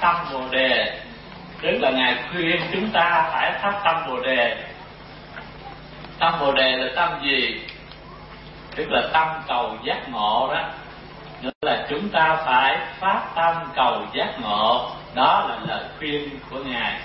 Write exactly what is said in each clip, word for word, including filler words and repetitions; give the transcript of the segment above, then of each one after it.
tâm Bồ Đề, tức là Ngài khuyên chúng ta phải phát tâm Bồ Đề. Tâm Bồ Đề là tâm gì? Tức là tâm cầu giác ngộ đó. Nghĩa là chúng ta phải phát tâm cầu giác ngộ. Đó là lời khuyên của Ngài.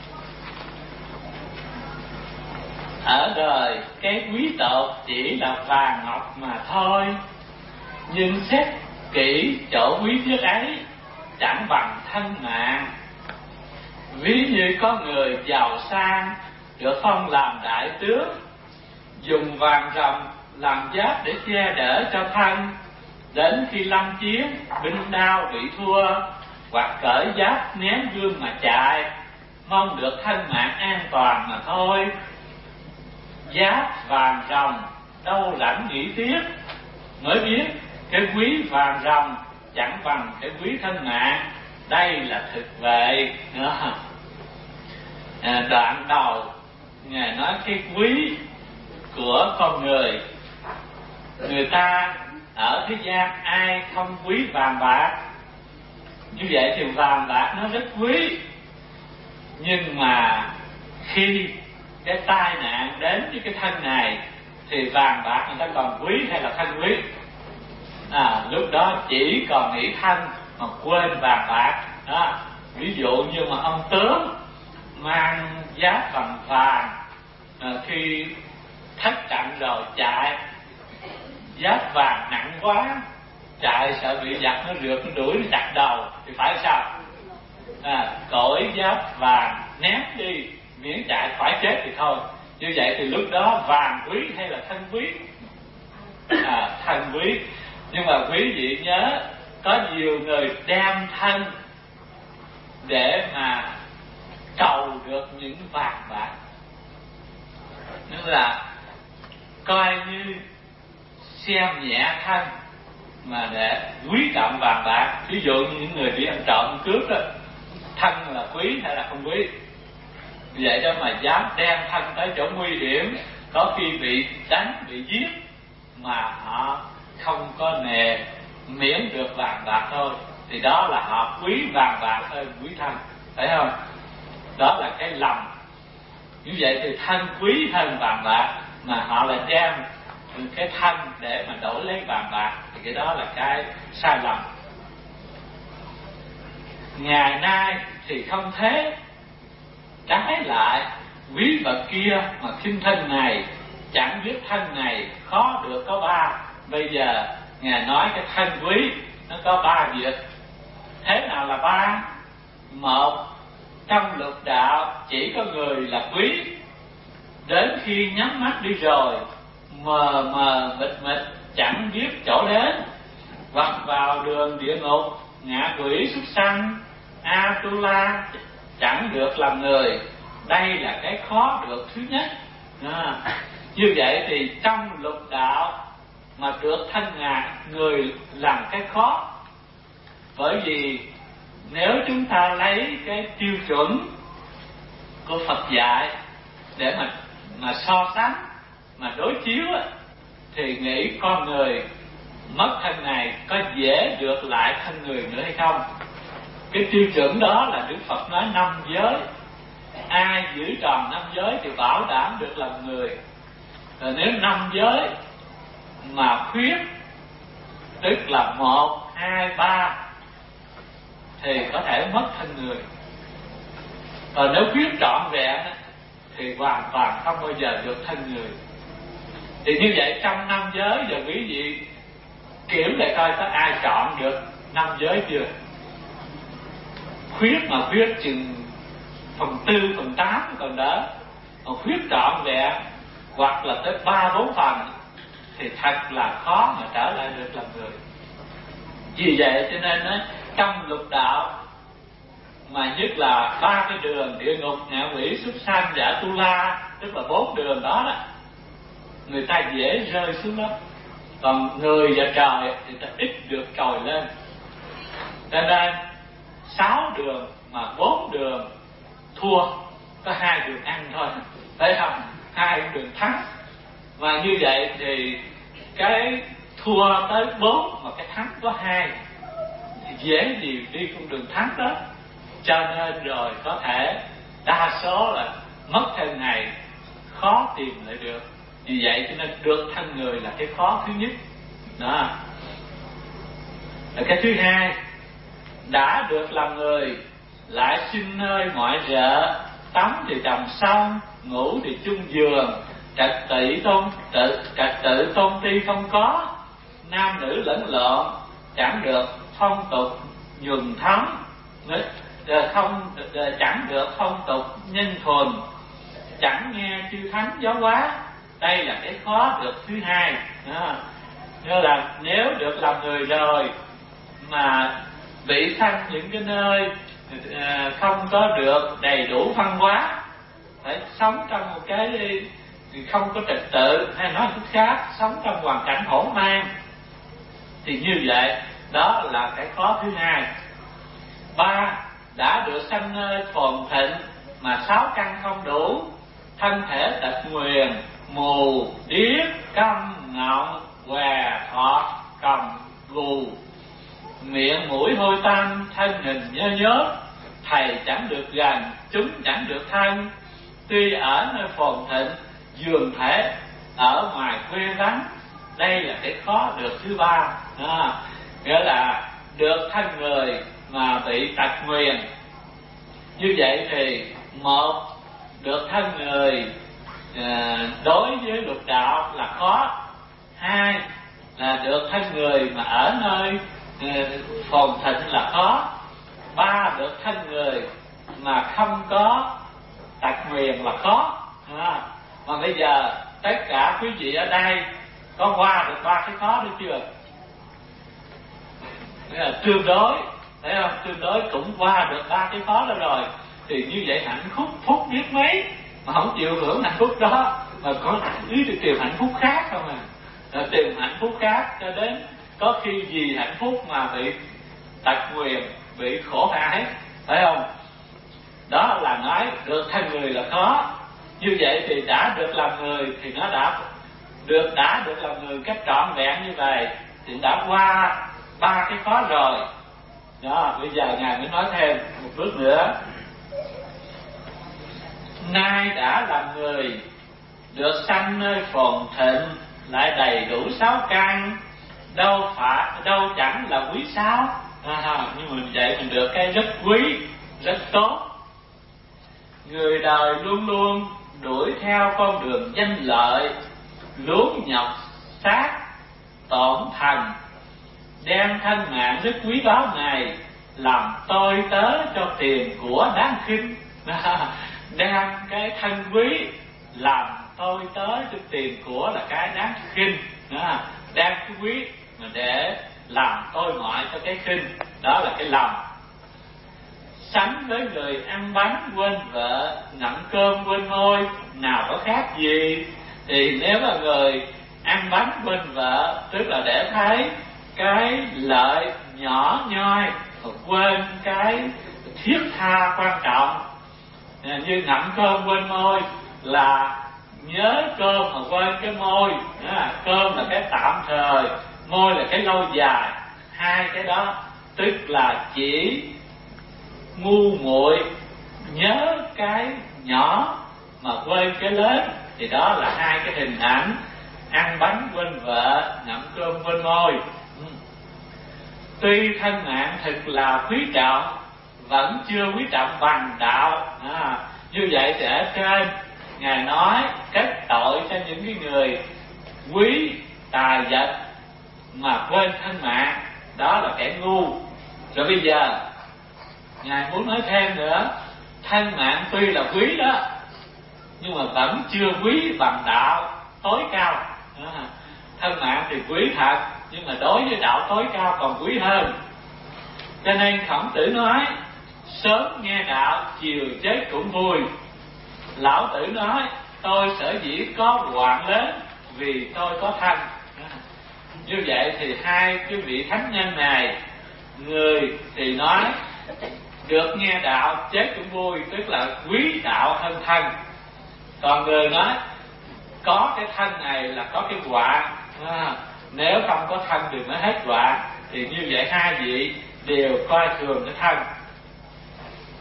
Ở đời cái quý tộc chỉ là vàng ngọc mà thôi, nhưng xét kỹ chỗ quý thiết ấy chẳng bằng thân mạng. Ví như có người giàu sang được phong làm đại tướng, dùng vàng ròng làm giáp để che đỡ cho thân, đến khi lâm chiến binh đao bị thua, hoặc cởi giáp ném gươm mà chạy, mong được thân mạng an toàn mà thôi. Giáp vàng ròng đâu rảnh nghĩ tiếc, mới biết cái quý vàng ròng chẳng bằng cái quý thân mạng. Đây là thực vậy. À, đoạn đầu Ngài nói cái quý của con người. Người ta ở thế gian ai không quý vàng bạc? Như vậy thì vàng bạc nó rất quý. Nhưng mà khi cái tai nạn đến với cái thân này thì vàng bạc người ta còn quý hay là thân quý? À, lúc đó chỉ còn nghĩ thân mà quên vàng bạc đó. Ví dụ như mà ông tướng mang giáp bằng vàng, à, khi thất trận rồi chạy, giáp vàng nặng quá, chạy sợ bị giặc nó rượt nó đuổi nó chặt đầu thì phải sao? À, cởi giáp vàng ném đi, miễn chạy khỏi chết thì thôi. Như vậy thì lúc đó vàng quý hay là thân quý? À, thân quý. Nhưng mà quý vị nhớ, có nhiều người đem thân để mà cầu được những vàng bạc, nên là coi như xem nhẹ thân mà để quý trọng vàng bạc. Ví dụ như những người đi ăn trộm ăn cướp đó, thân là quý hay là không quý? Vậy đó mà dám đem thân tới chỗ nguy hiểm, có khi bị đánh, bị giết mà họ không có nề, miễn được vàng bạc thôi, thì đó là họ quý vàng bạc hơn quý thân, phải không? Đó là cái lầm. Như vậy thì thân quý hơn vàng bạc, mà họ lại đem cái thân để mà đổi lấy vàng bạc, thì cái đó là cái sai lầm. Ngày nay thì không thế, trái lại quý vật kia mà khinh thân này, chẳng biết thân này khó được có ba. Bây giờ Ngài nói cái thân quý nó có ba việc. Thế nào là ba? Một, trong lục đạo chỉ có người là quý, đến khi nhắm mắt đi rồi mờ mờ mịt mịt chẳng biết chỗ đến, hoặc vào đường địa ngục, ngạ quỷ súc sanh, Atula, chẳng được làm người. Đây là cái khó được thứ nhất. À, như vậy thì trong lục đạo mà được thân ngài người làm cái khó. Bởi vì nếu chúng ta lấy cái tiêu chuẩn của Phật dạy để mà mà so sánh, mà đối chiếu, thì nghĩ con người mất thân này có dễ được lại thân người nữa hay không? Cái tiêu chuẩn đó là Đức Phật nói năm giới. Ai giữ tròn năm giới thì bảo đảm được làm người. Rồi nếu năm giới mà khuyết, tức là một, hai, ba, thì có thể mất thân người. Còn nếu khuyết trọn vẹn thì hoàn toàn không bao giờ được thân người. Thì như vậy trong năm giới, giờ quý vị kiểm lại coi có ai chọn được năm giới chưa? Khuyết mà khuyết chừng phần tư, phần tám còn đỡ. Còn khuyết trọn vẹn hoặc là tới ba, bốn phần thì thật là khó mà trở lại được làm người. Vì vậy cho nên đó, trong lục đạo mà nhất là ba cái đường địa ngục, ngạ quỷ, súc sanh và Atula, tức là bốn đường đó đó, người ta dễ rơi xuống đó. Còn người và trời thì ta ít được trồi lên. Cho nên sáu đường mà bốn đường thua, có hai đường ăn thôi, phải không? Hai đường thắng. Và như vậy thì cái thua tới bốn mà cái thắng có hai, thì dễ gì đi con đường thắng đó. Cho nên rồi có thể đa số là mất thân này khó tìm lại được. Vì vậy cho nên được thân người là cái khó thứ nhất đó. Và cái thứ hai, đã được làm người lại sinh nơi ngoại rợ, tắm thì trầm sông, ngủ thì chung giường, trật tự tôn tự trật tự tôn ti không có, nam nữ lẫn lộn, chẳng được phong tục nhuần thấm, không chẳng được phong tục nhân thuần, chẳng nghe chư thánh giáo hóa. Đây là cái khó được thứ hai đó. Như là nếu được làm người rồi mà bị sanh những cái nơi à, không có được đầy đủ văn hóa, phải sống trong một cái không có trật tự, hay nói cách khác, sống trong hoàn cảnh hỗn mang, thì như vậy đó là cái khó thứ hai. Ba, đã được sanh nơi phồn thịnh mà sáu căn không đủ, thân thể tật nguyền, mù, điếc, câm, ngọng, què, thọ, cầm, gù, miệng mũi hôi tanh, thân hình nhơ nhớp, thầy chẳng được gần, chúng chẳng được thân. Tuy ở nơi phồn thịnh, dường thể ở ngoài quê vắng. Đây là cái khó được thứ ba à, nghĩa là được thân người mà bị tật nguyền. Như vậy thì một, được thân người à, đối với luật đạo là khó. Hai là được thân người mà ở nơi à, phồn thịnh là khó. Ba, được thân người mà không có tật nguyền là khó à. Mà bây giờ tất cả quý vị ở đây có qua được ba cái khó đó chưa? Nghĩa là tương đối, thấy không? Tương đối cũng qua được ba cái khó đó rồi. Thì như vậy hạnh phúc phúc biết mấy, mà không chịu hưởng hạnh phúc đó, mà có ý đi tìm hạnh phúc khác không à. Rồi tìm hạnh phúc khác cho đến có khi vì hạnh phúc mà bị tật nguyền, bị khổ ải, phải không? Đó là nói được thân người là khó. Như vậy thì đã được làm người thì nó đã được đã được làm người cách trọn vẹn như vậy thì đã qua ba cái khó rồi. Đó, bây giờ ngài mới nói thêm một bước nữa. Nay đã làm người, được sanh nơi phồn thịnh, lại đầy đủ sáu căn, đâu phải đâu chẳng là quý sao à, nhưng mà vậy mình được cái rất quý, rất tốt. Người đời luôn luôn đuổi theo con đường danh lợi, luống nhọc xác tổn thần, đem thân mạng rất quý báu này làm tôi tớ cho tiền của đáng khinh. Đem cái thân quý làm tôi tớ cho tiền của là cái đáng khinh. Đem cái quý mà để làm tôi ngoại cho cái khinh, đó là cái lòng. Sánh với người ăn bánh quên vợ, ngậm cơm quên môi, nào có khác gì. Thì nếu mà người ăn bánh quên vợ, tức là để thấy cái lợi nhỏ nhoi, quên cái thiết tha quan trọng. Như ngậm cơm quên môi là nhớ cơm mà quên cái môi. À, cơm là cái tạm thời, môi là cái lâu dài. Hai cái đó tức là chỉ ngu muội nhớ cái nhỏ mà quên cái lớn, thì đó là hai cái hình ảnh ăn bánh quên vợ, ngậm cơm quên môi. Tuy thân mạng thực là quý trọng, vẫn chưa quý trọng bằng đạo à, như vậy thì ở trên ngài nói kết tội cho những cái người quý tài vật mà quên thân mạng, đó là kẻ ngu. Rồi bây giờ ngài muốn nói thêm nữa, thân mạng tuy là quý đó, nhưng mà vẫn chưa quý bằng đạo tối cao à, thân mạng thì quý thật, nhưng mà đối với đạo tối cao còn quý hơn. Cho nên Khổng Tử nói sớm nghe đạo, chiều chết cũng vui. Lão Tử nói tôi sở dĩ có hoạn lớn vì tôi có thân. Như vậy thì hai cái vị thánh nhân này, người thì nói được nghe đạo chết cũng vui, tức là quý đạo hơn thân. Còn người nói có cái thân này là có cái hoạn à, nếu không có thân thì mới hết hoạn. Thì như vậy hai vị đều coi thường cái thân.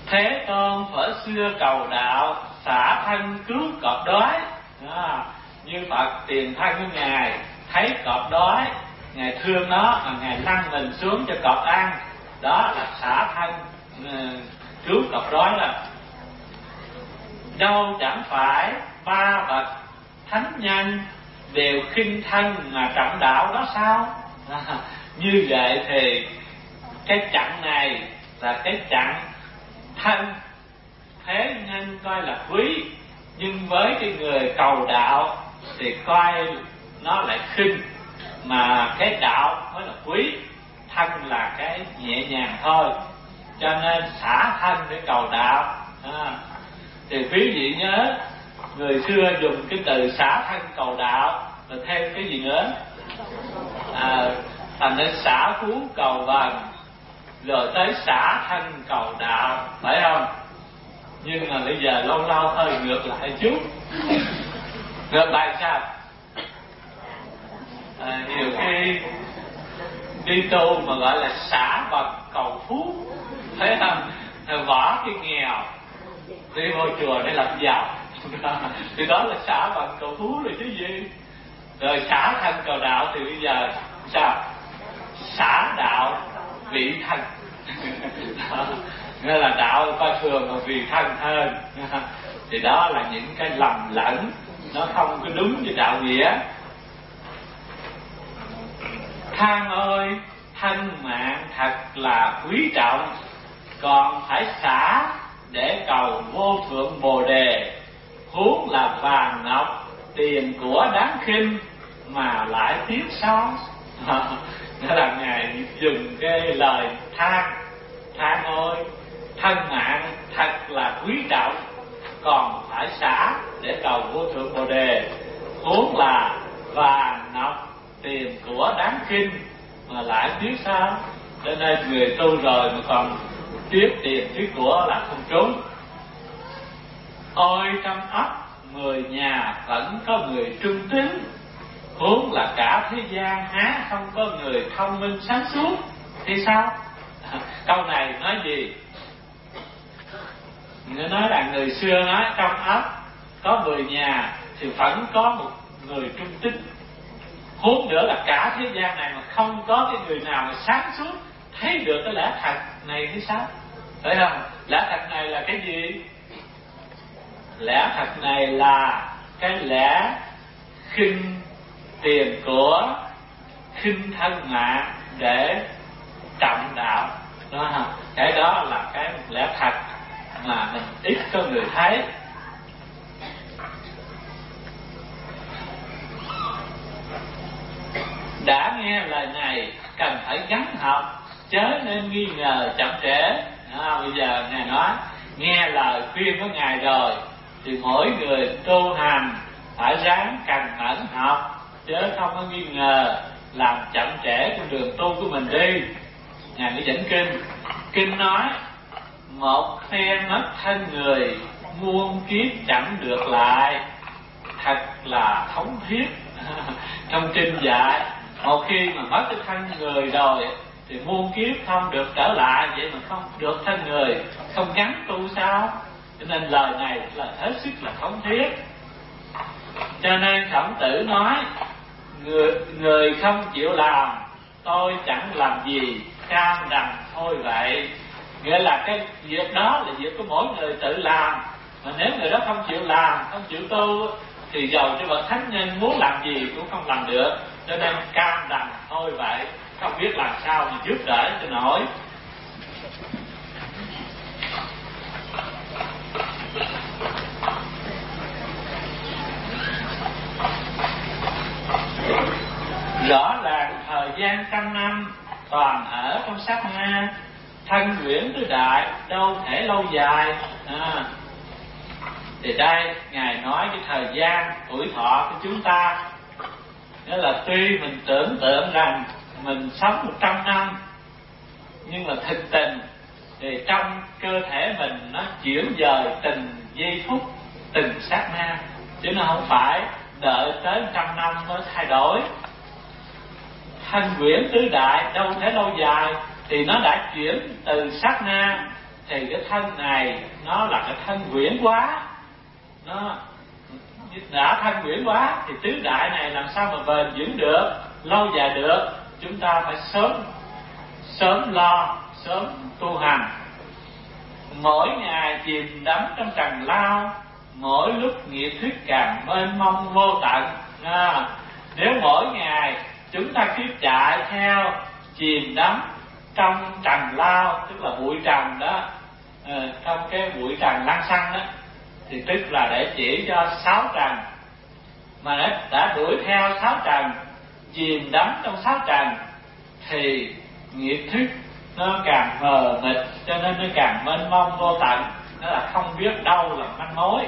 Thế Tôn thuở xưa cầu đạo, xả thân cứu cọp đói. Đó. Như Phật tiền thân của Ngài thấy cọp đói, Ngài thương nó mà Ngài lăn mình xuống cho cọp ăn. Đó là xả thân uh, cứu cọp đói. Là đâu chẳng phải ba bậc thánh nhân đều khinh thân mà trọng đạo đó sao? À, như vậy thì cái chặng này là cái chặng thân thế nhân coi là quý, nhưng với cái người cầu đạo thì coi nó lại khinh, mà cái đạo mới là quý, thân là cái nhẹ nhàng thôi. Cho nên xả thân để cầu đạo. À, thì quý vị nhớ người xưa dùng cái từ xả thân cầu đạo là thêm cái gì nữa? À, thành nên xả phú cầu bằng, rồi tới xả thân cầu đạo, phải không? Nhưng mà bây giờ lâu lâu hơi ngược lại chút. Ngược lại sao? À, nhiều khi đi tu mà gọi là xả bậc cầu phú, thấy không? Bỏ cái nghèo đi vô chùa để làm giàu. Thì đó là xả bậc cầu phú rồi chứ gì. Rồi xả thân cầu đạo thì bây giờ sao? Xả đạo vị thân. Nghĩa là đạo coi thường mà vì thân hơn. Thì đó là những cái lầm lẫn, nó không có đúng với đạo nghĩa. Than ơi, thân mạng thật là quý trọng, còn phải xả để cầu vô thượng bồ đề. Huống là vàng ngọc tiền của đáng khinh mà lại tiếc sao? Nghĩa là Ngài dùng cái lời than. Than ơi, thân mạng thật là quý trọng, còn phải xả để cầu vô thượng bồ đề. Huống là vàng ngọc tiền của đáng khinh mà lại tiếc sao? Cho nên người tu rồi mà còn tiếc tiền tiếc của là không trốn. Ôi trong ấp mười nhà vẫn có người trung tín, huống là cả thế gian há không có người thông minh sáng suốt thì sao? Câu này nói gì? Người nói là người xưa nói trong ấp có mười nhà thì vẫn có một người trung tín, huống nữa là cả thế gian này mà không có cái người nào mà sáng suốt thấy được cái lẽ thật này thì sao? Phải không? Lẽ thật này là cái gì? Lẽ thật này là cái lẽ khinh tiền của, khinh thân mạng để trọng đạo. Đó, cái đó là cái lẽ thật mà mình ít có người thấy. Đã nghe lời này cần phải gắng học, chớ nên nghi ngờ chậm trễ. À, bây giờ Ngài nói nghe lời khuyên của Ngài rồi thì mỗi người tu hành phải ráng cằn mẫn học, chớ không có nghi ngờ làm chậm trễ con đường tu của mình đi. Ngài mới dẫn kinh. Kinh nói một phen mất thân người, muôn kiếp chẳng được lại. Thật là thống thiết. Trong kinh dạy một khi mà mất cái thân người rồi thì muôn kiếp không được trở lại. Vậy mà không được thân người, không gắn tu sao? Cho nên lời này là hết sức là thống thiết. Cho nên Khổng Tử nói người, người không chịu làm, tôi chẳng làm gì, cam đành thôi vậy. Nghĩa là cái việc đó là việc của mỗi người tự làm. Mà nếu người đó không chịu làm, không chịu tu thì dầu cho bậc thánh nhân muốn làm gì cũng không làm được. Cho nên cam đành thôi vậy, không biết làm sao mà giúp đỡ cho nổi. Rõ ràng thời gian trăm năm toàn ở trong sát na, thân quyển tứ đại đâu thể lâu dài. À, thì đây Ngài nói cái thời gian tuổi thọ của chúng ta, nghĩa là tuy mình tưởng tượng rằng mình sống một trăm năm, nhưng mà thực tình thì trong cơ thể mình nó chuyển dời từng giây phút, từng sát na, chứ nó không phải đợi tới trăm năm mới thay đổi. Thân quyển tứ đại đâu thể lâu dài, thì nó đã chuyển từ sát na thì cái thân này nó là cái thân quyển hóa, nó đã thân quyển hóa thì tứ đại này làm sao mà bền vững được, lâu dài được. Chúng ta phải sớm sớm lo, sớm tu hành. Mỗi ngày chìm đắm trong trần lao, mỗi lúc nghiệp thức càng mênh mông vô tận. À, nếu mỗi ngày chúng ta cứ chạy theo chìm đắm trong trần lao, tức là bụi trần đó, à, trong cái bụi trần lăng xăng đó, thì tức là để chỉ cho sáu trần. Mà đã, đã đuổi theo sáu trần, chìm đắm trong sáu trần, thì nghiệp thức nó càng mờ mịt, cho nên nó càng mênh mông vô tận. Nó là không biết đâu là manh mối,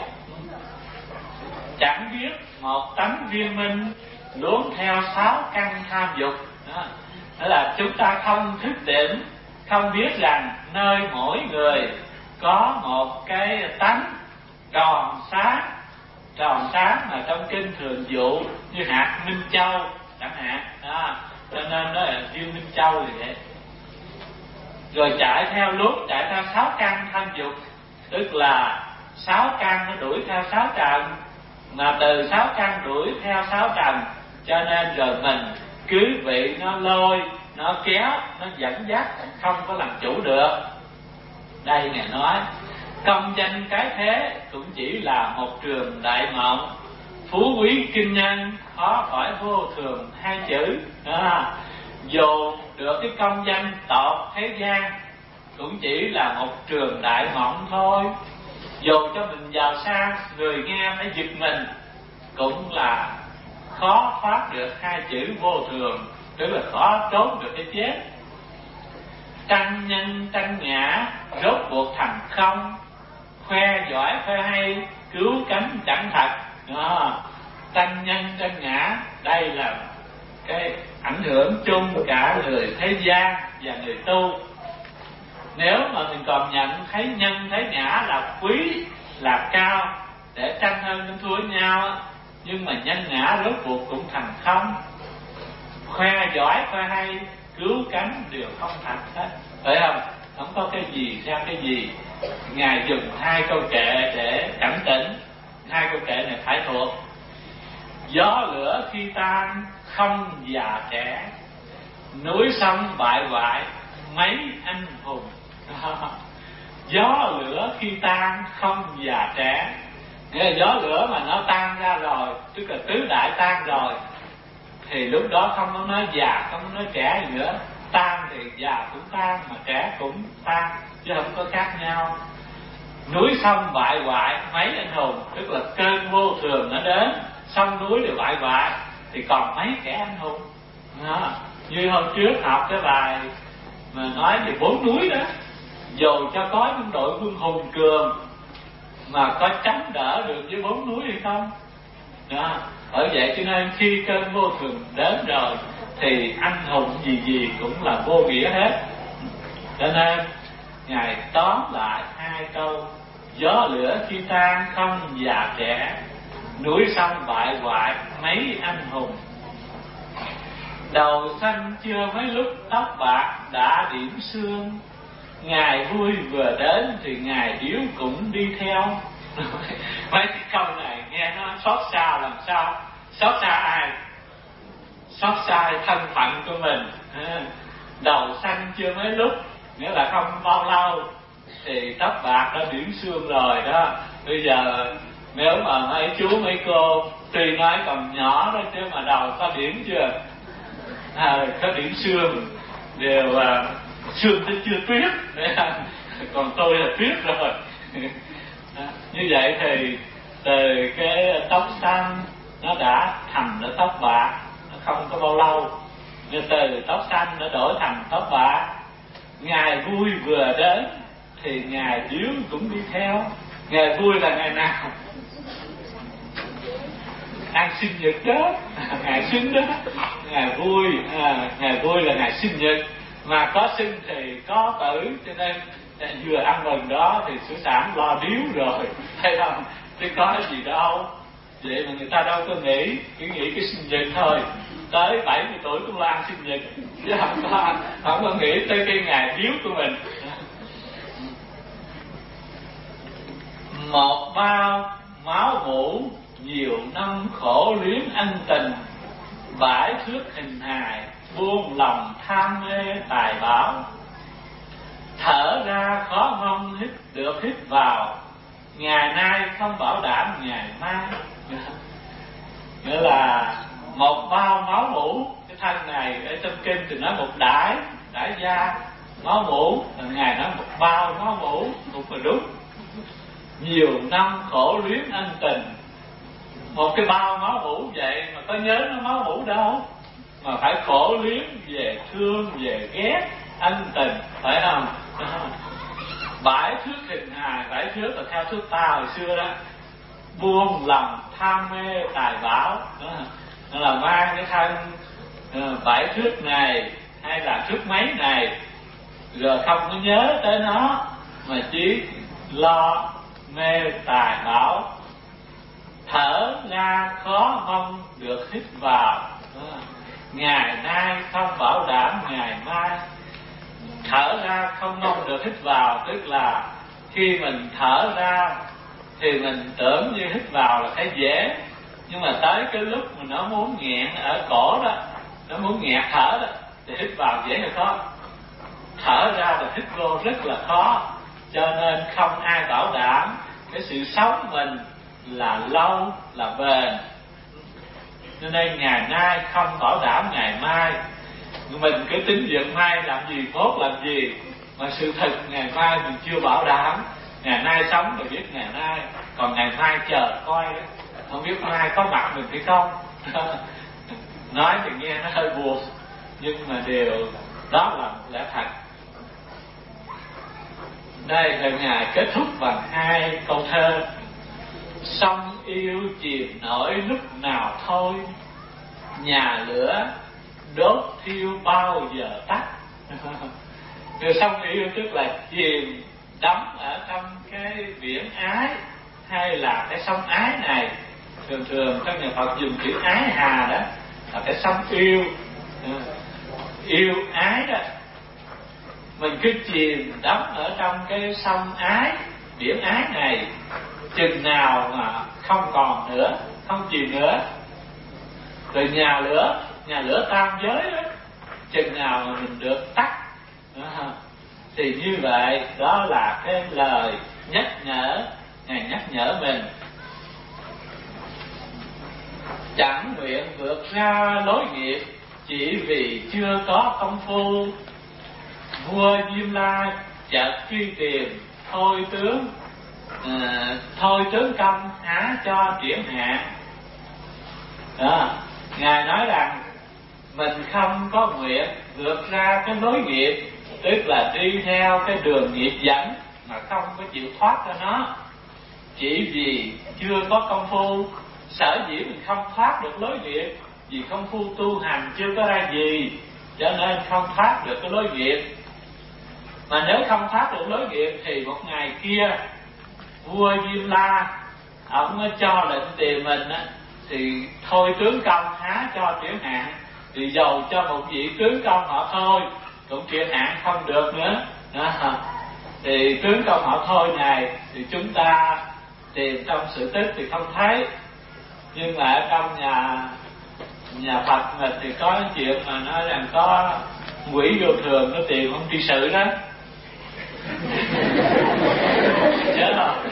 chẳng biết một tánh viên minh, luống theo sáu căn tham dục. Đó, đó là chúng ta không thức tỉnh, không biết rằng nơi mỗi người có một cái tánh tròn sáng. Tròn sáng mà trong kinh thường dụ như hạt minh châu chẳng hạn đó, cho nên nó là viên minh châu thì vậy. Rồi chạy theo luống, chạy theo sáu căn tham dục, tức là sáu căn nó đuổi theo sáu trần, mà từ sáu căn đuổi theo sáu trần, cho nên rồi mình cứ bị nó lôi, nó kéo, nó dẫn dắt, không có làm chủ được. Đây Ngài nói công danh cái thế cũng chỉ là một trường đại mộng, phú quý kinh nhân khó khỏi vô thường hai chữ. À, dù được cái công danh tột thế gian cũng chỉ là một trường đại mộng thôi. Dù cho mình giàu sang, người nghe phải giật mình, cũng là khó thoát được hai chữ vô thường, tức là khó trốn được cái chết. Tranh nhân tranh ngã rốt cuộc thành không, khoe giỏi khoe hay cứu cánh chẳng thật. Đó, tranh nhân tranh ngã đây là cái ảnh hưởng chung cả người thế gian và người tu. Nếu mà mình còn nhận thấy nhân thấy ngã là quý, là cao, để tranh hơn tranh thua với nhau, nhưng mà nhân ngã rốt cuộc cũng thành không. Khoe giỏi khoe hay cứu cánh đều không thành hết, phải không? Không có cái gì ra cái gì. Ngài dùng hai câu kệ để cảnh tỉnh. Hai câu kệ này phải thuộc. Gió lửa khi tan không già trẻ, núi sông bại hoại mấy anh hùng. Gió lửa khi tan không già trẻ, nghĩa là gió lửa mà nó tan ra rồi, tức là tứ đại tan rồi, thì lúc đó không có nói già, không có nói trẻ gì nữa. Tan thì già cũng tan, mà trẻ cũng tan, chứ không có khác nhau. Núi sông bại hoại mấy anh hùng, tức là cơn vô thường nó đến, sông núi đều bại hoại, thì còn mấy kẻ anh hùng. Đó. Như hôm trước học cái bài mà nói về bốn núi đó, dù cho có những đội quân hùng cường mà có chống đỡ được với bốn núi hay không. Đó. Bởi vậy cho nên khi cơn vô thường đến rồi thì anh hùng gì gì cũng là vô nghĩa hết. Cho nên Ngài tóm lại hai câu: gió lửa khi tan không già trẻ, núi sông bại hoại mấy anh hùng. Đầu xanh chưa mấy lúc tóc bạc đã điểm xương, ngày vui vừa đến thì ngày điếu cũng đi theo. Mấy cái câu này nghe nó xót xa làm sao? Xót xa ai? Xót xa thân phận của mình. Đầu xanh chưa mấy lúc, nghĩa là không bao lâu thì tóc bạc đã điểm xương rồi đó. Bây giờ nếu mà mấy chú mấy cô tuy nói còn nhỏ đó, chứ mà đầu có điểm chưa? À, có điểm xương đều à, xương thì chưa tuyết, còn tôi là tuyết rồi. À, như vậy thì từ cái tóc xanh nó đã thành nó tóc bạc, nó không có bao lâu, nhưng từ tóc xanh nó đổi thành tóc bạc. Ngày vui vừa đến thì ngày điếu cũng đi theo. Ngày vui là ngày nào? Ăn sinh nhật đó, ngày sinh đó. Ngày vui, à, ngày vui là ngày sinh nhật. Mà có sinh thì có tử, cho nên vừa ăn mừng đó thì sửa sản lo điếu rồi, thấy không? Chứ có gì đâu. Vậy mà người ta đâu có nghĩ, chỉ nghĩ cái sinh nhật thôi. Tới bảy mươi tuổi cũng lo ăn sinh nhật, chứ không có, không có nghĩ tới cái ngày điếu của mình. một bao máu mủ, nhiều năm khổ luyến ân tình, bãi thước hình hài, buông lòng tham mê tài bảo. Thở ra khó mong hít được hít vào, ngày nay không bảo đảm ngày mai. Nghĩa là một bao máu mủ, cái thân này ở trong kinh thì nói một đãi, đãi da máu mủ, ngài nói một bao máu mủ, cũng là đúng. Nhiều năm khổ luyến ân tình, một cái bao máu mủ vậy mà có nhớ nó máu mủ đâu, mà phải khổ luyến về thương, về ghét, ân tình, phải không? Bãi thước hình hài, bãi thước là theo thước ta hồi xưa đó, buông lòng tham mê tài bảo đó. Nó là mang cái thân uh, bãi thước này hay là thước mấy này, rồi không có nhớ tới nó, mà chỉ lo mê tài bảo. Thở ra khó mong được hít vào đó. Ngày nay không bảo đảm ngày mai. Thở ra không mong được hít vào, tức là khi mình thở ra thì mình tưởng như hít vào là thấy dễ, nhưng mà tới cái lúc mà nó muốn nghẹn ở cổ đó, nó muốn nghẹt thở đó, thì hít vào dễ hay khó? Thở ra là hít vô rất là khó. Cho nên không ai bảo đảm cái sự sống mình là lâu, là bền. Nên đây ngày nay không bảo đảm ngày mai. Mình cứ tính việc mai làm gì, mốt làm gì, mà sự thật ngày mai mình chưa bảo đảm. Ngày nay sống rồi biết ngày nay, còn ngày mai chờ coi đó, không biết mai có mặt mình hay không. Nói thì nghe nó hơi buồn, nhưng mà điều đó là lẽ thật. Đây là Ngài kết thúc bằng hai câu thơ: sông yêu chìm nổi lúc nào thôi, nhà lửa đốt thiêu bao giờ tắt. Người sông yêu tức là chìm đắm ở trong cái biển ái, hay là cái sông ái này. Thường thường các nhà Phật dùng chữ ái hà đó là cái sông yêu, yêu ái đó. Mình cứ chìm đắm ở trong cái sông ái, biển ái này, chừng nào mà không còn nữa, không chìm nữa. Rồi nhà lửa, nhà lửa tam giới đó, chừng nào mà mình được tắt đó. Thì như vậy đó là cái lời nhắc nhở, Ngài nhắc nhở mình. Chẳng nguyện vượt ra lối nghiệp, chỉ vì chưa có công phu. Vua Diêm La chợt truy tìm thôi tướng, à, thôi tướng công há cho triển hạ. Đó, Ngài nói rằng mình không có nguyện vượt ra cái lối nghiệp, tức là đi theo cái đường nghiệp dẫn mà không có chịu thoát ra nó. Chỉ vì chưa có công phu, sở dĩ mình không thoát được lối nghiệp, vì công phu tu hành chưa có ra gì, cho nên không thoát được cái lối nghiệp. Mà nếu không thoát được lối nghiệp thì một ngày kia vua Diêm La ông mới cho lệnh tìm mình á, thì thôi tướng công há cho triển hạn. Thì dầu cho một vị tướng công họ thôi cũng triển hạn không được nữa đó. Thì tướng công họ thôi này thì chúng ta tìm trong sự tích thì không thấy, nhưng mà ở trong nhà nhà Phật mình thì có chuyện mà nói rằng có quỷ vô thường nó tìm ông tri sự đó. Nhớ không?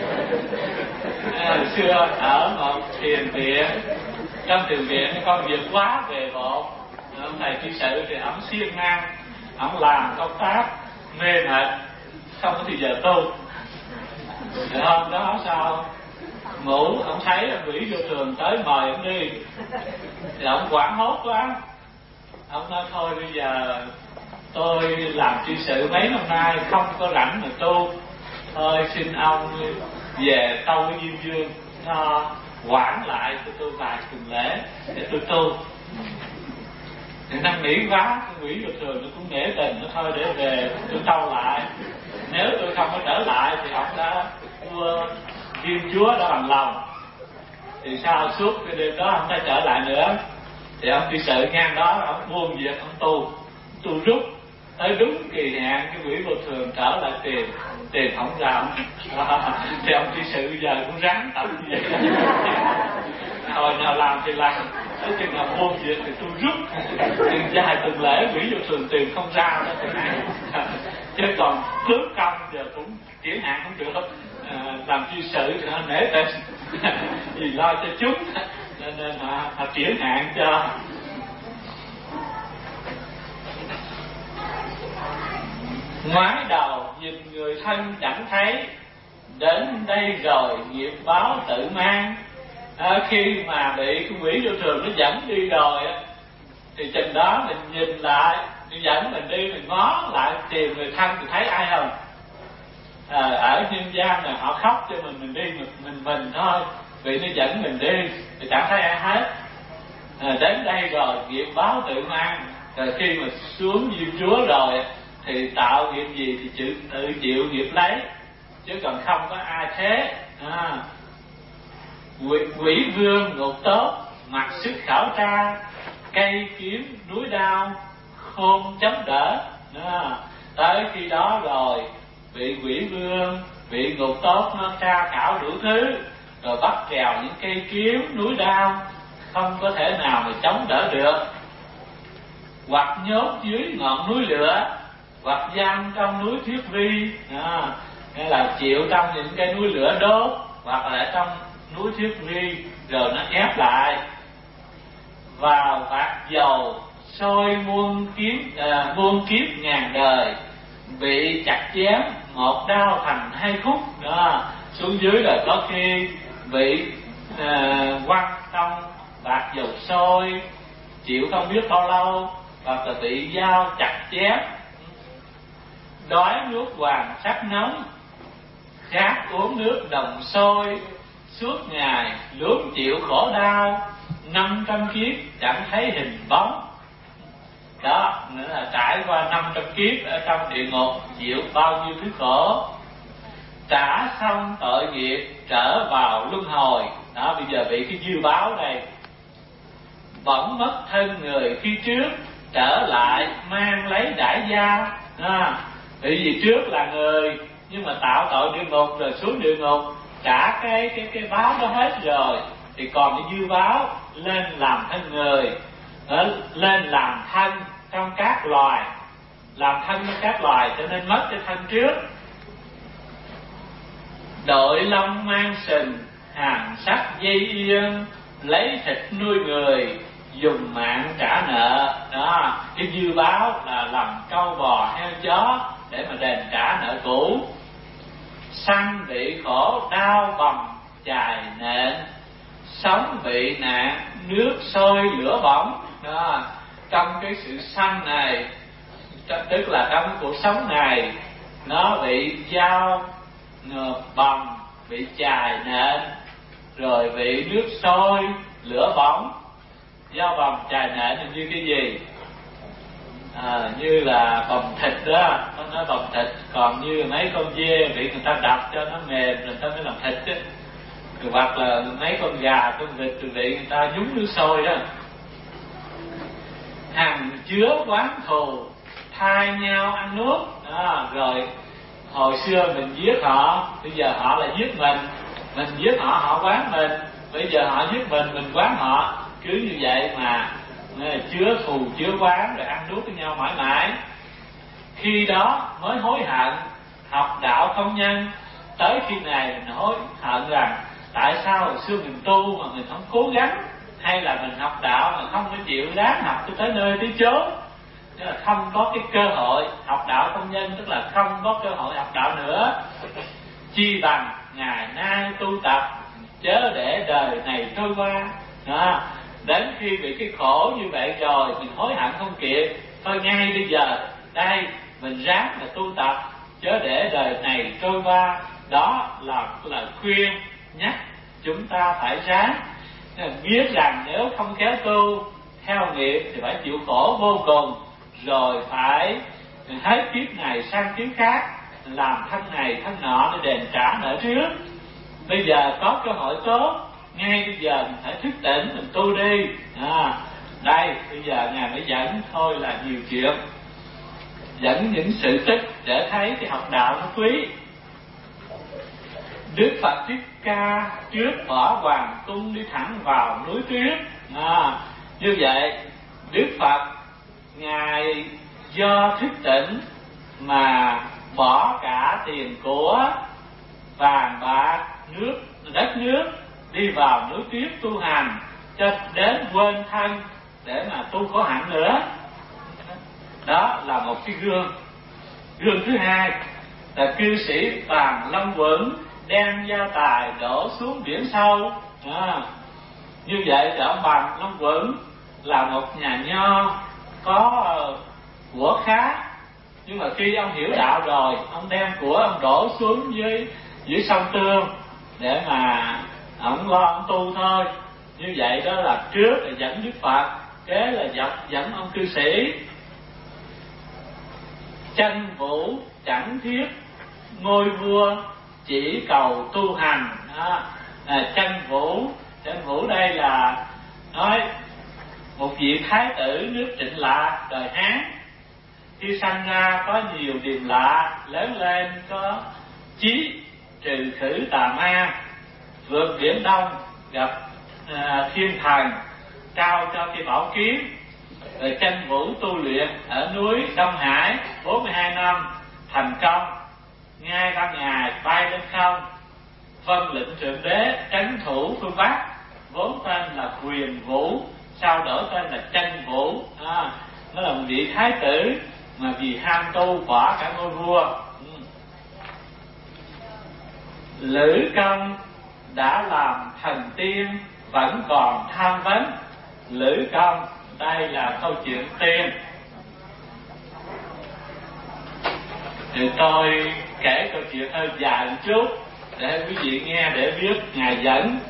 À, hồi xưa ở một thiền viện, trong thiền viện có việc quá về bộ, ông thầy tri sự thì ông siêng năng, ông làm công tác mê mệt, không có thì giờ tu. Thì hôm đó sao ngủ, ông thấy quỷ vô thường tới mời ông đi, thì ông hoảng hốt quá. Ông nói thôi bây giờ tôi làm tri sự mấy năm nay không có rảnh mà tu, thôi xin ông về tâu với Diêm Dương nó quản lại cho tôi vài tuần lễ để tôi tu. Thì năn nỉ quá, cái quỷ vô thường nó cũng nể tình, nó thôi để về tôi tâu lại. Nếu tôi không có trở lại thì ông đã vua Diêm Chúa đã bằng lòng. Thì sao suốt cái đêm đó ông ta trở lại nữa, thì ông tri sự ngang đó ông buông việc ông tu, tu rút tới đúng kỳ hạn cái quỷ vô thường trở lại tiền tiền không ra à, thì ông thi sự giờ cũng ráng tập như vậy. Thôi nào làm thì làm, tới chừng nào buông việc thì tôi rút, chừng dài từng lễ quỷ vô thường tiền không ra đó thì chứ còn phước công giờ cũng chuyển hạn không được. À, làm chi sự thì họ nể tình vì lo cho chúng nên, nên họ, họ chuyển hạn cho. Ngoái đầu nhìn người thân chẳng thấy, đến đây rồi nghiệp báo tự mang. À, khi mà bị cái quỷ vô thường nó dẫn đi rồi thì chừng đó mình nhìn lại, nó dẫn mình đi, mình ngó lại tìm người thân thì thấy ai không? À, ở nhân gian này họ khóc cho mình, mình đi mình mình, mình thôi, vì nó dẫn mình đi thì chẳng thấy ai hết. À, đến đây rồi nghiệp báo tự mang. Rồi khi mà xuống diêm chúa rồi thì tạo nghiệp gì thì chịu, tự chịu nghiệp lấy, chứ còn không có ai thế. À, quỷ, quỷ vương ngục tốt, mặc sức khảo tra, cây kiếm núi đao, khôn chống đỡ. À, tới khi đó rồi bị quỷ vương, bị ngục tốt nó tra khảo đủ thứ, rồi bắt trèo những cây kiếm núi đao, không có thể nào mà chống đỡ được. Hoặc nhốt dưới ngọn núi lửa, hoặc giam trong núi Thiết Vi. À, nghĩa là chịu trong những cái núi lửa đốt, hoặc là trong núi Thiết Vi rồi nó ép lại. Vào vạc dầu sôi muôn kiếp, à, muôn kiếp ngàn đời, bị chặt chém một đao thành hai khúc. Đó, xuống dưới là có khi bị à, quăng trong vạc dầu sôi chịu không biết bao lâu, hoặc là bị dao chặt chém. Đói nuốt hoàng sắc nóng, khát uống nước đồng sôi, suốt ngày luôn chịu khổ đau, năm trăm kiếp chẳng thấy hình bóng. Đó, nữa là trải qua năm trăm kiếp ở trong địa ngục, chịu bao nhiêu thứ khổ. Trả xong tội nghiệp trở vào luân hồi. Đó, bây giờ bị cái dư báo đây. Bỗng mất thân người khi trước, trở lại mang lấy đại gia. À, bởi vì trước là người nhưng mà tạo tội địa ngục rồi xuống địa ngục, trả cái cái cái báo đó hết rồi thì còn cái dư báo lên làm thân người, lên làm thân trong các loài, làm thân trong các loài cho nên mất cái thân trước. Đội lông mang sừng, hàm sắc dây yên, lấy thịt nuôi người, dùng mạng trả nợ. Đó, cái dư báo là làm trâu bò heo chó để mà đền trả nợ cũ. Sanh bị khổ đau bầm chài nện, sống bị nạn nước sôi lửa bỏng. Đó, trong cái sự sanh này, tức là trong cuộc sống này, nó bị dao bầm, bị chài nện, rồi bị nước sôi lửa bỏng. Dao bầm chài nện là như cái gì? À, như là bầm thịt đó, nó nói bầm thịt. Còn như mấy con dê bị người ta đập cho nó mềm rồi người ta mới làm thịt chứ. Hoặc là mấy con gà, con vịt rồi bị người ta nhúng nước sôi đó. Hằng chứa oán thù, thay nhau ăn nuốt. Đó, rồi hồi xưa mình giết họ, bây giờ họ lại giết mình. Mình giết họ, họ oán mình. Bây giờ họ giết mình, mình oán họ. Cứ như vậy mà chứa thù chứa oán rồi ăn nuốt với nhau mãi mãi. Khi đó mới hối hận, học đạo không nhân. Tới khi này mình hối hận rằng tại sao hồi xưa mình tu mà mình không cố gắng, hay là mình học đạo mà không có chịu ráng học cho tới nơi tới chốn, tức là không có cái cơ hội học đạo không nhân, tức là không có cơ hội học đạo nữa. Chi bằng ngày nay tu tập, chớ để đời này trôi qua. Đó, đến khi bị cái khổ như vậy rồi mình hối hận không kịp, thôi ngay bây giờ đây mình ráng là tu tập, chớ để đời này trôi qua. Đó là lời khuyên nhắc chúng ta phải ráng, biết rằng nếu không khéo tu theo nghiệp thì phải chịu khổ vô cùng, rồi phải hết kiếp này sang kiếp khác, làm thân này thân nọ để đền trả nợ trước. Bây giờ có cơ hội tốt, ngay bây giờ mình phải thức tỉnh, mình tu đi. À, đây bây giờ Ngài mới dẫn thôi là nhiều chuyện. dẫn những sự tích để thấy cái học đạo nó quý. Đức Phật Thích Ca trước bỏ hoàng cung đi thẳng vào núi tuyết. À, như vậy Đức Phật Ngài do thức tỉnh mà bỏ cả tiền của, vàng bạc, nước, đất nước, đi vào núi tuyết tu hành, cho đến quên thân để mà tu khổ hạnh nữa. Đó là một cái gương. Gương thứ hai là cư sĩ Bàn Long Quẩn đem gia tài đổ xuống biển sâu. À, như vậy thì ông Bàn Long Quẩn là một nhà nho có của khá, nhưng mà khi ông hiểu đạo rồi, ông đem của ông đổ xuống dưới dưới sông Tương để mà ông lo ông tu thôi. Như vậy đó là trước là dẫn Đức Phật, kế là dẫn, dẫn ông cư sĩ. Tranh vũ chẳng thiết ngôi vua, chỉ cầu tu hành. À, à, tranh vũ tranh vũ đây là nói một vị thái tử nước Trịnh Lạc đời Hán. Khi sanh ra có nhiều điềm lạ, lớn lên có chí trừ khử tà ma, vượt biển Đông gặp à, thiên thần, trao cho cái bảo kiếm. Rồi tranh vũ tu luyện ở núi Đông Hải bốn mươi hai năm thành công, ngay ban ngày bay lên không, vân lệnh thượng đế trấn thủ phương Bắc, vốn tên là Quyền Vũ, sau đổi tên là Tranh Vũ. À, nó là một vị thái tử mà vì ham tu bỏ cả ngôi vua. Ừ. Lữ Công đã làm thần tiên vẫn còn tham vấn. Lữ Công đây là câu chuyện tiên. Thì tôi kể câu chuyện hơi dài một chút để quý vị nghe để biết ngài dẫn.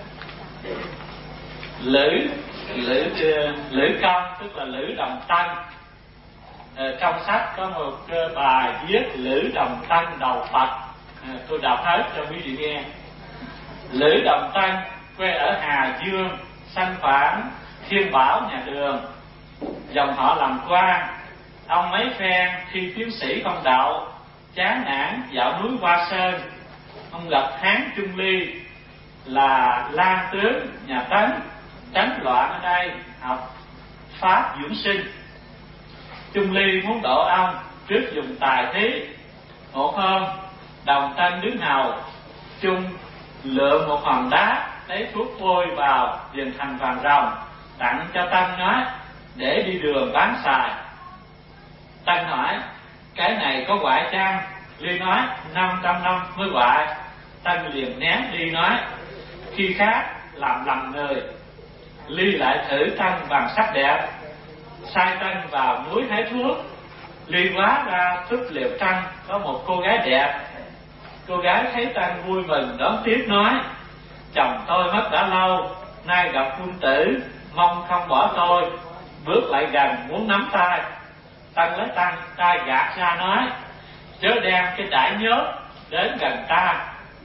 Lữ Lữ Lữ Công tức là Lữ Đồng Tân. Ờ, trong sách có một bài viết Lữ Đồng Tân đầu Phật. À, tôi đọc hết cho quý vị nghe. Lữ Đồng Tân quê ở Hà Dương, sanh phản Thiên Bảo nhà Đường, dòng họ làm quan. Ông mấy phen khi tiến sĩ không đậu, chán nản dạo núi Hoa Sơn. Ông gặp Hán Trung Ly là Lan tướng nhà Tấn, tránh loạn ở đây, học pháp dưỡng sinh. Trung Ly muốn độ ông trước dùng tài thí. Một hôm Đồng Tân đứng hầu, Trung lượm một hòn đá lấy thuốc vôi vào liền thành vàng ròng, tặng cho Tân nói để đi đường bán xài. Tân hỏi cái này có hoại chăng? Ly nói năm trăm năm mới hoại. Tân liền ném đi nói khi khác làm lầm người. Ly lại thử Tân bằng sắc đẹp, sai Tân vào núi hái thuốc. Ly hóa ra thức liệu Tân có một cô gái đẹp. Cô gái thấy Tân vui mừng đón tiếp nói chồng tôi mất đã lâu, nay gặp quân tử, mong không bỏ tôi. Bước lại gần muốn nắm tay. Tân lấy Tân tay gạt ra nói chớ đem cái đại nhớt đến gần ta.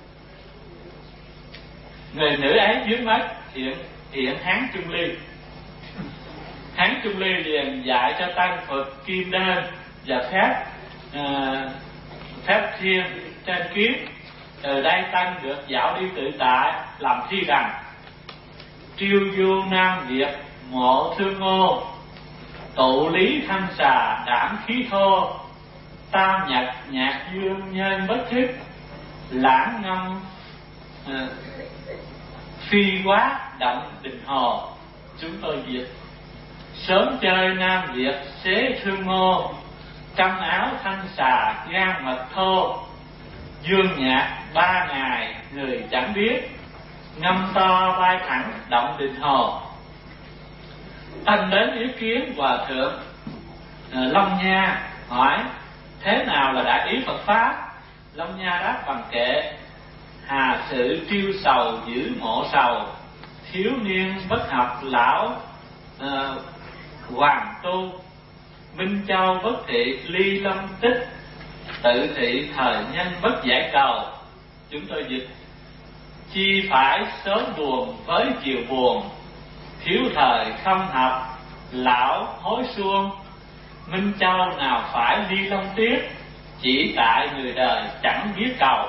Người nữ ấy dưới mắt hiện hiện Hán Trung Ly. Hán Trung Ly liền dạy cho Tân Phật kim đơn và phép uh, phép thiên trên kiếm. Từ đây Tân được dạo đi tự tại, làm thi rằng triêu du Nam Việt mộ thương ngô, tụ lý thanh xà đảm khí thô, tam nhật nhạc dương nhân bất thức, lãng ngâm uh, phi quá động đình hồ. Chúng tôi dịch sớm chơi Nam Việt xế thương ngô, trăm áo thanh xà gan mật thô, dương nhạc ba ngày người chẳng biết, ngâm to vai thẳng động đình hồ. Tân đến ý kiến hòa thượng uh, Long Nha, hỏi thế nào là đại ý Phật pháp? Long Nha đáp bằng kệ hà sự triêu sầu giữ mộ sầu, thiếu niên bất học lão uh, hoàng tu, Minh Châu bất thị ly lâm tích, tự thị thời nhân bất giải cầu. Chúng tôi dịch chi phải sớm buồn với chiều buồn, thiếu thời không học lão hối xuông, Minh Châu nào phải ly long tiết, chỉ tại người đời chẳng biết cầu.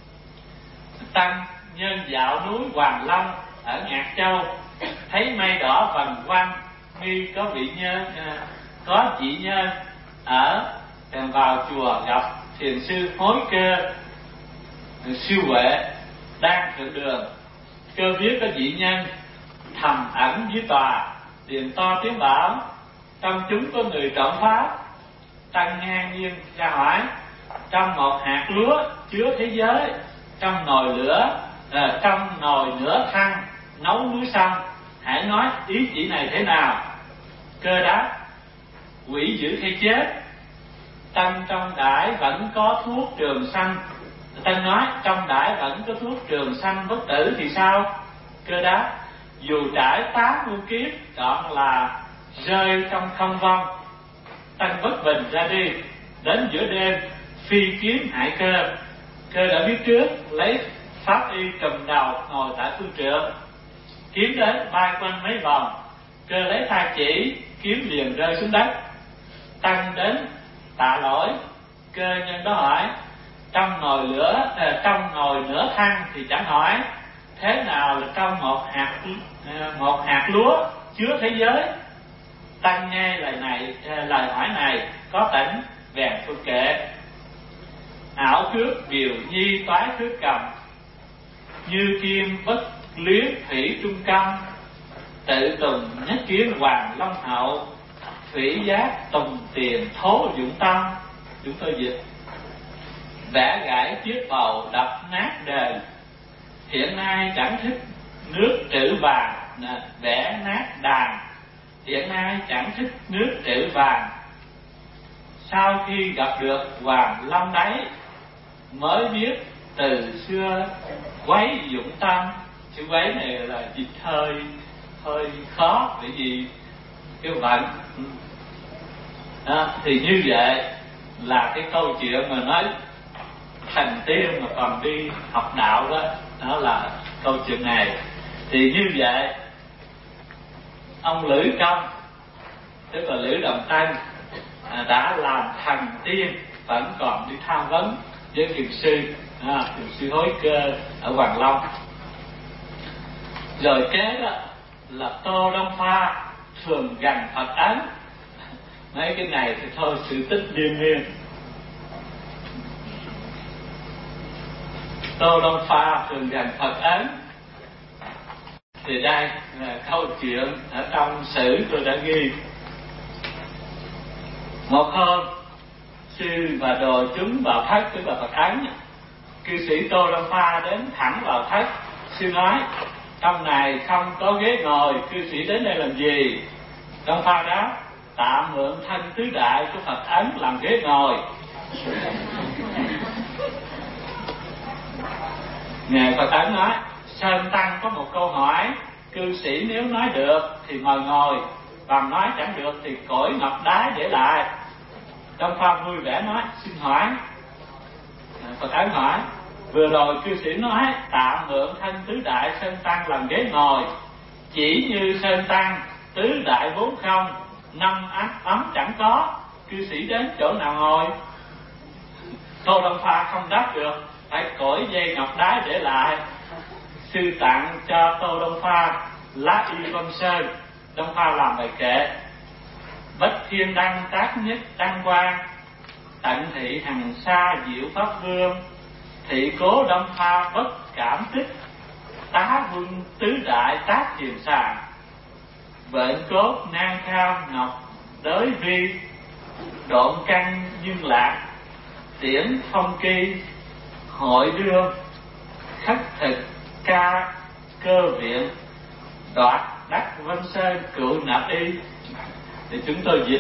Tăng nhân dạo núi Hoàng Long ở Ngạc Châu, thấy mây đỏ vần quanh, nghi có vị nhân à, có vị nhân ở bèn vào chùa gặp thiền sư Hối Cơ siêu huệ đang thượng đường. Cơ biết có vị nhân thầm ẩn dưới tòa, liền to tiếng bảo: trong chúng có người trộm pháp. Tăng ngang nhiên ra hỏi: trong một hạt lúa chứa thế giới, trong nồi lửa à, trong nồi lửa thăng nấu núi sông, hãy nói ý chỉ này thế nào? Cơ đáp: quỷ giữ hay chết? Tăng trong đãi vẫn có thuốc trường sanh. Tăng nói: trong đãi vẫn có thuốc trường sanh bất tử thì sao? Cơ đáp: dù trải tám muôn kiếp, chọn là rơi trong không vong. Tăng bất bình ra đi, đến giữa đêm phi kiếm hại Cơ. Cơ đã biết trước, lấy pháp y trùm đầu ngồi tại phương trượng. Kiếm đến bay quanh mấy vòng, Cơ lấy tay chỉ, kiếm liền rơi xuống đất. Tăng đến tạ lỗi. Cơ nhân đó hỏi: trong nồi lửa à, trong nồi lửa than thì chẳng hỏi, thế nào là trong một hạt à, một hạt lúa chứa thế giới? Tăng nghe lời này à, lời hỏi này có tỉnh, bèn phương kệ: ảo cước điều nhi toái cước cầm, như kim bất luyến thủy trung câm, tự tùng nhất kiến hoàng long hậu, thủy giác tùng tiền thố dụng tâm. Chúng tôi dịch: vẽ gãi chiếc bầu đập nát đời, hiện nay chẳng thích nước trữ vàng. Vẽ nát đàn, hiện nay chẳng thích nước trữ vàng. Sau khi gặp được hoàng long đáy, mới biết từ xưa quấy dụng tâm. Chữ quấy này là dịch hơi hơi khó, bởi vì cái vận đó. Thì như vậy là cái câu chuyện mà nói thành tiên mà còn đi học đạo đó, đó là câu chuyện này. Thì như vậy ông Lữ Công, tức là Lữ Đồng Tân, à, đã làm thành tiên, vẫn còn đi tham vấn với thiền sư à, thiền sư Hối Cơ ở Hoàng Long. Rồi kế đó là Tô Đông Pha thường gần Phật Ấn. Mấy cái này thì thôi sự tích liên miên. Tô Đông Pha thường gần Phật Ấn. Thì đây là câu chuyện ở trong sử tôi đã ghi. Một hôm, sư và đồ chúng vào thất, tức là Phật Ấn. Cư sĩ Tô Đông Pha đến thẳng vào thất. Sư nói: trong này không có ghế ngồi, cư sĩ đến đây làm gì? Đông Pha đáp: tạm mượn thân tứ đại của Phật Ấn làm ghế ngồi. Ngài Phật Ấn nói: Sơn Tăng có một câu hỏi, cư sĩ nếu nói được thì mời ngồi, còn nói chẳng được thì cõi ngọc đá để lại. Đông Pha vui vẻ nói: xin hỏi. Phật Ấn hỏi: vừa rồi cư sĩ nói tạm mượn thân tứ đại Sơn Tăng làm ghế ngồi, chỉ như Sơn Tăng tứ đại bốn không, năm ác ấm chẳng có, cư sĩ đến chỗ nào ngồi? Tô Đông Pha không đáp được, phải cõi dây ngọc đá để lại. Sư tặng cho Tô Đông Pha lá y vân sơn. Đông Pha làm bài kệ: bách thiên đăng tác nhất đăng quang, tận thị hằng sa diệu pháp vương, thị cố Đông Pha bất cảm tích, tá vương tứ đại tác thiền sàng, bệnh cốt nan khao ngọc đới vi, độn căn dương lạc, tiễn phong kỳ, hội đương khất thực ca cơ viện, đoạt đắc vân sơn cựu nạp y. Thì chúng tôi dịch: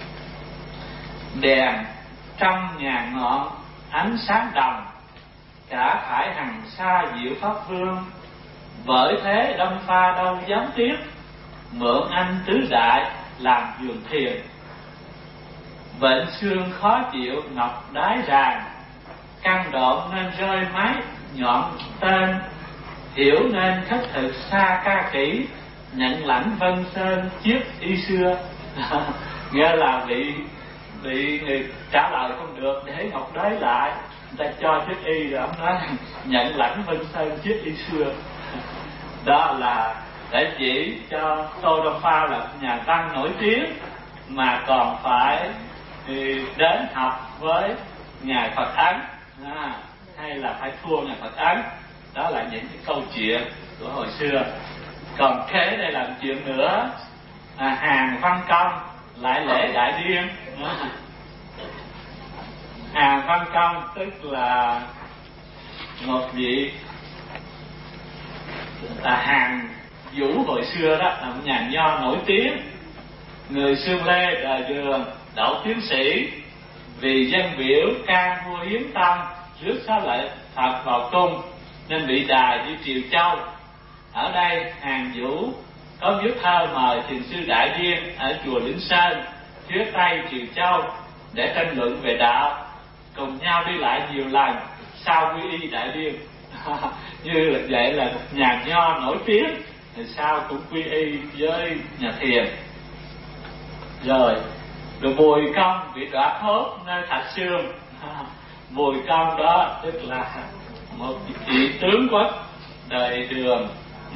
đèn trăm ngàn ngọn ánh sáng đồng, cả khải hằng sa diệu pháp vương, bởi thế Đông Pha đâu dám tiếc, mượn anh tứ đại làm giường thiền. Bệnh xương khó chịu ngọc đái ràng, căn độn nên rơi mái nhọn tên, hiểu nên khất thực xa ca kỹ, nhận lãnh vân sơn chiếc y xưa. nghĩa là bị bị người trả lời không được, để Ngọc Đế lại, người ta cho chiếc y rồi ông nói nhận lãnh Vinh Sơn chiếc y xưa. Đó là để chỉ cho Tô Đông Pha là nhà văn nổi tiếng mà còn phải thì đến học với ngài Phật Ấn, à, hay là phải thua ngài Phật Ấn. Đó là những cái câu chuyện của hồi xưa. Còn kế đây là một chuyện nữa, à, Hàn Văn Công lại lễ Đại Điên. À, Hàn Văn Công tức là một vị là Hàn Vũ hồi xưa đó, là một nhà nho nổi tiếng, người Xương Lê đời Đường, đậu tiến sĩ, vì dân biểu ca vua Yến Tông rước xá lệ Phật vào cung nên bị đày đi Triều Châu. Ở đây Hàn Vũ có viết thơ mời thiền sư Đại Điên ở chùa Linh Sơn phía tây Triều Châu để tranh luận về đạo, cùng nhau đi lại nhiều lần sau quy y Đại Điên. Như là vậy, là nhà nho nổi tiếng thì sao cũng quy y với nhà thiền. Rồi rồi Bùi Công bị đọa thốt nơi Thạch Sương. Bùi Công đó tức là một vị tướng quốc đời Đường.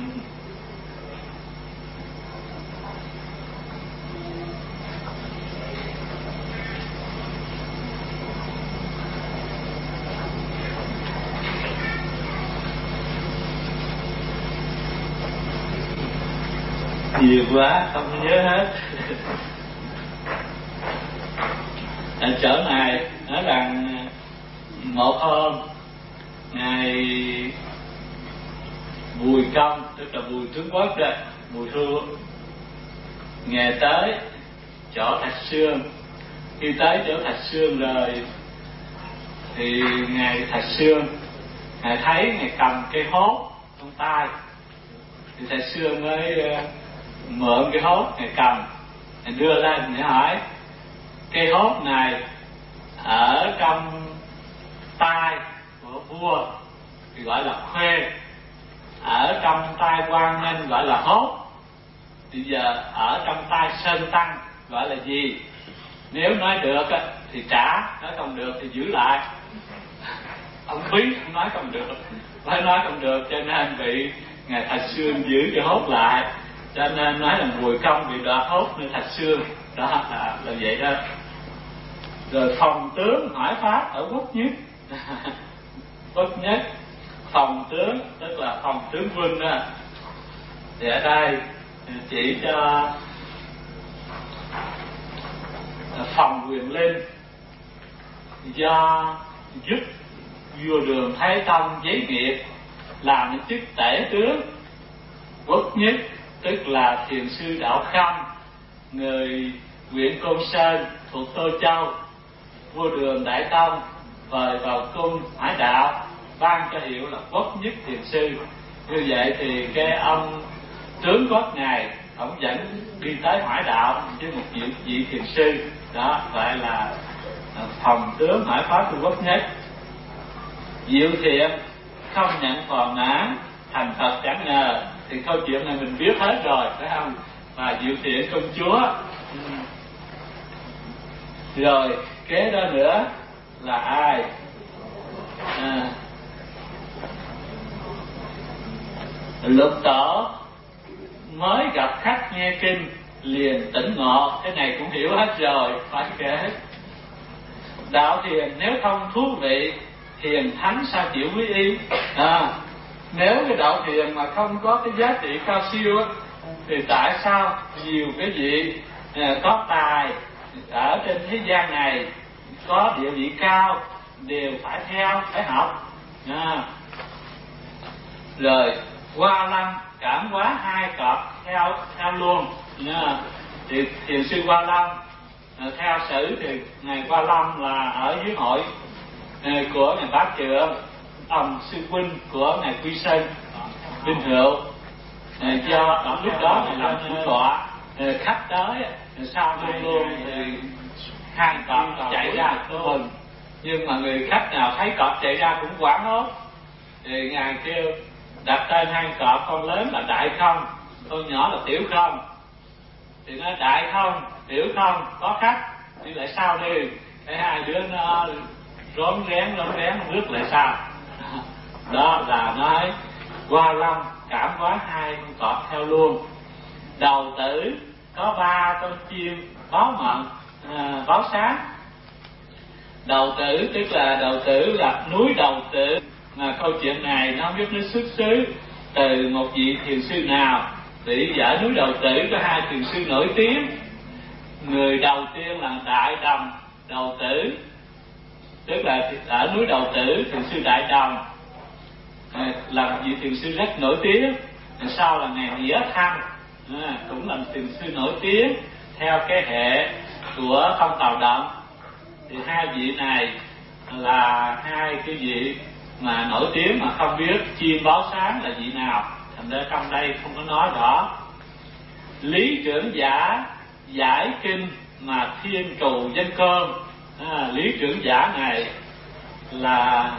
Nhiều quá không nhớ hết. Ở chỗ này nói rằng một hôm ngài Bùi Công, tức là Bùi tướng quốc đó, Bùi Thu, ngài tới chỗ Thạch Sương. Khi tới chỗ Thạch Sương rồi thì ngài Thạch Sương ngài thấy ngài cầm cây hốt trong tay, thì Thạch Sương mới mượn cái hốt ngài cầm, ngài đưa lên, ngài hỏi cây hốt này ở trong tay của vua thì gọi là khuê, ở trong tay quan nhân gọi là hốt, bây giờ ở trong tay Sơn Tăng gọi là gì? Nếu nói được thì trả, nói không được thì giữ lại. Ông biết không nói không được, phải nói không được, cho nên bị ngài Thạch Sương giữ cái hốt lại, cho nên nói là Bùi Công bị đoạt hốt nơi Thạch Sương. Đó là, là vậy đó. Rồi phòng tướng hỏi pháp ở Quốc Nhất. Quốc Nhất, phòng tướng tức là phòng tướng quân đó. Thì ở đây chỉ cho phòng quyền linh do giúp vua Đường Thái Tông giấy nghiệp làm những chức tể tướng. Quốc Nhất tức là thiền sư Đạo Khâm, người huyện Côn Sơn thuộc Tô Châu. Vua Đường Đại Tông mời vào cung hỏi đạo, ban cho hiệu là Quốc Nhất thiền sư. Như vậy thì cái ông tướng quốc này ông dẫn đi tới hỏi đạo với một vị, vị thiền sư, đó gọi là phòng tướng hỏi pháp của Quốc Nhất. Diệu thiện không nhận phò mã, thành Phật chẳng ngờ. Thì câu chuyện này mình biết hết rồi, phải không? Và Diệu thiện công chúa. Rồi kế đó nữa là ai? À, Lục Tổ mới gặp khách nghe kinh liền tỉnh ngộ. Cái này cũng hiểu hết rồi, phải kể. Đạo thiền nếu không thú vị, thiền thánh sao chịu quý y? À, nếu cái đạo thiền mà không có cái giá trị cao siêu thì tại sao nhiều cái vị à, có tài ở trên thế gian này, có địa vị cao đều phải theo, phải học. À, rồi Hoa Lâm cảm hóa hai cọp theo theo luôn. À, thì thiền sư Hoa Lâm à, theo sử thì ngài Hoa Lâm là ở dưới hội à, của ngài Bá Trượng, ông sư huynh của ngài Quy Sơn Vinh Hữu. À, do ở lúc đó ngài làm chủ tọa, à, khách tới sau luôn luôn thì hai cọp chạy ra tôi mừng, nhưng mà người khách nào thấy cọp chạy ra cũng quảng hốt, thì ngài kêu đặt tên hai cọp, con lớn là Đại Không, con nhỏ là Tiểu Không. Thì nói Đại Không hiểu không? Có khách đi lại sau đi. Cái hai đứa nó rón rén rón rén rước lại sau. Đó là nói Hoa Long cảm hóa hai con cọp theo luôn. Đầu tử có ba con chim báo mận, à, báo sáng. Đầu tử tức là đầu tử là núi Đầu Tử, mà câu chuyện này nó biết nó xuất xứ từ một vị thiền sư nào. Thì ở núi Đầu Tử có hai thiền sư nổi tiếng. Người đầu tiên là Đại Đồng Đầu Tử, tức là ở núi Đầu Tử thiền sư Đại Đồng là vị thiền sư rất nổi tiếng. Sau là ngài Nghĩa Thăng, à, cũng là thiền sư nổi tiếng theo cái hệ của Tông Tàu Động. Thì hai vị này là hai cái vị mà nổi tiếng mà không biết chim báo sáng là vị nào, thành ra trong đây không có nói rõ. Lý trưởng giả giải kinh mà thiên trù danh cơm. À, lý trưởng giả này là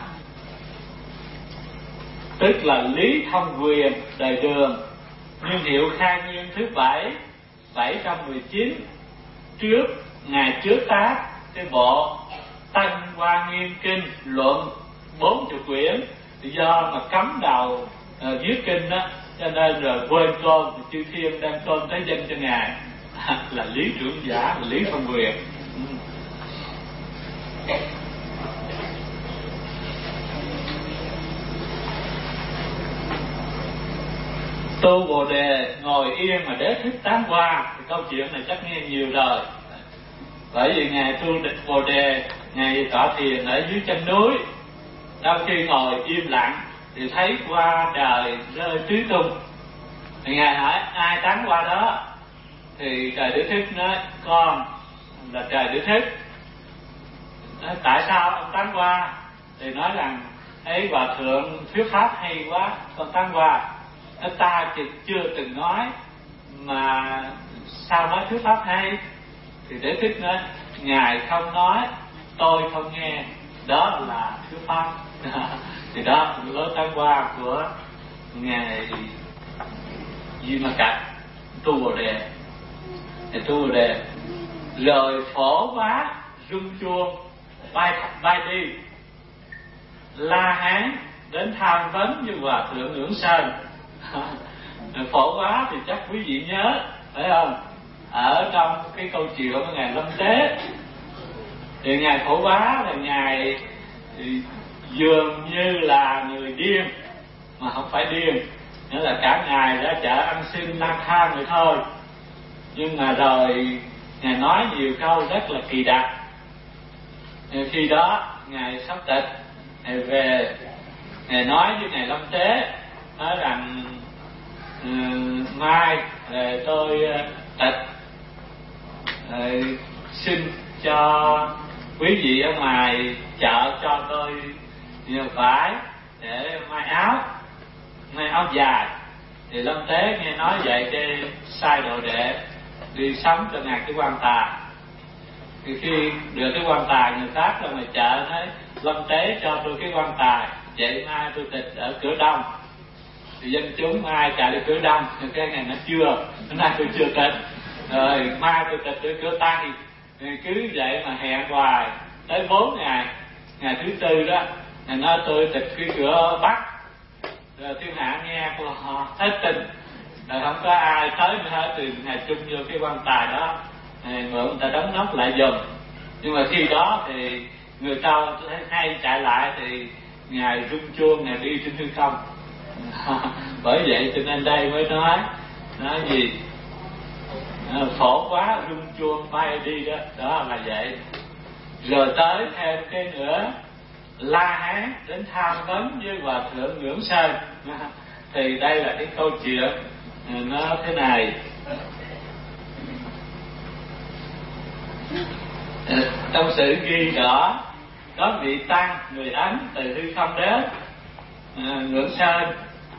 tức là Lý Thông Quyền đời Đường, niên hiệu khai nguyên thứ bảy, bảy trăm mười chín trước ngày trước tác cái bộ Tân Hoa Nghiêm Kinh luận bốn chục quyển. Do mà cấm đầu uh, viết kinh đó, cho nên rồi quên tôn, thì chư thiên đem tôn tới danh cho ngài là Lý trưởng giả, là Lý Thông Quyền. ừ. Tu Bồ Đề ngồi yên mà đế thích tán hoa. Thì câu chuyện này chắc nghe nhiều rồi. Bởi vì ngài Tu Bồ Đề, ngài tọa thiền ở dưới chân núi, đôi khi ngồi im lặng thì thấy hoa trời rơi tứ tung. Thì ngài hỏi ai tán hoa đó? Thì trời Đức Thích nói con là trời Đức Thích. Nói, tại sao ông tán hoa? Thì nói rằng ấy hòa thượng thuyết pháp hay quá, con tán hoa. Ta chưa từng nói mà sao nói thuyết pháp hay? Thì Đế Thích nói ngài không nói, tôi không nghe, đó là thuyết pháp. Thì đó là lối tán hoa của ngài Di Ma Cật Tu Bồ Đề. Thì Tu Bồ Đề rồi phổ vá rung chuông bay bay đi. La Hán đến tham vấn với hòa thượng Ngưỡng Sơn. Phổ vá thì chắc quý vị nhớ phải không? Ở trong cái câu chuyện của ngài Lâm Tế, thì ngài Phổ Vá là ngài dường như là người điên mà không phải điên, nghĩa là cả ngày ra chợ ăn xin lang thang rồi thôi. Nhưng mà rồi ngài nói nhiều câu rất là kỳ đặc. Khi đó ngài sắp tịch, ngài về, ngài nói với ngài Lâm Tế, nói rằng uh, mai uh, tôi uh, tịch, uh, xin cho quý vị ở ngoài chợ cho tôi nhiều vải để may áo, may áo dài. Thì Lâm Tế nghe nói vậy thì sai đồ đệ đi sắm cho ngài cái quan tài. Thì khi được cái quan tài, người khác ra ngoài chợ nói Lâm Tế cho tôi cái quan tài, vậy mai tôi tịch ở cửa Đông. Thì dân chúng mai chạy đi cửa Đông, thì cái ngày nó chưa, hôm nay tôi chưa tịch, rồi mai tôi tịch ở cửa Tây. Thì cứ vậy mà hẹn hoài tới bốn ngày. Ngày thứ tư đó ngài nói tôi tịch cái cửa Bắc. Rồi thiên hạ nghe của họ hết tình, rồi không có ai tới nữa hết. Thì ngài chung vô cái quan tài đó, ngài mượn người ta đóng nóc lại dùm. Nhưng mà khi đó thì người ta hay chạy lại thì ngài rung chuông, ngài đi trên hư không. Bởi vậy cho nên đây mới nói nói gì phổ quá rung chuông bay đi đó, đó là vậy. Rồi tới thêm cái nữa, La Hán đến tham vấn với hòa thượng Ngưỡng Sơn. Thì đây là cái câu chuyện nó thế này. Trong sự ghi rõ có vị tăng người Ấn từ hư không đến Ngưỡng Sơn,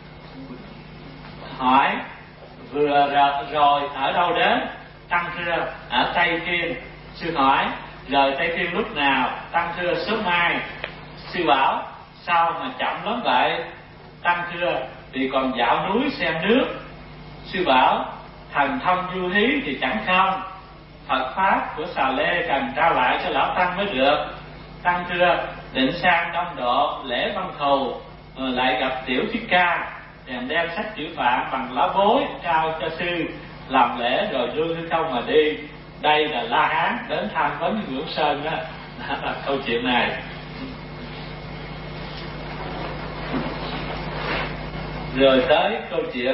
hỏi vừa rồi ở đâu đến? Tăng thưa ở Tây Thiên. Sư hỏi rời Tây Thiên lúc nào? Tăng thưa sớm mai. Sư bảo sao mà chậm lắm vậy? Tăng thưa thì còn dạo núi xem nước. Sư bảo thần thông du hí thì chẳng không, Phật pháp của Xà Lê cần trao lại cho lão tăng mới được. Tăng thưa, định sang Đông Độ lễ Văn Thù, rồi lại gặp Tiểu Thích Ca, bèn đem sách chữ Phạn bằng lá bối trao cho sư làm lễ rồi đưa hư không mà đi. Đây là La Hán đến tham vấn Ngưỡng Sơn đó. Đó là câu chuyện này. Rồi tới câu chuyện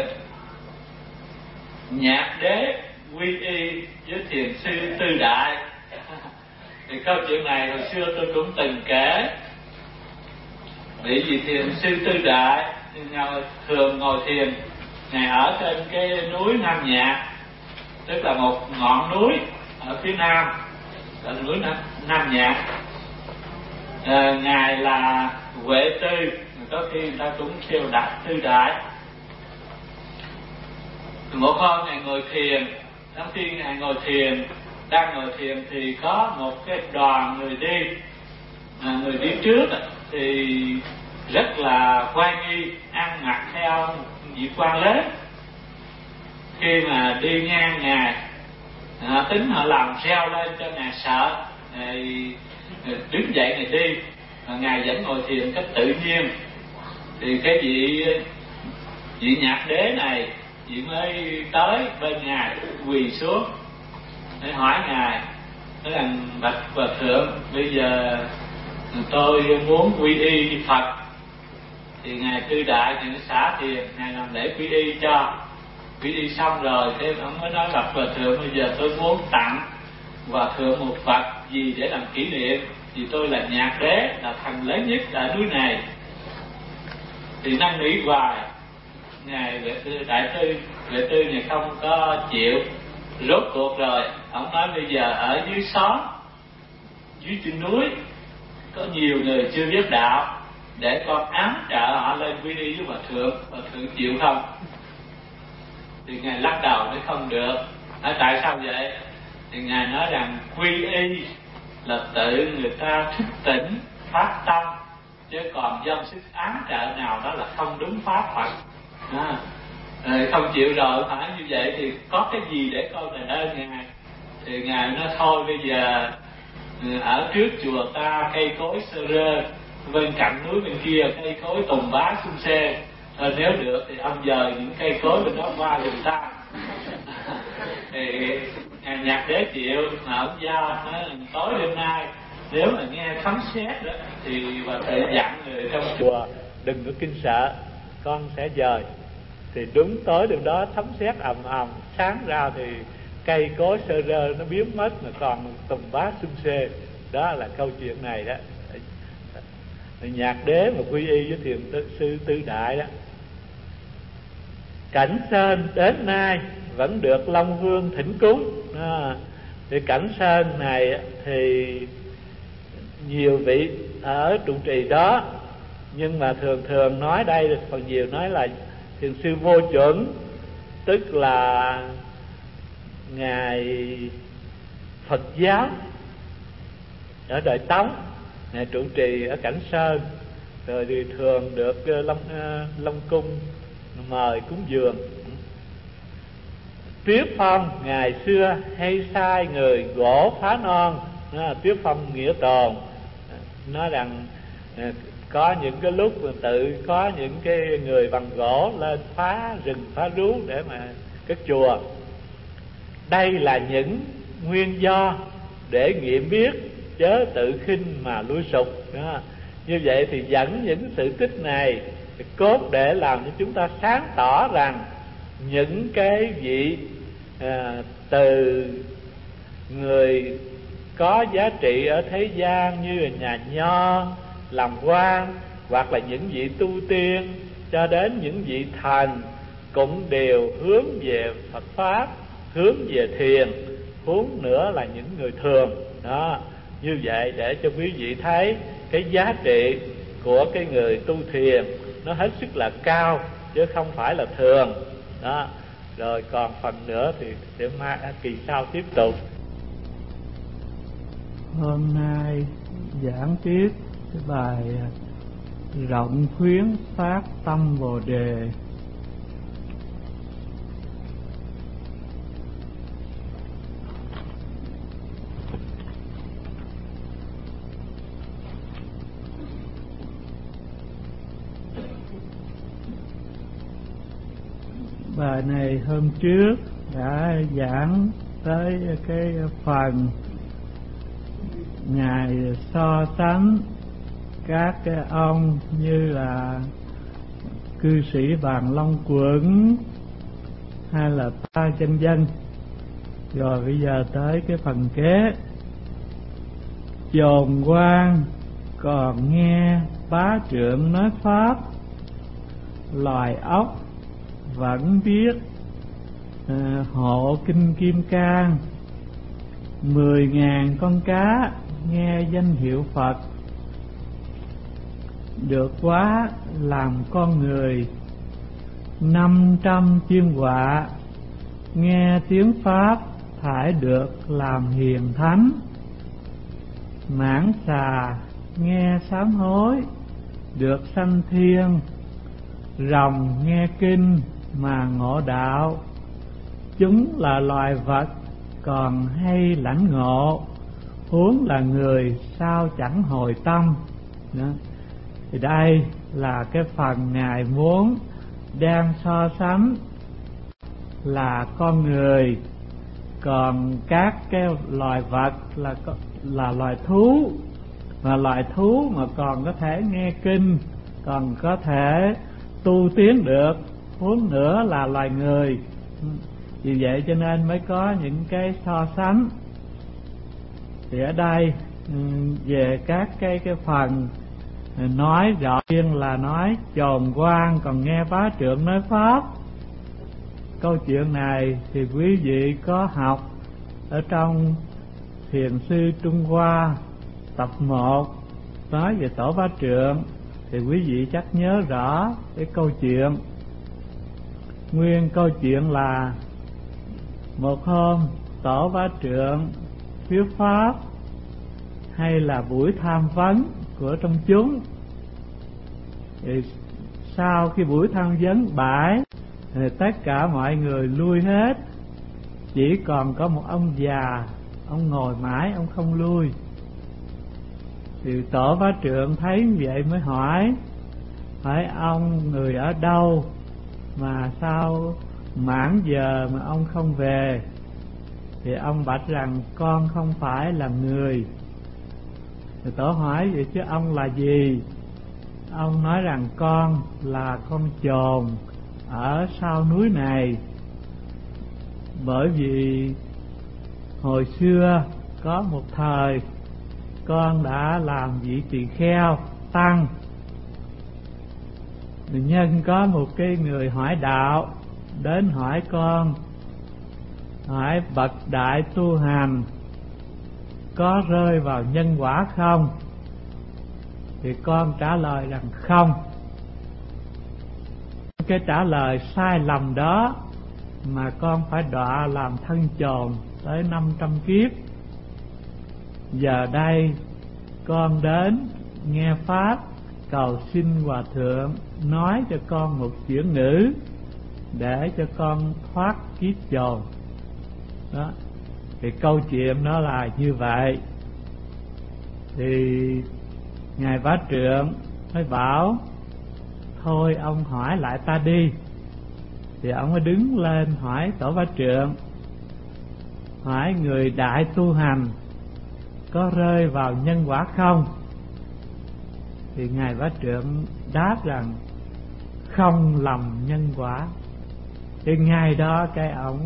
Nhạc Đế quy y với thiền sư Tư Đại. Thì câu chuyện này hồi xưa tôi cũng từng kể. Bởi vì thiền sư Tư Đại thường ngồi thiền, ngài ở trên cái núi Nam Nhạc, tức là một ngọn núi ở phía nam, ở núi Nam, Nam Nhạc. À, ngài là Huệ Tư, có khi người ta cũng kêu đặt Tư Đại. Một hôm ngài ngồi thiền, trong khi ngài ngồi thiền, đang ngồi thiền thì có một cái đoàn người đi, à, người đi trước thì rất là oai nghi, ăn mặc theo vị quan lớn. Khi mà đi ngang ngài, à, tính họ làm reo lên cho ngài sợ, ngài đứng dậy ngài đi, mà ngài vẫn ngồi thiền cách tự nhiên. Thì cái vị vị Nhạc Đế này, vị mới tới bên ngài quỳ xuống để hỏi ngài, nói rằng bạch hòa thượng, bây giờ tôi muốn quy y với Phật. Thì ngài Tư Đại thì nó xả thiền, ngài làm lễ quy y cho. Quy y xong rồi thế ông mới nói bạch hòa thượng, bây giờ tôi muốn tặng hòa thượng một vật gì để làm kỷ niệm, vì tôi là Nhạc Đế, là thần lớn nhất ở núi này. Thì năn nỉ hoài, ngài Huệ Tư, Đại Tư Huệ Tư này không có chịu. Rốt cuộc rồi ông nói bây giờ ở dưới xóm, dưới trên núi có nhiều người chưa biết đạo, để con ám trợ họ lên quy y với hòa thượng, hòa thượng chịu không? Thì ngài lắc đầu nói không được. Nói tại sao vậy? Thì ngài nói rằng quy y là tự người ta thức tỉnh phát tâm, chứ còn dâng sức ám trợ nào đó là không đúng pháp Phật. À, không chịu rồi phải như vậy thì có cái gì để con đền ơn ngài? Thì ngài nói thôi bây giờ ở trước chùa ta cây cối sơ rơ, bên cạnh núi bên kia cây cối tùng bá xum xê, à, nếu được thì ông dời những cây cối bên đó qua giùm ta. Thì ngài Nhạc Đế chịu, mà ông giao nói tối đêm nay nếu mà nghe sấm sét đó thì bà phải dặn người trong chùa đừng có kinh sợ, con sẽ dời. Thì đúng tối đêm đó sấm sét ầm ầm, sáng ra thì cây cối sơ rơ nó biến mất mà còn tùng bá xum xê. Đó là câu chuyện này đó. Nhạc Đế mà quy y với thiền sư Tư Đại đó. Cảnh Sơn đến nay vẫn được Long Vương thỉnh cúng. À, thì Cảnh Sơn này thì nhiều vị ở trụ trì đó, nhưng mà thường thường nói đây phần nhiều nói là thiền sư Vô Chuẩn, tức là ngài Phật giáo ở đời Tống, ngài trụ trì ở Cảnh Sơn, rồi thì thường được Long Long Cung mời cúng dường. Tuyết Phong ngày xưa hay sai người gỗ phá non, Tuyết Phong Nghĩa Tồn nói rằng có những cái lúc mà tự có những cái người bằng gỗ lên phá rừng phá rú để mà cất chùa. Đây là những nguyên do để nghiệm biết, chớ tự khinh mà lui sụp. Đó. Như vậy thì dẫn những sự tích này cốt để làm cho chúng ta sáng tỏ rằng những cái vị à, từ người có giá trị ở thế gian như là nhà nho, làm quan, hoặc là những vị tu tiên cho đến những vị thần cũng đều hướng về Phật pháp, hướng về thiền, huống nữa là những người thường. Đó, như vậy để cho quý vị thấy cái giá trị của cái người tu thiền nó hết sức là cao, chứ không phải là thường. Đó. Rồi còn phần nữa thì để mai kỳ sau tiếp tục. Hôm nay giảng tiếp cái bài Rộng Khuyến Phát Tâm Bồ Đề. Bài này hôm trước đã giảng tới cái phần Ngài so sánh các cái ông như là cư sĩ Bàn Long Quận hay là ba chân dân. Rồi bây giờ tới cái phần kế. Chồn quan còn nghe bá trượng nói pháp, loài ốc vẫn biết à, hộ kinh kim cang. Mười ngàn con cá nghe danh hiệu Phật, được quá làm con người. Năm trăm chiên quạ nghe tiếng pháp, phải được làm hiền thánh. Mãng xà nghe sám hối, được sanh thiên. Rồng nghe kinh mà ngộ đạo, chúng là loài vật còn hay lãnh ngộ. Huống là người sao chẳng hồi tâm. Đó. Thì đây là cái phần Ngài muốn đang so sánh là con người, còn các cái loài vật là là loài thú, mà loài thú mà còn có thể nghe kinh, còn có thể tu tiến được, huống nữa là loài người. Vì vậy cho nên mới có những cái so sánh. Thì ở đây về các cái cái phần nói rõ riêng là nói chồn quan còn nghe bá trượng nói pháp. Câu chuyện này thì quý vị có học ở trong Thiền sư Trung Hoa tập một nói về tổ bá trượng, thì quý vị chắc nhớ rõ cái câu chuyện. Nguyên câu chuyện là một hôm tổ bá trượng thuyết pháp hay là buổi tham vấn của trong chúng. Thì sau khi buổi tham vấn bãi thì tất cả mọi người lui hết, chỉ còn có một ông già, ông ngồi mãi ông không lui. Thì tổ bá trượng thấy vậy mới hỏi: hỏi ông người ở đâu mà sao mãn giờ mà ông không về? Thì ông bạch rằng con không phải là người. Thì tổ hỏi vậy chứ ông là gì? Ông nói rằng con là con chồn ở sau núi này. Bởi vì hồi xưa có một thời con đã làm vị tỳ kheo tăng. Nhân có một cái người hỏi đạo đến hỏi con, hỏi bậc đại tu hành có rơi vào nhân quả không? Thì con trả lời rằng không. Cái trả lời sai lầm đó mà con phải đọa làm thân chồn tới năm trăm kiếp. Giờ đây con đến nghe pháp, cầu xin Hòa Thượng nói cho con một chuyển ngữ để cho con thoát kiếp chồn. Đó. Thì câu chuyện nó là như vậy. Thì Ngài Bá Trượng mới bảo thôi ông hỏi lại ta đi. Thì ông mới đứng lên hỏi tổ Bá Trượng, hỏi người đại tu hành có rơi vào nhân quả không? Thì Ngài Bá Trượng đáp rằng không lầm nhân quả. Thì ngày đó cái ông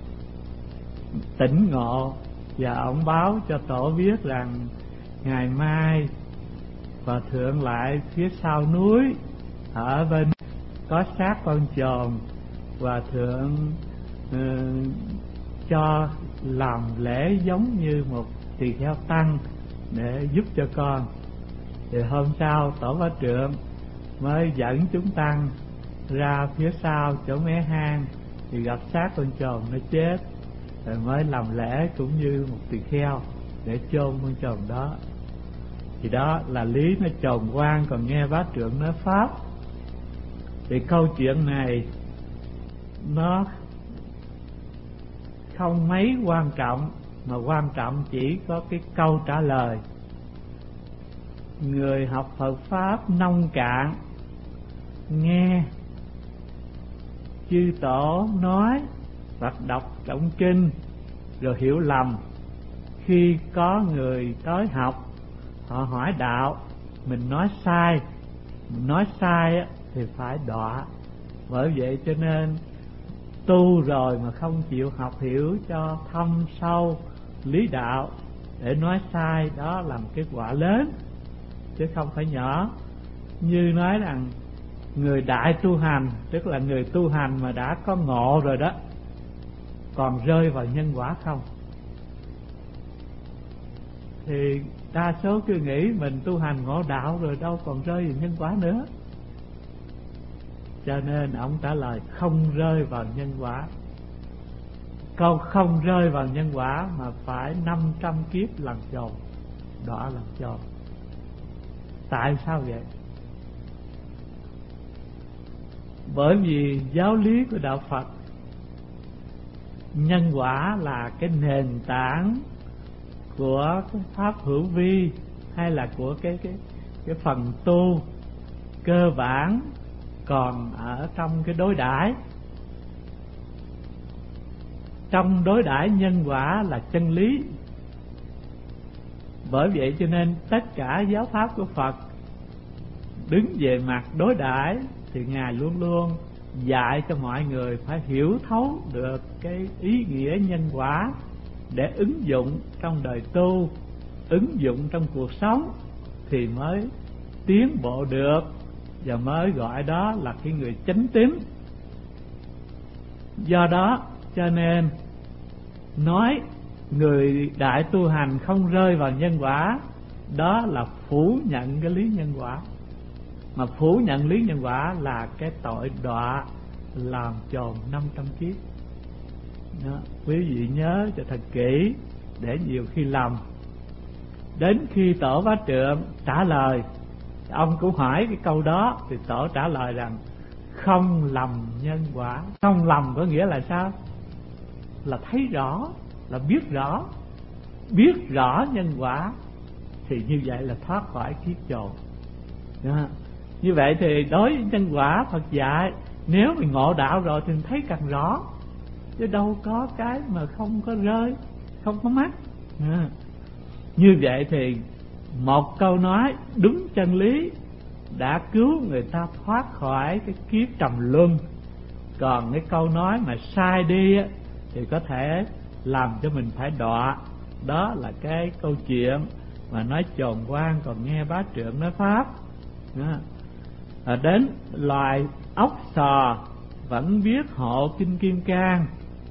tỉnh ngộ và ông báo cho tổ biết rằng ngày mai Hòa Thượng lại phía sau núi ở bên có xác con chồn. Hòa Thượng uh, cho làm lễ giống như một tỳ kheo tăng để giúp cho con. Thì hôm sau tổ Bá Trượng mới dẫn chúng tăng ra phía sau chỗ mé hang, thì gặp xác con chồn nó chết, rồi mới làm lễ cũng như một tỳ kheo để chôn con chồn đó. Thì đó là lý nó chồn quan còn nghe Bá Trượng nói pháp. Thì câu chuyện này nó không mấy quan trọng, mà quan trọng chỉ có cái câu trả lời. Người học Phật pháp nông cạn nghe chư tổ nói hoặc đọc trọng kinh rồi hiểu lầm. Khi có người tới học, họ hỏi đạo, mình nói sai, mình nói sai á, thì phải đọa. Bởi vậy cho nên tu rồi mà không chịu học hiểu cho thâm sâu lý đạo, để nói sai, đó là một cái quả lớn chứ không phải nhỏ. Như nói rằng người đại tu hành, tức là người tu hành mà đã có ngộ rồi đó, còn rơi vào nhân quả không? Thì đa số cứ nghĩ mình tu hành ngộ đạo rồi, đâu còn rơi vào nhân quả nữa. Cho nên ông trả lời không rơi vào nhân quả. Câu không rơi vào nhân quả mà phải năm trăm kiếp lần chồn, đọa lần chồn. Tại sao vậy? Bởi vì giáo lý của đạo Phật, nhân quả là cái nền tảng của cái pháp hữu vi, hay là của cái cái cái phần tu cơ bản còn ở trong cái đối đãi. Trong đối đãi nhân quả là chân lý. Bởi vậy cho nên tất cả giáo pháp của Phật đứng về mặt đối đãi thì Ngài luôn luôn dạy cho mọi người phải hiểu thấu được cái ý nghĩa nhân quả để ứng dụng trong đời tu, ứng dụng trong cuộc sống thì mới tiến bộ được, và mới gọi đó là cái người chánh tín. Do đó cho nên nói người đại tu hành không rơi vào nhân quả, đó là phủ nhận cái lý nhân quả. Mà phủ nhận lý nhân quả là cái tội đọa làm chồn năm trăm kiếp. Đó, quý vị nhớ cho thật kỹ, để nhiều khi lầm. Đến khi Tổ Bá Trượng trả lời, ông cũng hỏi cái câu đó, thì Tổ trả lời rằng không lầm nhân quả. Không lầm có nghĩa là sao? Là thấy rõ, là biết rõ. Biết rõ nhân quả thì như vậy là thoát khỏi kiếp chồn. Đó. Như vậy thì đối với nhân quả Phật dạy, nếu mình ngộ đạo rồi thì mình thấy càng rõ, chứ đâu có cái mà không có rơi, không có mắc. À. Như vậy thì một câu nói đúng chân lý đã cứu người ta thoát khỏi cái kiếp trầm luân. Còn cái câu nói mà sai đi thì có thể làm cho mình phải đọa. Đó là cái câu chuyện mà nói chồn quan còn nghe Bá Trượng nói pháp. Đó. À, đến loài ốc sò vẫn biết hộ kinh Kim Cang.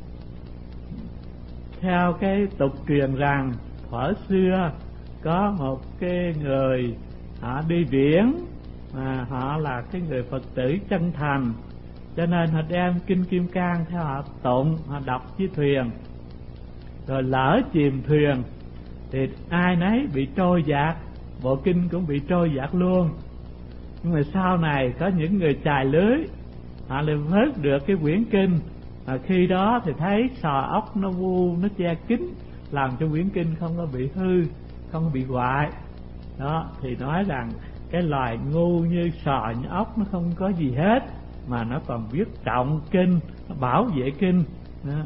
Theo cái tục truyền rằng thuở xưa có một cái người họ đi biển, mà họ là cái người Phật tử chân thành, cho nên họ đem kinh Kim Cang theo họ tụng, họ đọc dưới thuyền. Rồi lỡ chìm thuyền thì ai nấy bị trôi dạt, bộ kinh cũng bị trôi dạt luôn. Nhưng mà sau này có những người chài lưới, họ lại vớt được cái quyển kinh. Mà khi đó thì thấy sò ốc nó vu, nó che kín, làm cho quyển kinh không có bị hư, không có bị hoại. Đó, thì nói rằng cái loài ngu như sò như ốc nó không có gì hết, mà nó còn biết trọng kinh, nó bảo vệ kinh. Đó.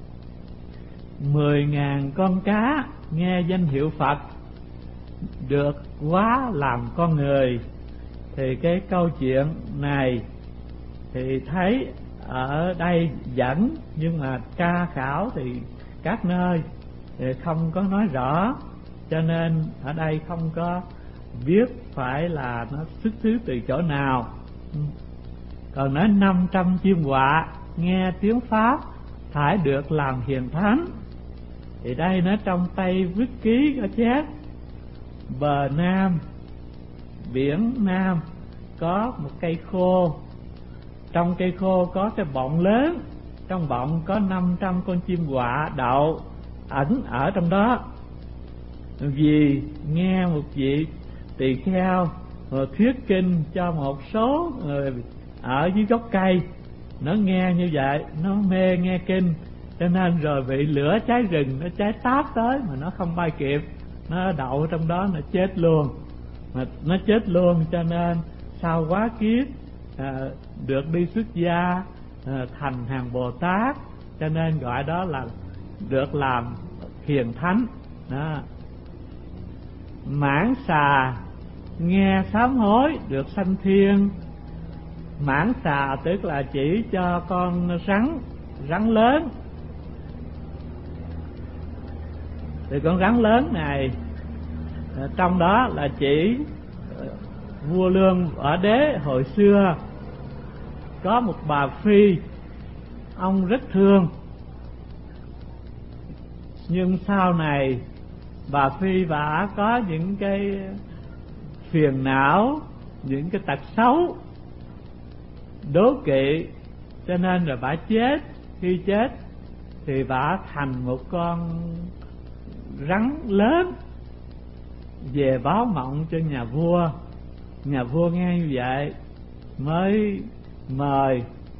Mười ngàn con cá nghe danh hiệu Phật được hóa làm con người. Thì cái câu chuyện này thì thấy ở đây dẫn, nhưng mà tra khảo thì các nơi thì không có nói rõ, cho nên ở đây không có biết phải là nó xuất xứ từ chỗ nào. Còn nói năm trăm chiêm họa nghe tiếng Pháp phải được làm hiền thánh, thì đây nó trong Tây Viết Ký có chép: bờ Nam, biển Nam có một cây khô, trong cây khô có cái bọng lớn, trong bọng có năm trăm con chim quạ đậu ẩn ở trong đó. Vì nghe một vị tỳ kheo rồi thuyết kinh cho một số người ở dưới gốc cây, nó nghe như vậy, nó mê nghe kinh, cho nên rồi bị lửa cháy rừng nó cháy táp tới mà nó không bay kịp, nó đậu trong đó, nó chết luôn. Mà nó chết luôn cho nên sau quá kiếp à, được đi xuất gia, thành hàng Bồ Tát, cho nên gọi đó là được làm hiền thánh đó. Mãng xà nghe sám hối được sanh thiên. Mãng xà tức là chỉ cho con rắn, rắn lớn. Thì con rắn lớn này trong đó là chỉ vua Lương Võ Đế hồi xưa có một bà phi, ông rất thương, nhưng sau này bà phi bà có những cái phiền não, những cái tật xấu, đố kỵ, cho nên là bà chết. Khi chết thì bà thành một con rắn lớn về báo mộng cho nhà vua. Nhà vua nghe như vậy mới mời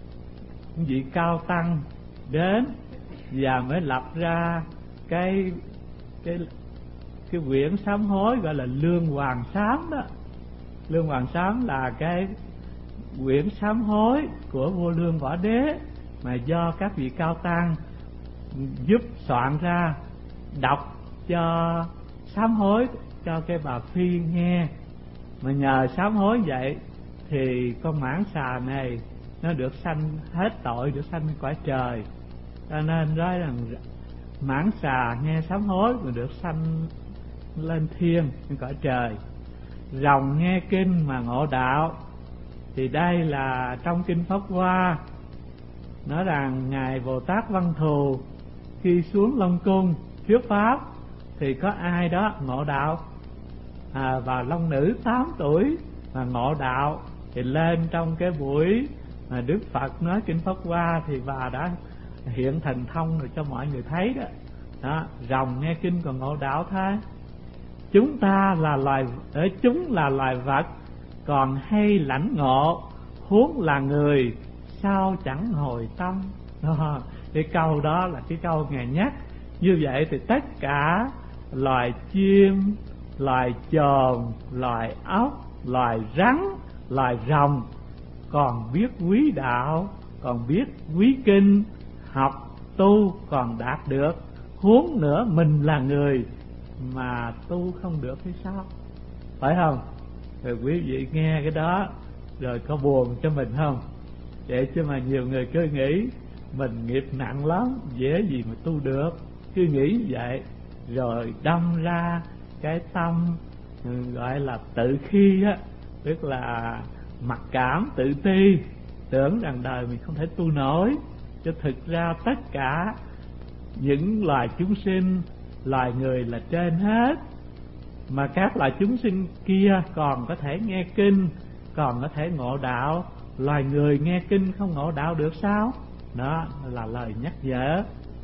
vị cao tăng đến và mới lập ra cái cái cái quyển sám hối gọi là Lương Hoàng Sám đó. Lương Hoàng Sám là cái quyển sám hối của vua Lương Võ Đế mà do các vị cao tăng giúp soạn ra, đọc cho sám hối cho cái bà phi nghe. Mà nhờ sám hối vậy thì con mãng xà này nó được sanh hết tội, được sanh cõi trời. Cho nên nói rằng mãng xà nghe sám hối mà được sanh lên thiên, lên cõi trời. Rồng nghe kinh mà ngộ đạo, thì đây là trong kinh Pháp Hoa nói rằng ngài Bồ Tát Văn Thù khi xuống Long Cung thuyết pháp thì có ai đó ngộ đạo, à, và long nữ tám tuổi mà ngộ đạo thì lên trong cái buổi mà Đức Phật nói kinh Pháp Hoa thì bà đã hiện thần thông rồi cho mọi người thấy đó. Đó, rồng nghe kinh còn ngộ đạo thôi. Chúng ta là loài, ở chúng là loài vật còn hay lãnh ngộ, huống là người sao chẳng hồi tâm. Đó, cái câu đó là cái câu ngài nhắc. Như vậy thì tất cả loài chim, loài chồn, loài ốc, loài rắn, loài rồng còn biết quý đạo, còn biết quý kinh, học tu còn đạt được, huống nữa mình là người mà tu không được hay sao? Phải không? Rồi quý vị nghe cái đó rồi có buồn cho mình không? Để chứ mà nhiều người cứ nghĩ mình nghiệp nặng lắm, dễ gì mà tu được, cứ nghĩ như vậy rồi đâm ra cái tâm gọi là tự khi á, tức là mặc cảm, tự ti, tưởng rằng đời mình không thể tu nổi. Chứ thực ra tất cả những loài chúng sinh, loài người là trên hết, mà các loài chúng sinh kia còn có thể nghe kinh, còn có thể ngộ đạo. Loài người nghe kinh không ngộ đạo được sao? Đó là lời nhắc nhở.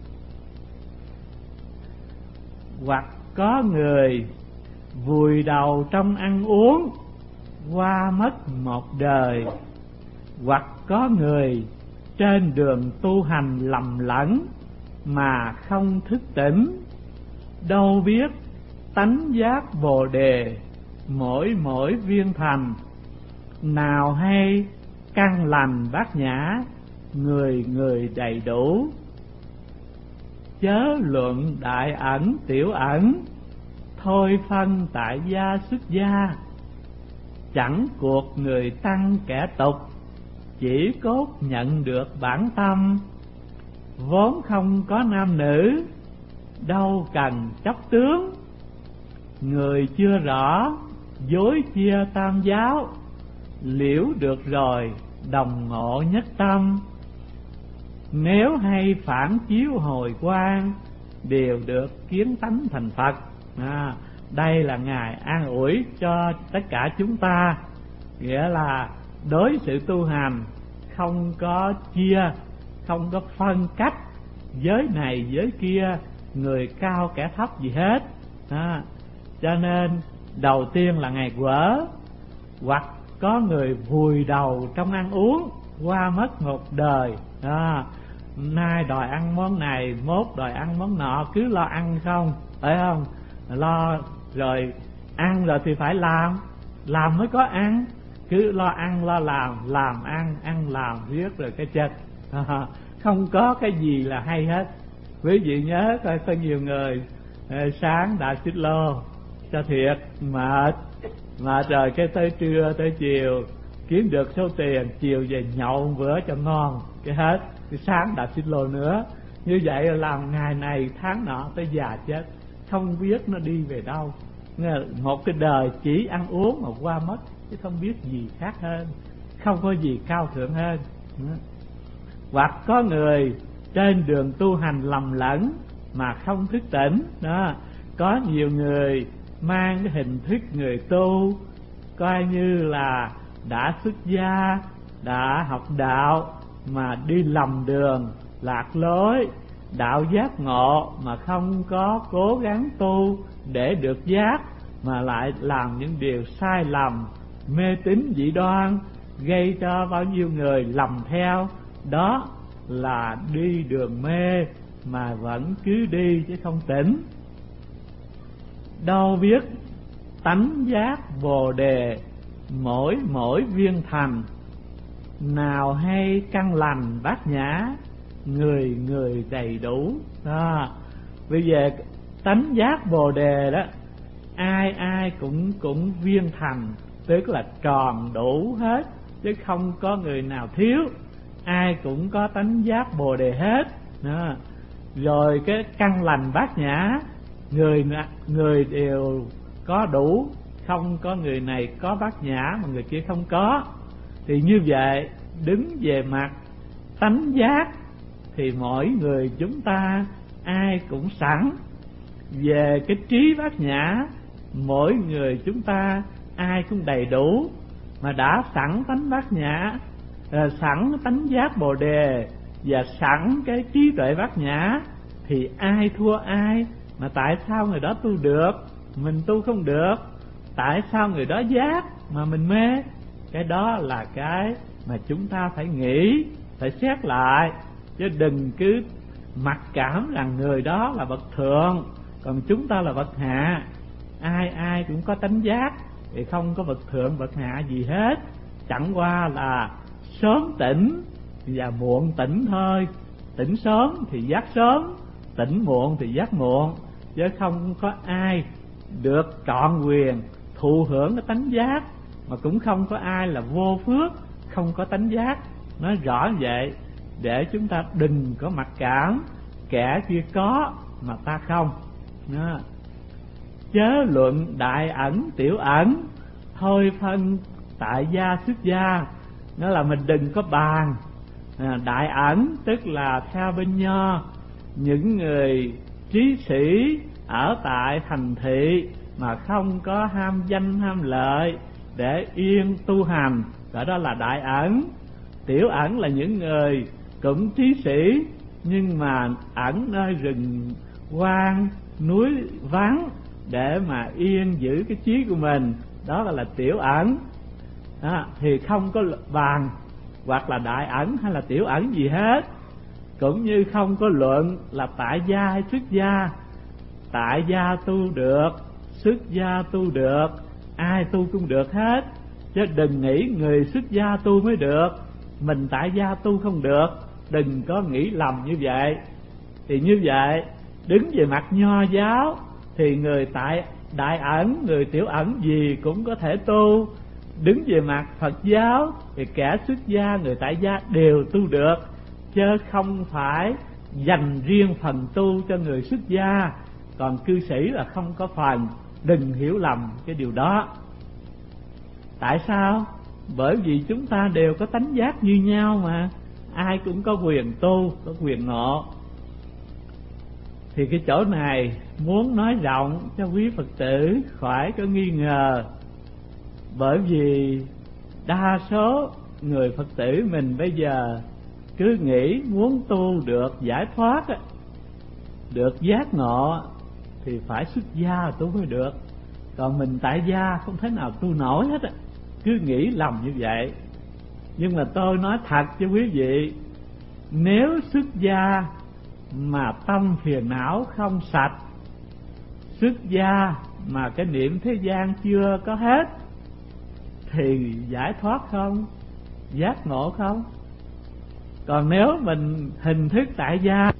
Hoặc có người vùi đầu trong ăn uống, qua mất một đời. Hoặc có người trên đường tu hành lầm lẫn mà không thức tỉnh, đâu biết tánh giác Bồ Đề mỗi mỗi viên thành. Nào hay căn lành bát nhã, người người đầy đủ. Chớ luận đại ẩn tiểu ẩn, thôi phân tại gia xuất gia. Chẳng cuộc người tăng kẻ tục, chỉ cốt nhận được bản tâm. Vốn không có nam nữ, đâu cần chấp tướng. Người chưa rõ, dối chia tam giáo. Liễu được rồi, đồng ngộ nhất tâm. Nếu hay phản chiếu hồi quang, đều được kiến tánh thành Phật. à, Đây là Ngài an ủi cho tất cả chúng ta. Nghĩa là đối sự tu hành không có chia, không có phân cách giới này giới kia, người cao kẻ thấp gì hết. à, Cho nên đầu tiên là Ngài quở. Hoặc có người vùi đầu trong ăn uống, qua mất một đời. à, Nay đòi ăn món này, mốt đòi ăn món nọ, cứ lo ăn không, phải không? Lo rồi ăn rồi thì phải làm, làm mới có ăn. Cứ lo ăn lo làm, làm ăn, ăn làm riết rồi cái chết. à, không có cái gì là hay hết. Quý vị nhớ coi, có nhiều người sáng đạp xích lô cho thiệt mệt mệt rồi cái tới trưa tới chiều kiếm được số tiền, chiều về nhậu một bữa cho ngon cái hết, cái sáng đạp xích lô nữa. Như vậy là làm ngày này tháng nọ tới già chết, không biết nó đi về đâu. Một cái đời chỉ ăn uống mà qua mất, chứ không biết gì khác hơn, không có gì cao thượng hơn. Hoặc có người trên đường tu hành lầm lẫn mà không thức tỉnh đó. Có nhiều người mang cái hình thức người tu, coi như là đã xuất gia, đã học đạo mà đi lầm đường, lạc lối, đạo giác ngộ mà không có cố gắng tu để được giác, mà lại làm những điều sai lầm, mê tín dị đoan, gây cho bao nhiêu người lầm theo. Đó là đi đường mê mà vẫn cứ đi chứ không tỉnh. Đâu biết tánh giác Bồ Đề mỗi mỗi viên thành, nào hay căn lành bát nhã, người người đầy đủ. Đó, bây giờ tánh giác Bồ Đề đó, ai ai cũng cũng viên thành, tức là tròn đủ hết, chứ không có người nào thiếu. Ai cũng có tánh giác Bồ Đề hết đó. Rồi cái căn lành bát nhã, người người đều có đủ, không có người này có bát nhã mà người kia không có. Thì như vậy, đứng về mặt tánh giác thì mỗi người chúng ta ai cũng sẵn. Về cái trí bát nhã, mỗi người chúng ta ai cũng đầy đủ. Mà đã sẵn tánh bát nhã, sẵn tánh giác Bồ Đề và sẵn cái trí tuệ bát nhã thì ai thua ai? Mà tại sao người đó tu được, mình tu không được? Tại sao người đó giác mà mình mê? Cái đó là cái mà chúng ta phải nghĩ, phải xét lại, chứ đừng cứ mặc cảm rằng người đó là bậc thượng, còn chúng ta là bậc hạ. Ai ai cũng có tánh giác, thì không có bậc thượng bậc hạ gì hết. Chẳng qua là sớm tỉnh và muộn tỉnh thôi. Tỉnh sớm thì giác sớm, tỉnh muộn thì giác muộn, chứ không có ai được trọn quyền thụ hưởng cái tánh giác, mà cũng không có ai là vô phước không có tánh giác. Nói rõ vậy để chúng ta đừng có mặc cảm, kẻ kia có mà ta không. Đó. Chớ luận đại ẩn tiểu ẩn, thôi phân tại gia xuất gia. Nó là mình đừng có bàn à, đại ẩn tức là theo bên Nho, những người trí sĩ ở tại thành thị mà không có ham danh ham lợi để yên tu hành, đó, đó là đại ẩn. Tiểu ẩn là những người cũng trí sĩ nhưng mà ẩn nơi rừng hoang núi vắng để mà yên giữ cái trí của mình, đó là tiểu ẩn. Đó, thì không có bàn hoặc là đại ẩn hay là tiểu ẩn gì hết. Cũng như không có luận là tại gia hay xuất gia. Tại gia tu được, xuất gia tu được, ai tu cũng được hết. Chứ đừng nghĩ người xuất gia tu mới được, mình tại gia tu không được. Đừng có nghĩ lầm như vậy. Thì như vậy, đứng về mặt Nho giáo thì người tại đại ẩn, người tiểu ẩn gì cũng có thể tu. Đứng về mặt Phật giáo thì kẻ xuất gia, người tại gia đều tu được, chứ không phải dành riêng phần tu cho người xuất gia, còn cư sĩ là không có phần. Đừng hiểu lầm cái điều đó. Tại sao? Bởi vì chúng ta đều có tánh giác như nhau mà, ai cũng có quyền tu, có quyền ngộ. Thì cái chỗ này muốn nói rộng cho quý Phật tử khỏi có nghi ngờ. Bởi vì đa số người Phật tử mình bây giờ cứ nghĩ muốn tu được giải thoát, được giác ngộ thì phải xuất gia tu mới được, còn mình tại gia không thể nào tu nổi hết. Cứ nghĩ lầm như vậy. Nhưng mà tôi nói thật cho quý vị, nếu xuất gia mà tâm phiền não không sạch, xuất gia mà cái niệm thế gian chưa có hết, thì giải thoát không? Giác ngộ không? Còn nếu mình hình thức tại gia,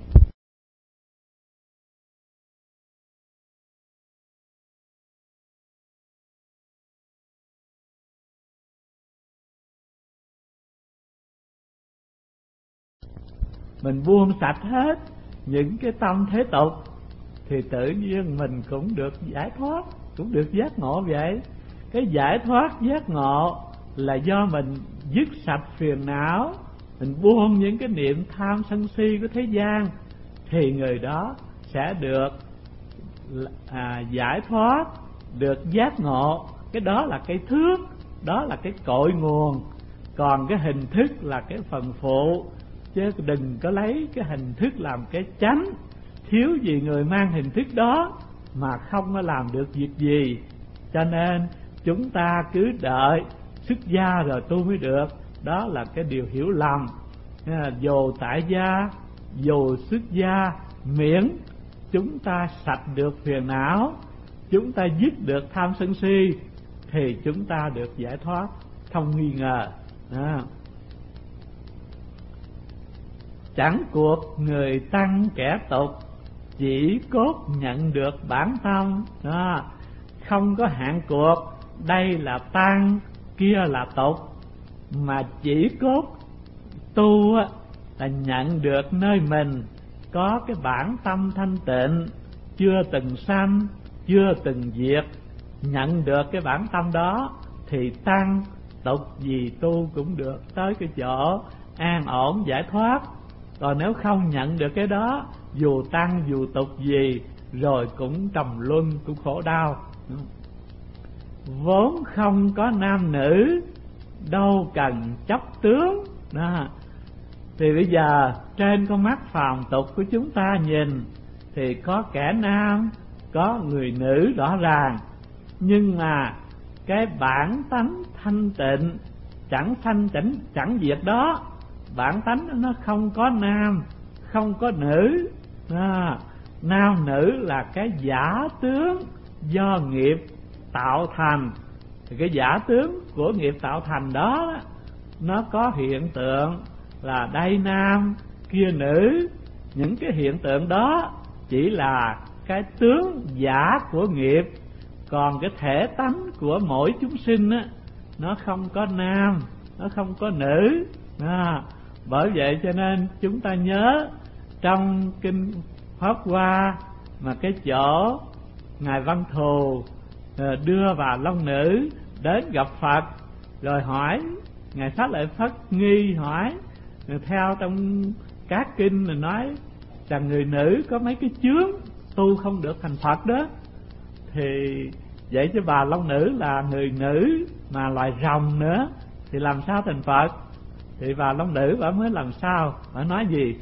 mình buông sạch hết những cái tâm thế tục, thì tự nhiên mình cũng được giải thoát, cũng được giác ngộ vậy. Cái giải thoát giác ngộ là do mình dứt sạch phiền não, mình buông những cái niệm tham sân si của thế gian, thì người đó sẽ được à, giải thoát, được giác ngộ. Cái đó là cái thước, đó là cái cội nguồn. Còn cái hình thức là cái phần phụ, chứ đừng có lấy cái hình thức làm cái chánh. Thiếu gì người mang hình thức đó mà không có làm được việc gì. Cho nên chúng ta cứ đợi xuất gia rồi tu mới được. Đó là cái điều hiểu lầm. Dù tại gia, dù xuất gia, miễn chúng ta sạch được phiền não, chúng ta dứt được tham sân si, thì chúng ta được giải thoát không nghi ngờ. Đó. Chẳng cuộc người tăng kẻ tục, chỉ cốt nhận được bản tâm. Đó. Không có hạn cuộc, đây là tăng, kia là tục, mà chỉ cốt tu là nhận được nơi mình có cái bản tâm thanh tịnh, chưa từng sanh, chưa từng diệt. Nhận được cái bản tâm đó thì tăng tục gì tu cũng được tới cái chỗ an ổn giải thoát. Còn nếu không nhận được cái đó, dù tăng dù tục gì rồi cũng trầm luân, cũng khổ đau. Vốn không có nam nữ, đâu cần chấp tướng. Đó. Thì bây giờ trên con mắt phàm tục của chúng ta nhìn thì có kẻ nam, có người nữ rõ ràng. Nhưng mà cái bản tánh thanh tịnh, chẳng thanh tịnh chẳng diệt đó, bản tánh nó không có nam, không có nữ. À, nam nữ là cái giả tướng do nghiệp tạo thành. Thì cái giả tướng của nghiệp tạo thành đó, nó có hiện tượng là đây nam, kia nữ. Những cái hiện tượng đó chỉ là cái tướng giả của nghiệp. Còn cái thể tánh của mỗi chúng sinh á, nó không có nam, nó không có nữ. À, bởi vậy cho nên chúng ta nhớ trong kinh Pháp Hoa mà cái chỗ Ngài Văn Thù đưa vào Long Nữ đến gặp Phật, rồi hỏi Ngài Xá Lợi Phất nghi hỏi, theo trong các kinh là nói rằng người nữ có mấy cái chướng tu không được thành Phật đó. Thì vậy chứ bà Long Nữ là người nữ mà loài rồng nữa, thì làm sao thành Phật? Thì bà Long Nữ bà mới làm sao? Bà nói gì?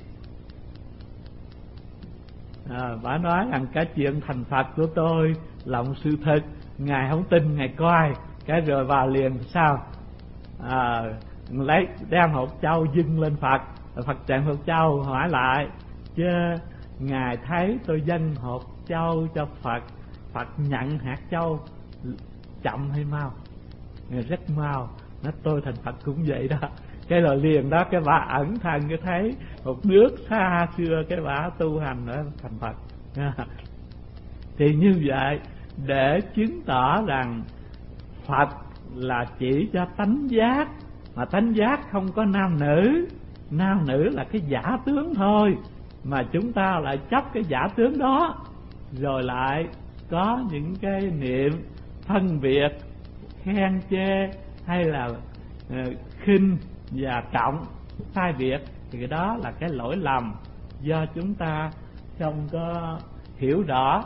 À, bà nói rằng cái chuyện thành Phật của tôi là một sự thật, Ngài không tin Ngài coi. Cái rồi bà liền sao? À, lấy đem hột châu dâng lên Phật. Phật chạm hột châu hỏi lại, chứ Ngài thấy tôi dâng hột châu cho Phật, Phật nhận hạt châu chậm hay mau? Ngài rất mau. Nói tôi thành Phật cũng vậy đó. Cái rồi liền đó cái bà ẩn thân cái thấy một nước xa xưa cái bà tu hành nữa thành Phật. Thì như vậy để chứng tỏ rằng Phật là chỉ cho tánh giác, mà tánh giác không có nam nữ. Nam nữ là cái giả tướng thôi, mà chúng ta lại chấp cái giả tướng đó, rồi lại có những cái niệm phân biệt, khen chê hay là uh, khinh và trọng sai biệt. Thì cái đó là cái lỗi lầm do chúng ta không có hiểu rõ.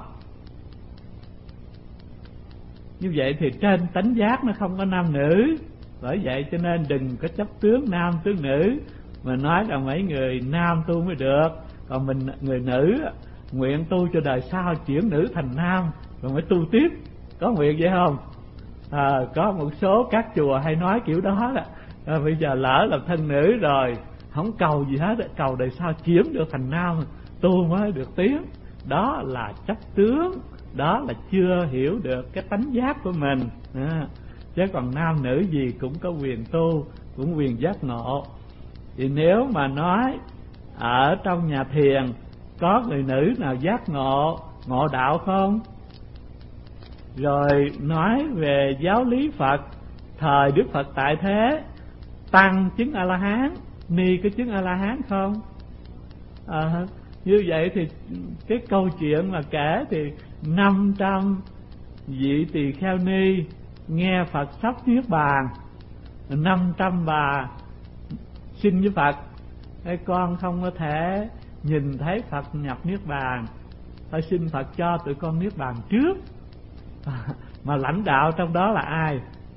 Như vậy thì trên tánh giác nó không có nam nữ. Bởi vậy cho nên đừng có chấp tướng nam tướng nữ, mà nói rằng mấy người nam tu mới được, còn mình người nữ nguyện tu cho đời sau chuyển nữ thành nam rồi mới tu tiếp. Có nguyện vậy không? À, có một số các chùa hay nói kiểu đó đó. À, bây giờ lỡ làm thân nữ rồi không cầu gì hết, cầu đời sau chuyển được thành nam tu mới được tiến. Đó là chấp tướng, đó là chưa hiểu được cái tánh giác của mình. À, chứ còn nam nữ gì cũng có quyền tu, cũng quyền giác ngộ. Thì nếu mà nói ở trong nhà thiền có người nữ nào giác ngộ, ngộ đạo không? Rồi nói về giáo lý Phật, thời Đức Phật tại thế, tăng chứng A-la-hán, ni có chứng A-la-hán không? À, như vậy thì cái câu chuyện mà kể thì năm trăm vị tỳ kheo ni nghe Phật sắp niết bàn, năm trăm bà xin với Phật: "Ê, con không có thể nhìn thấy Phật nhập niết bàn, phải xin Phật cho tụi con niết bàn trước." Mà lãnh đạo trong đó là ai?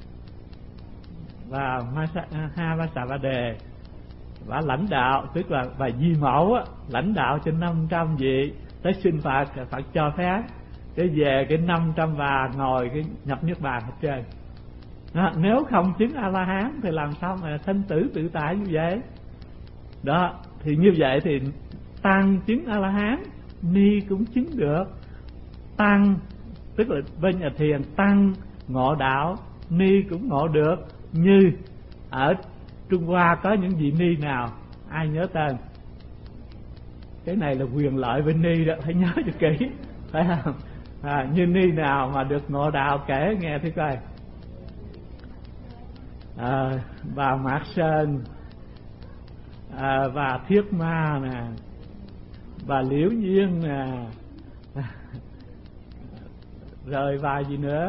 Và Havasavade, và lãnh đạo tức là bà Di Mẫu á, lãnh đạo cho năm trăm vị tới xin Phật, Phật cho phép để về cái năm trăm bà ngồi cái nhập niết bàn hết trơn. Đó, nếu không chứng A-la-hán thì làm sao mà sinh tử tự tại như vậy? Đó, thì như vậy thì tăng chứng A-la-hán, ni cũng chứng được. Tăng tức là bên nhà thiền tăng ngộ đạo, ni cũng ngộ được. Như ở Trung Hoa có những vị ni nào ai nhớ tên? Cái này là quyền lợi bên ni đó, phải nhớ cho kỹ, phải không? À, như ni nào mà được ngộ đạo kể nghe thử coi. À, bà Mạc Sơn, à, bà Thiết Ma nè, bà Liễu Nhiên nè, rồi bà gì nữa?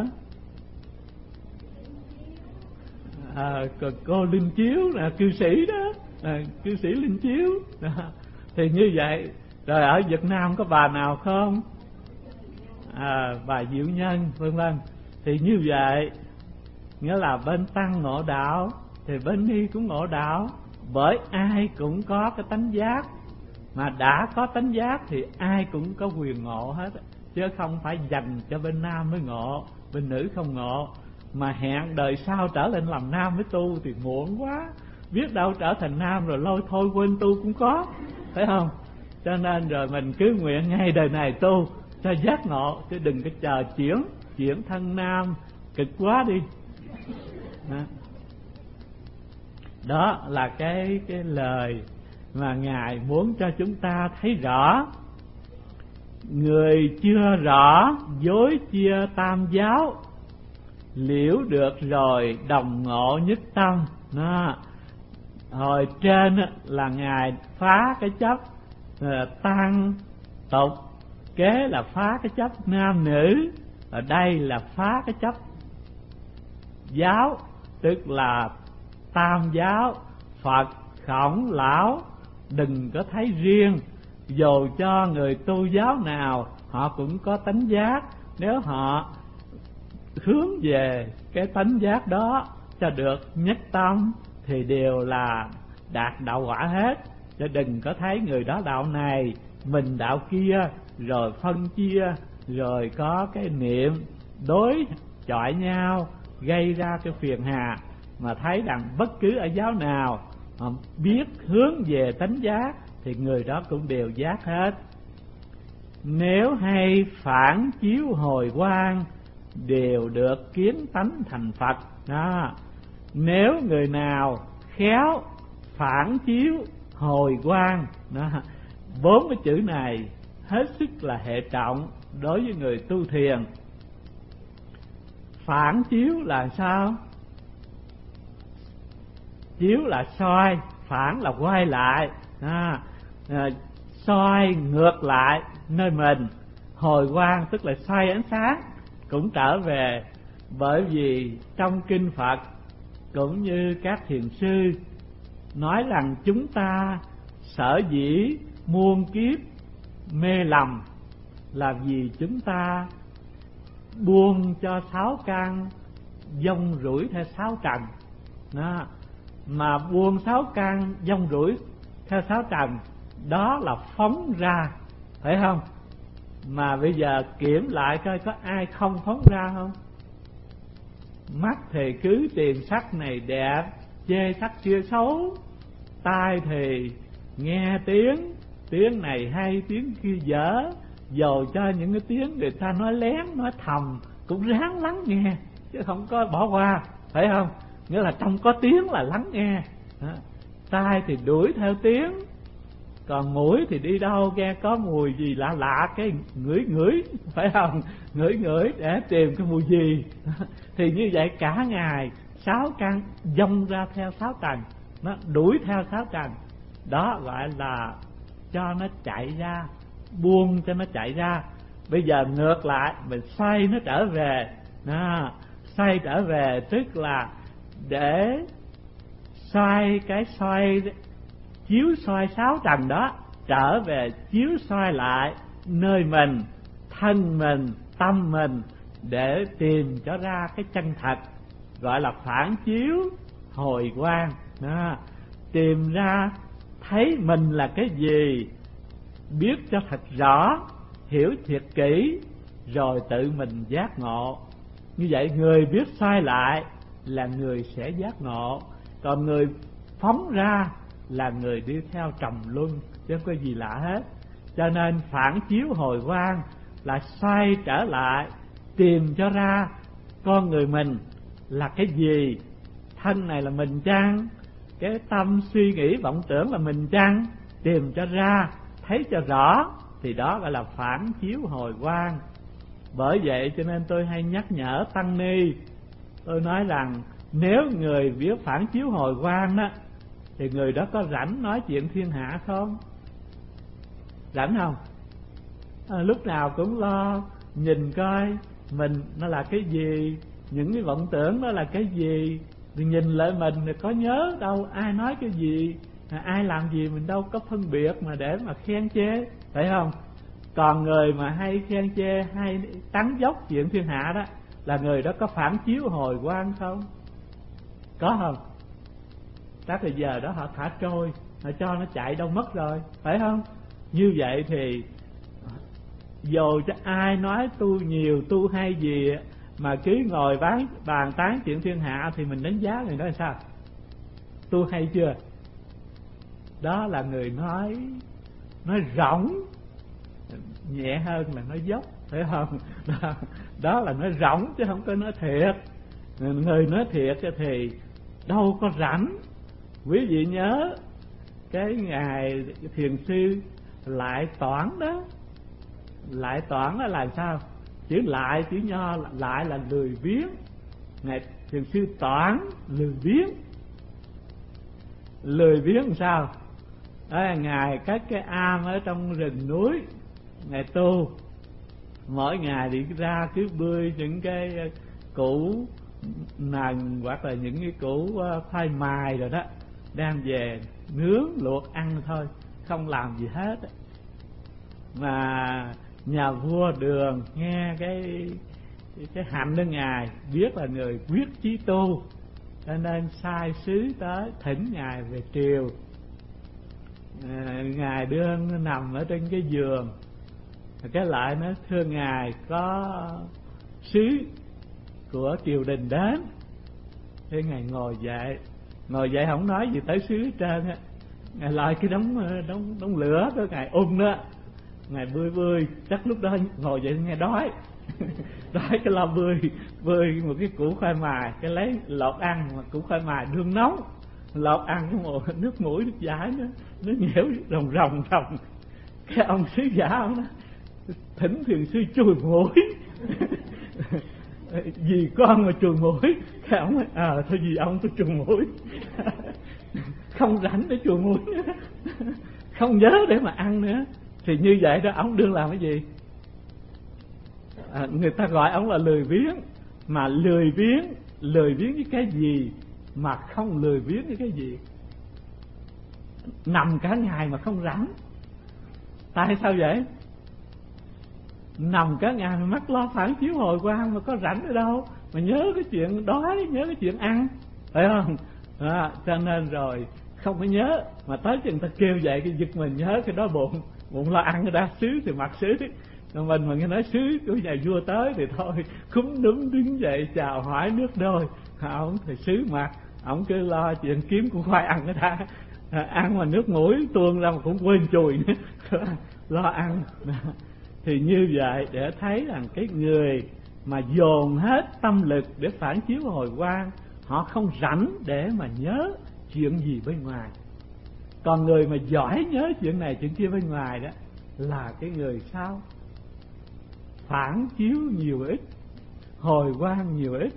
À, cô Linh Chiếu là cư sĩ đó, à, cư sĩ Linh Chiếu đó. Thì như vậy. Rồi ở Việt Nam có bà nào không? À, bà Diệu Nhân vân vân. Thì như vậy nghĩa là bên tăng ngộ đạo thì bên ni cũng ngộ đạo, bởi ai cũng có cái tánh giác, mà đã có tánh giác thì ai cũng có quyền ngộ hết, chứ không phải dành cho bên nam mới ngộ, bên nữ không ngộ. Mà hẹn đời sau trở lên làm nam mới tu thì muộn quá, biết đâu trở thành nam rồi lôi thôi quên tu cũng có, phải không? Cho nên rồi mình cứ nguyện ngay đời này tu cho giác ngộ, chứ đừng có chờ chuyển chuyển thân nam cực quá đi. Đó, đó là cái cái lời mà Ngài muốn cho chúng ta thấy rõ. Người chưa rõ dối chia tam giáo, liễu được rồi đồng ngộ nhất tâm. Đó. Hồi trên là Ngài phá cái chấp tăng tục, kế là phá cái chấp nam nữ, ở đây là phá cái chấp giáo, tức là tam giáo, Phật, Khổng, Lão. Đừng có thấy riêng, dù cho người tu giáo nào họ cũng có tánh giác, nếu họ hướng về cái tánh giác đó cho được nhất tâm thì đều là đạt đạo quả hết. Chứ đừng có thấy người đó đạo này, mình đạo kia, rồi phân chia, rồi có cái niệm đối chọi nhau, gây ra cái phiền hà. Mà thấy rằng bất cứ ở giáo nào mà biết hướng về tánh giác thì người đó cũng đều giác hết. Nếu hay phản chiếu hồi quang, đều được kiến tánh thành Phật. Đó. Nếu người nào khéo phản chiếu hồi quang, đó, bốn cái chữ này hết sức là hệ trọng đối với người tu thiền. Phản chiếu là sao? Chiếu là soi, phản là quay lại, à, à, soi ngược lại nơi mình. Hồi quang tức là soi ánh sáng cũng trở về. Bởi vì trong kinh Phật cũng như các thiền sư nói rằng chúng ta sở dĩ muôn kiếp mê lầm là vì chúng ta buông cho sáu căn dông rủi theo sáu trần. Đó. Mà buông sáu căn dông rủi theo sáu trần, đó là phóng ra, phải không? Mà bây giờ kiểm lại coi có ai không phóng ra không? Mắt thì cứ tìm sắc này đẹp, chê sắc kia xấu. Tai thì nghe tiếng, tiếng này hay, tiếng kia dở. Dầu cho những cái tiếng người ta nói lén, nói thầm cũng ráng lắng nghe, chứ không có bỏ qua, phải không? Nghĩa là trong có tiếng là lắng nghe. Đó. tai thì đuổi theo tiếng, còn mũi thì đi đâu nghe có mùi gì lạ lạ cái ngửi ngửi, phải không? Ngửi ngửi để tìm cái mùi gì. Thì như vậy cả ngày sáu căn dông ra theo sáu trần, nó đuổi theo sáu trần. Đó gọi là cho nó chạy ra, buông cho nó chạy ra. Bây giờ ngược lại mình xoay nó trở về. Đó, xoay trở về tức là để xoay cái xoay chiếu soi sáu trần đó trở về chiếu soi lại nơi mình, thân mình, tâm mình, để tìm cho ra cái chân thật, gọi là phản chiếu hồi quang. Đó, tìm ra thấy mình là cái gì, biết cho thật rõ, hiểu thiệt kỹ, rồi tự mình giác ngộ. Như vậy người biết xoay lại là người sẽ giác ngộ, còn người phóng ra là người đi theo trầm luân, chứ không có gì lạ hết. Cho nên phản chiếu hồi quang là xoay trở lại, tìm cho ra con người mình là cái gì, thân này là mình chăng, cái tâm suy nghĩ vọng tưởng là mình chăng, tìm cho ra, thấy cho rõ, thì đó gọi là phản chiếu hồi quang. Bởi vậy cho nên tôi hay nhắc nhở tăng ni, tôi nói rằng nếu người biết phản chiếu hồi quang đó, thì người đó có rảnh nói chuyện thiên hạ không? Rảnh không? À, lúc nào cũng lo nhìn coi mình nó là cái gì, những cái vọng tưởng đó là cái gì, thì nhìn lại mình thì có nhớ đâu, ai nói cái gì, ai làm gì mình đâu có phân biệt mà để mà khen chê, phải không? Còn người mà hay khen chê, hay tán dốc chuyện thiên hạ đó, là người đó có phản chiếu hồi quang không? Có không? Các thời giờ đó họ thả trôi, họ cho nó chạy đâu mất rồi, phải không? Như vậy thì dù cho ai nói tu nhiều, tu hay gì, mà cứ ngồi bán, bàn tán chuyện thiên hạ, thì mình đánh giá người đó là sao? Tu hay chưa? Đó là người nói nói rỗng, nhẹ hơn là nói dốc, phải không? Đó, đó là nói rỗng chứ không có nói thiệt. Người nói thiệt thì đâu có rảnh. Quý vị nhớ cái ngày thiền sư Lại Toản đó, Lại Toản đó là sao? Chữ lại, chữ nho lại là lười biếng. Ngài thiền sư Toản lười biếng. Lười biếng làm sao? Đó là Ngài các cái am ở trong rừng núi, Ngài tu. Mỗi ngày đi ra cứ bươi những cái củ nần hoặc là những cái củ khoai mài rồi đó, đem về nướng luộc ăn thôi, không làm gì hết. Mà nhà vua Đường nghe cái cái hạnh của Ngài, biết là người quyết chí tu, cho nên sai sứ tới thỉnh Ngài về triều. À, Ngài đương nằm ở trên cái giường, cái lại nói thưa Ngài, có sứ của triều đình đến. Thế Ngài ngồi dậy, ngồi dậy không nói gì tới sứ hết trơn á. Ngài lại cái đống đống đống lửa đó, Ngài ung đó, Ngài bươi bươi, chắc lúc đó ngồi dậy nghe đói. Đói cái lo bươi bươi một cái củ khoai mài, cái lấy lọt ăn, mà củ khoai mài đương nóng, lọt ăn cái mùa nước mũi nước giải nữa, nó nhễu rồng rồng rồng. Cái ông sứ giả ông đó thỉnh thiền sư chùi mũi. Vì con mà chùi mũi. Cái ông nói à thôi vì ông tôi chùi mũi. Không rảnh để chùi mũi nữa, không nhớ để mà ăn nữa. Thì như vậy đó, ông đương làm cái gì? À, người ta gọi ông là lười biếng. Mà lười biếng, lười biếng với cái gì mà không lười biếng với cái gì? Nằm cả ngày mà không rảnh. Tại sao vậy? Nằm cả ngày mà mắt lo phản chiếu hồi quang, mà có rảnh ở đâu mà nhớ cái chuyện đói, nhớ cái chuyện ăn, phải không? À, cho nên rồi không có nhớ, mà tới chừng ta kêu vậy cái giật mình nhớ cái đó bụng, bụng lo ăn ra sứ thì mặc sứ. Còn mình mà nghe nói sứ của nhà vua tới thì thôi cúm núm đứng dậy chào hỏi nước đôi. Ông thì sứ mặt, ông cứ lo chuyện kiếm của khoai ăn người ta. À, ăn mà nước mũi tuôn ra mà cũng quên chùi nữa. Lo ăn. Thì như vậy để thấy rằng cái người mà dồn hết tâm lực để phản chiếu hồi quang, họ không rảnh để mà nhớ chuyện gì bên ngoài. Còn người mà giỏi nhớ chuyện này chuyện kia bên ngoài đó là cái người sao? Phản chiếu nhiều ít, hồi quang nhiều ít.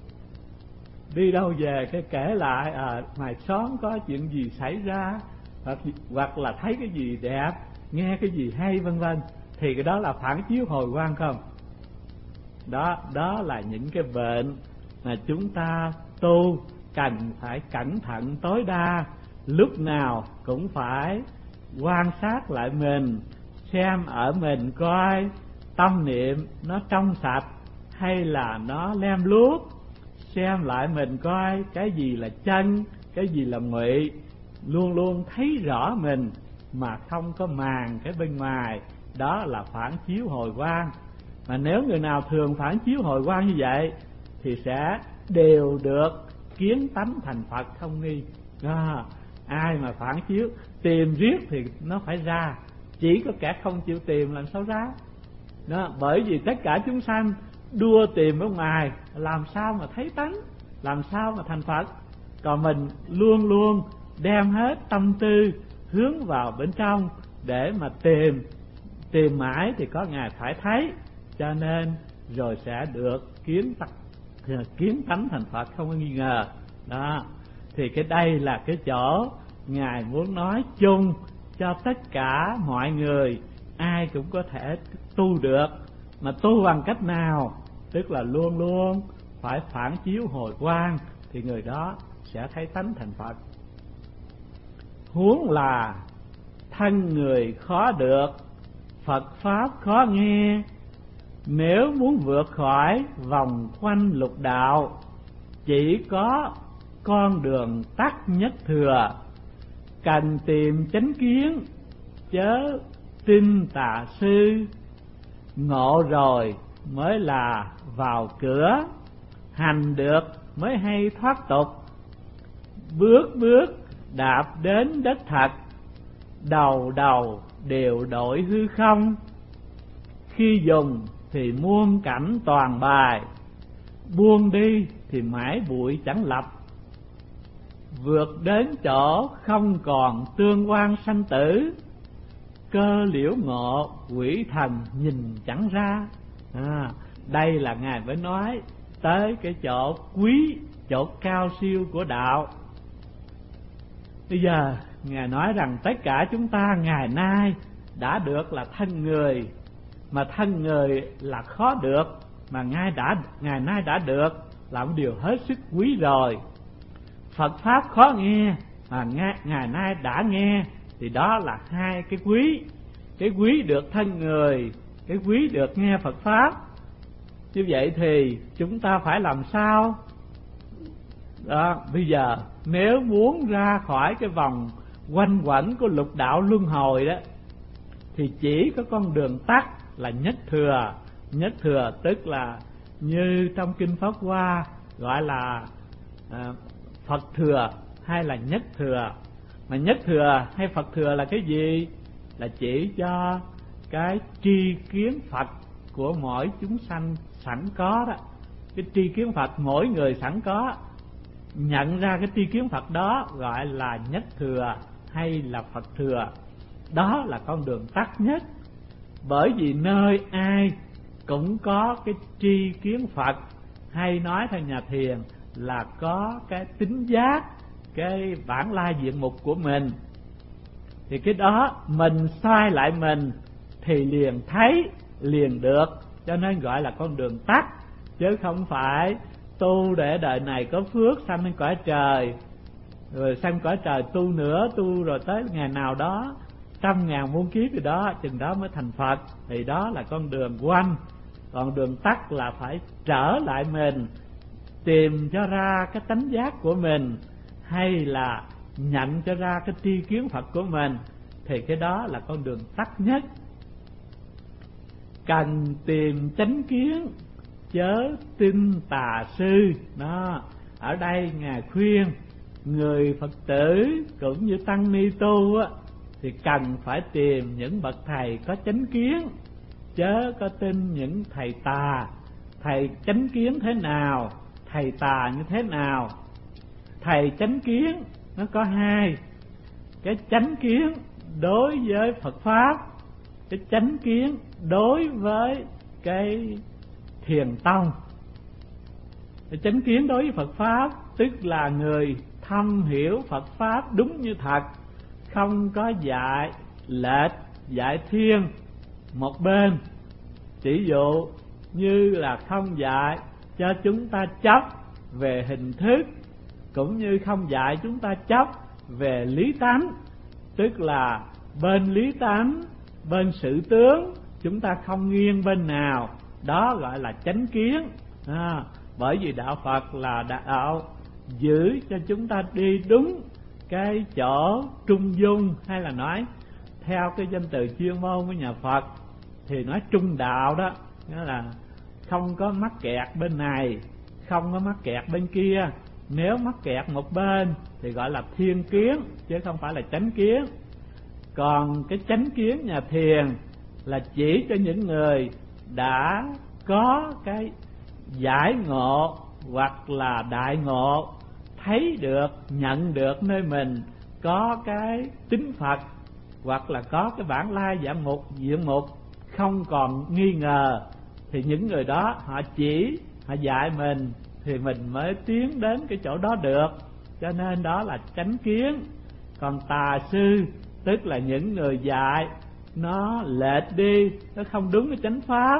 Đi đâu về cái kể lại à, ngoài xóm có chuyện gì xảy ra, hoặc, hoặc là thấy cái gì đẹp, nghe cái gì hay vân vân, thì cái đó là phản chiếu hồi quang không? Đó, đó là những cái bệnh mà chúng ta tu cần phải cẩn thận tối đa, lúc nào cũng phải quan sát lại mình, xem ở mình coi tâm niệm nó trong sạch hay là nó lem luốc, xem lại mình coi cái gì là chân, cái gì là ngụy, luôn luôn thấy rõ mình mà không có màng cái bên ngoài. Đó là phản chiếu hồi quang. Mà nếu người nào thường phản chiếu hồi quang như vậy thì sẽ đều được kiến tánh thành Phật không nghi. À, ai mà phản chiếu tìm riết thì nó phải ra, chỉ có kẻ không chịu tìm làm sao ra. Đó, bởi vì tất cả chúng sanh đua tìm ở ngoài, làm sao mà thấy tánh, làm sao mà thành Phật. Còn mình luôn luôn đem hết tâm tư hướng vào bên trong để mà tìm, tìm mãi thì có ngày phải thấy, cho nên rồi sẽ được kiến tánh, kiến tánh thành Phật không có nghi ngờ. Đó, thì cái đây là cái chỗ Ngài muốn nói chung cho tất cả mọi người, ai cũng có thể tu được. Mà tu bằng cách nào? Tức là luôn luôn phải phản chiếu hồi quang thì người đó sẽ thấy tánh thành Phật. Huống là thân người khó được, Phật Pháp khó nghe. Nếu muốn vượt khỏi vòng quanh lục đạo, chỉ có con đường tắt nhất thừa. Cần tìm chánh kiến, chớ tin tà sư. Ngộ rồi mới là vào cửa, hành được mới hay thoát tục. Bước bước đạp đến đất thật, đầu đầu đều đổi hư không. Khi dùng thì muôn cảnh toàn bài, buông đi thì mãi bụi chẳng lập. Vượt đến chỗ không còn tương quan sanh tử, cơ liễu ngộ quỷ thần nhìn chẳng ra. À, đây là Ngài mới nói tới cái chỗ quý, chỗ cao siêu của đạo. Bây giờ Ngài nói rằng tất cả chúng ta ngày nay đã được là thân người, mà thân người là khó được, mà Ngài đã ngày nay đã được là một điều hết sức quý rồi. Phật Pháp khó nghe mà ngày, ngày nay đã nghe, thì đó là hai cái quý. Cái quý được thân người, cái quý được nghe Phật Pháp. Như vậy thì chúng ta phải làm sao? Đó, bây giờ nếu muốn ra khỏi cái vòng quanh quẩn của lục đạo luân hồi đó, thì chỉ có con đường tắt là nhất thừa. Nhất thừa tức là như trong Kinh Pháp Hoa gọi là à, Phật thừa hay là nhất thừa. Mà nhất thừa hay Phật thừa là cái gì? Là chỉ cho cái tri kiến Phật của mỗi chúng sanh sẵn có đó. Cái tri kiến Phật mỗi người sẵn có, nhận ra cái tri kiến Phật đó gọi là nhất thừa hay là Phật thừa. Đó là con đường tắt nhất. Bởi vì nơi ai cũng có cái tri kiến Phật, hay nói theo nhà thiền là có cái tính giác, cái bản lai diện mục của mình. Thì cái đó mình xoay lại mình thì liền thấy, liền được. Cho nên gọi là con đường tắt, chứ không phải tu để đời này có phước sanh lên cõi trời, rồi sanh cõi trời tu nữa, tu rồi tới ngày nào đó trăm ngàn muôn kiếp gì đó, chừng đó mới thành Phật. Thì đó là con đường quanh. Còn đường tắt là phải trở lại mình, tìm cho ra cái tánh giác của mình, hay là nhận cho ra cái tri kiến Phật của mình, thì cái đó là con đường tắt nhất. Cần tìm chánh kiến, chớ tin tà sư. Đó, ở đây Ngài khuyên người Phật tử cũng như tăng ni tu á, thì cần phải tìm những bậc thầy có chánh kiến, chớ có tin những thầy tà. Thầy chánh kiến thế nào, thầy tà như thế nào? Thầy chánh kiến nó có hai. cái chánh kiến đối với Phật Pháp, cái chánh kiến đối với cái Thiền tông. Cái chánh kiến đối với Phật Pháp tức là người thâm hiểu Phật Pháp đúng như thật, không có dạy lệch, dạy thiên một bên. Chỉ dụ như là không dạy cho chúng ta chấp về hình thức, cũng như không dạy chúng ta chấp về lý tánh. Tức là bên lý tánh, bên sự tướng, chúng ta không nghiêng bên nào. Đó gọi là chánh kiến. à, Bởi vì đạo Phật là đạo giữ cho chúng ta đi đúng cái chỗ trung dung, hay là nói theo cái danh từ chuyên môn của nhà Phật thì nói trung đạo đó. Nghĩa là không có mắc kẹt bên này, không có mắc kẹt bên kia. Nếu mắc kẹt một bên thì gọi là thiên kiến, chứ không phải là chánh kiến. Còn cái chánh kiến nhà Thiền là chỉ cho những người đã có cái giải ngộ hoặc là đại ngộ, thấy được, nhận được nơi mình có cái tính Phật, hoặc là có cái bản lai dạng mục, diện mục không còn nghi ngờ, thì những người đó họ chỉ, họ dạy mình thì mình mới tiến đến cái chỗ đó được. Cho nên đó là chánh kiến. Còn tà sư tức là những người dạy nó lệch đi, nó không đúng với chánh pháp.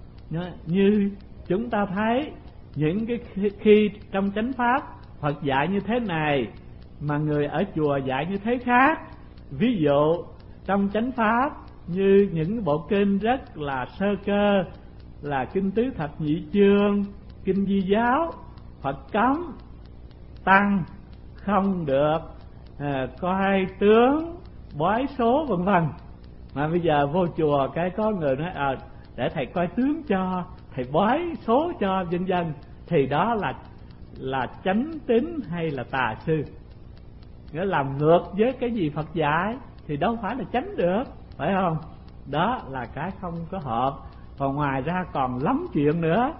Như chúng ta thấy những cái khi trong chánh pháp Phật dạy như thế này mà người ở chùa dạy như thế khác. Ví dụ trong chánh pháp như những bộ kinh rất là sơ cơ, là kinh Tứ Thập Nhị Chương, kinh Di Giáo, Phật cấm tăng không được à, coi tướng, bói số vân vân. Mà bây giờ vô chùa cái có người nói à, để thầy coi tướng cho, thầy bói số cho, vân vân, thì đó là là chánh tín hay là tà sư? Nghĩa làm ngược với cái gì Phật dạy thì đâu phải là chánh được, phải không? Đó là cái không có hợp. Còn ngoài ra còn lắm chuyện nữa.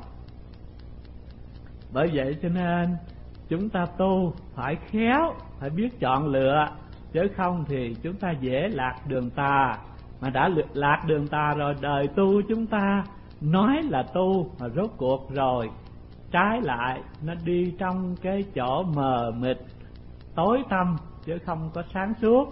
Bởi vậy cho nên chúng ta tu phải khéo, phải biết chọn lựa, chứ không thì chúng ta dễ lạc đường tà. Mà đã lạc đường tà rồi, đời tu chúng ta nói là tu mà rốt cuộc rồi trái lại nó đi trong cái chỗ mờ mịt tối tăm, chứ không có sáng suốt.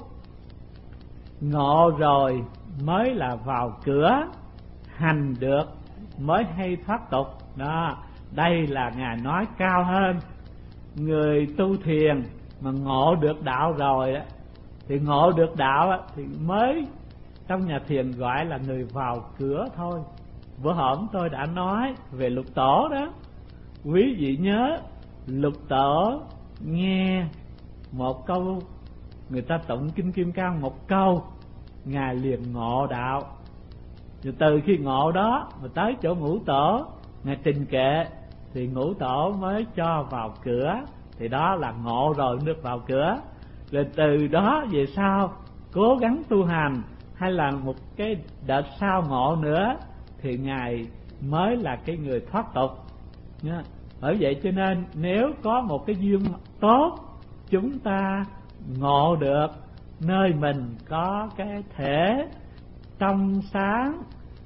Ngộ rồi mới là vào cửa, hành được mới hay thoát tục. Đó, đây là Ngài nói cao hơn. Người tu thiền mà ngộ được đạo rồi đó, thì ngộ được đạo đó, thì mới trong nhà thiền gọi là người vào cửa thôi. Bữa hổm tôi đã nói về Lục Tổ đó. Quý vị nhớ Lục Tổ nghe một câu người ta tụng kinh Kim Cang một câu, Ngài liền ngộ đạo. Rồi từ khi ngộ đó mà tới chỗ Ngũ Tổ, Ngài trình kệ thì Ngũ Tổ mới cho vào cửa. Thì đó là ngộ rồi được vào cửa. Rồi từ đó về sau cố gắng tu hành, hay là một cái đợt sau ngộ nữa, thì Ngài mới là cái người thoát tục. Bởi vậy cho nên nếu có một cái duyên tốt, chúng ta ngộ được nơi mình có cái thể trong sáng,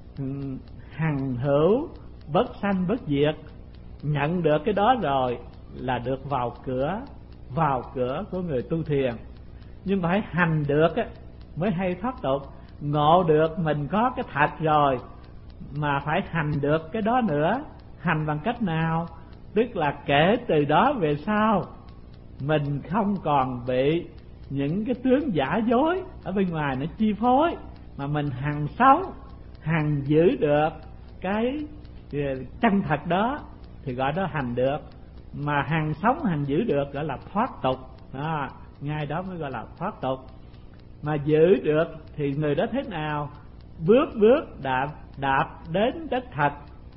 hằng hữu, bất sanh bất diệt, nhận được cái đó rồi là được vào cửa, vào cửa của người tu thiền. Nhưng phải hành được á mới hay thoát tục. Ngộ được mình có cái thật rồi mà phải hành được cái đó nữa. Hành bằng cách nào? Tức là kể từ đó về sau mình không còn bị những cái tướng giả dối ở bên ngoài nó chi phối, mà mình hằng sống, hằng giữ được cái chân thật đó thì gọi đó hành được. Mà hằng sống hằng giữ được gọi là thoát tục. Đó, ngay đó mới gọi là thoát tục. Mà giữ được thì người đó thế nào? Bước bước đạp đạp đến đất thật,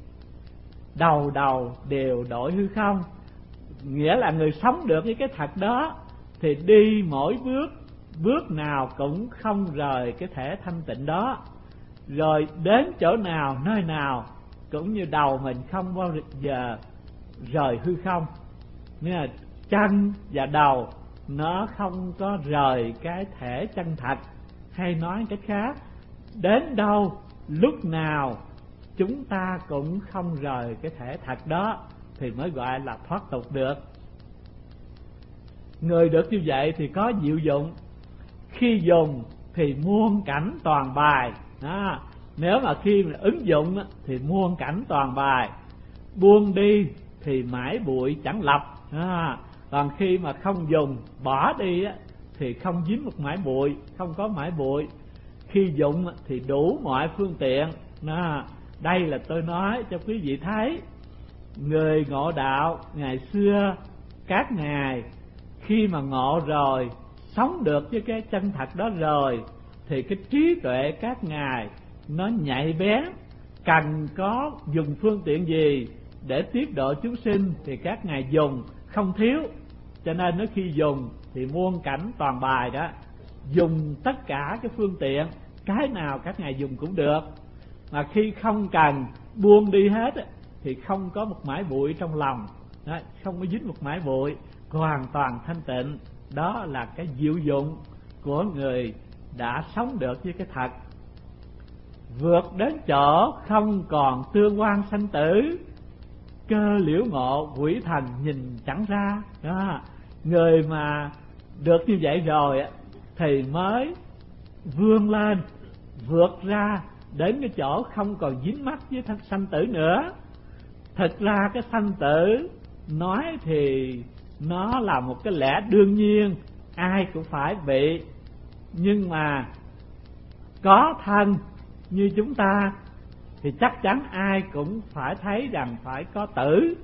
đầu đầu đều đổi hư không. Nghĩa là người sống được với cái thật đó thì đi mỗi bước, bước nào cũng không rời cái thể thanh tịnh đó. Rồi đến chỗ nào, nơi nào cũng như đầu mình không bao giờ rời hư không. Nghĩa là chân và đầu nó không có rời cái thể chân thật. Hay nói cách khác, đến đâu lúc nào chúng ta cũng không rời cái thể thật đó thì mới gọi là thoát tục được. Người được như vậy thì có diệu dụng, khi dùng thì muôn cảnh toàn bài đó. Nếu mà khi mà ứng dụng thì muôn cảnh toàn bài, buông đi thì mãi bụi chẳng lập đó. Còn khi mà không dùng, bỏ đi thì không dính một mãi bụi, không có mãi bụi. Khi dụng thì đủ mọi phương tiện đó. Đây là tôi nói cho quý vị thấy, người ngộ đạo ngày xưa các ngài khi mà ngộ rồi, sống được với cái chân thật đó rồi, thì cái trí tuệ các ngài nó nhạy bén, cần có dùng phương tiện gì để tiếp độ chúng sinh thì các ngài dùng không thiếu. Cho nên nó khi dùng thì muôn cảnh toàn bài đó, dùng tất cả cái phương tiện, cái nào các ngài dùng cũng được. Mà khi không cần, buông đi hết thì không có một mãi bụi trong lòng đó, không có dính một mãi bụi, hoàn toàn thanh tịnh. Đó là cái diệu dụng của người đã sống được với cái thật. Vượt đến chỗ không còn tương quan sanh tử, cơ liễu ngộ quỷ thần nhìn chẳng ra đó. Người mà được như vậy rồi thì mới vươn lên, vượt ra đến cái chỗ không còn dính mắc với sanh tử nữa. Thực ra cái sanh tử nói thì nó là một cái lẽ đương nhiên, ai cũng phải bị. Nhưng mà có thân như chúng ta thì chắc chắn ai cũng phải thấy rằng phải có tử.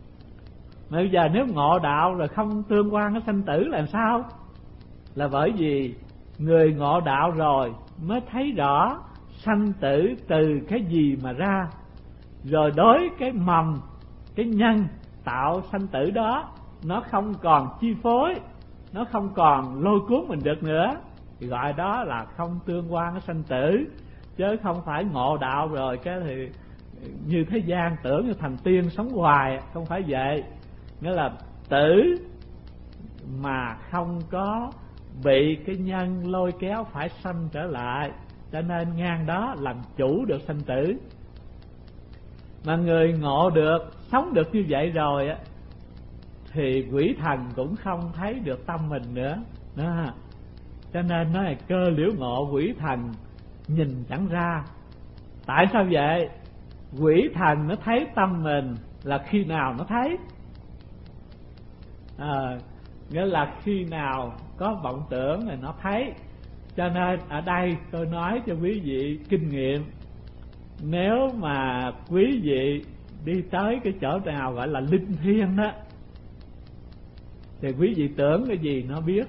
Mà bây giờ nếu ngộ đạo rồi không tương quan với sanh tử là sao? Là bởi vì người ngộ đạo rồi mới thấy rõ sanh tử từ cái gì mà ra, rồi đối cái mầm, cái nhân tạo sanh tử đó nó không còn chi phối, nó không còn lôi cuốn mình được nữa, thì gọi đó là không tương quan với sanh tử. Chứ không phải ngộ đạo rồi cái thì như thế gian tưởng như thành tiên sống hoài, không phải vậy. Nghĩa là tử mà không có bị cái nhân lôi kéo phải sanh trở lại, cho nên ngang đó làm chủ được sanh tử. Mà người ngộ được, sống được như vậy rồi á, thì quỷ thần cũng không thấy được tâm mình nữa đó. Cho nên nói là cơ liễu ngộ quỷ thần nhìn chẳng ra. Tại sao vậy? Quỷ thần nó thấy tâm mình là khi nào nó thấy? À, nghĩa là khi nào có vọng tưởng thì nó thấy. Cho nên ở đây tôi nói cho quý vị kinh nghiệm. Nếu mà quý vị đi tới cái chỗ nào gọi là linh thiêng đó, thì quý vị tưởng cái gì nó biết,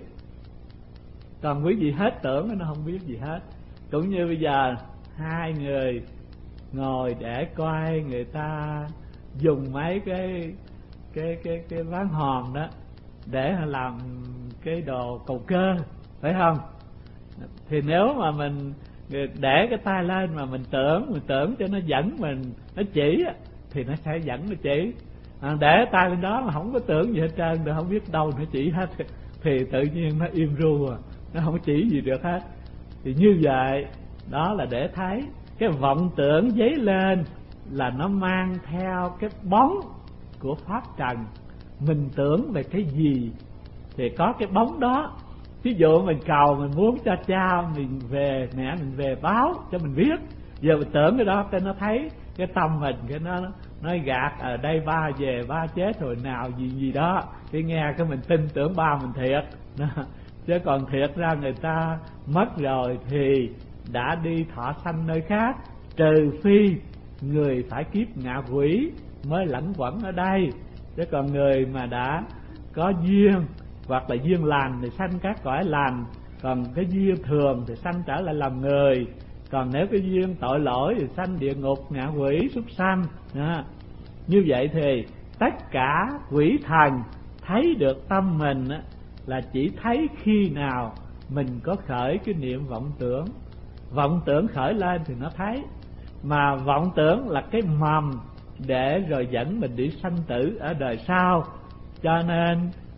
còn quý vị hết tưởng nó không biết gì hết. Cũng như bây giờ hai người ngồi để coi người ta dùng mấy cái cái cái cái ván hòn đó để làm cái đồ cầu cơ, phải không? Thì nếu mà mình để cái tay lên mà mình tưởng, mình tưởng cho nó dẫn mình, nó chỉ thì nó sẽ dẫn nó chỉ. À, để tay lên đó mà không có tưởng gì hết trơn, rồi không biết đâu nó chỉ hết, thì tự nhiên nó im ru à, nó không chỉ gì được hết. Thì như vậy đó là để thấy cái vọng tưởng dấy lên là nó mang theo cái bóng của pháp trần. Mình tưởng về cái gì thì có cái bóng đó. Ví dụ mình cầu mình muốn cho cha mình về, mẹ mình về báo cho mình biết, giờ mình tưởng cái đó cái nó thấy cái tâm mình, cái nó nói gạt ở đây ba về, ba chết rồi nào gì gì đó, cái nghe cái mình tin tưởng ba mình thiệt. Chứ còn thiệt ra người ta mất rồi thì đã đi thọ sanh nơi khác, trừ phi người phải kiếp ngạ quỷ mới lẫn quẩn ở đây. Chứ còn người mà đã có duyên hoặc là duyên lành thì sanh các cõi lành, còn cái duyên thường thì sanh trở lại làm người. Còn nếu cái duyên tội lỗi thì sanh địa ngục, ngạ quỷ, súc sanh. Như vậy thì tất cả quỷ thần thấy được tâm mình là chỉ thấy khi nào mình có khởi cái niệm vọng tưởng. Vọng tưởng khởi lên thì nó thấy. Mà vọng tưởng là cái mầm để rồi dẫn mình đi sanh tử ở đời sau. Cho nên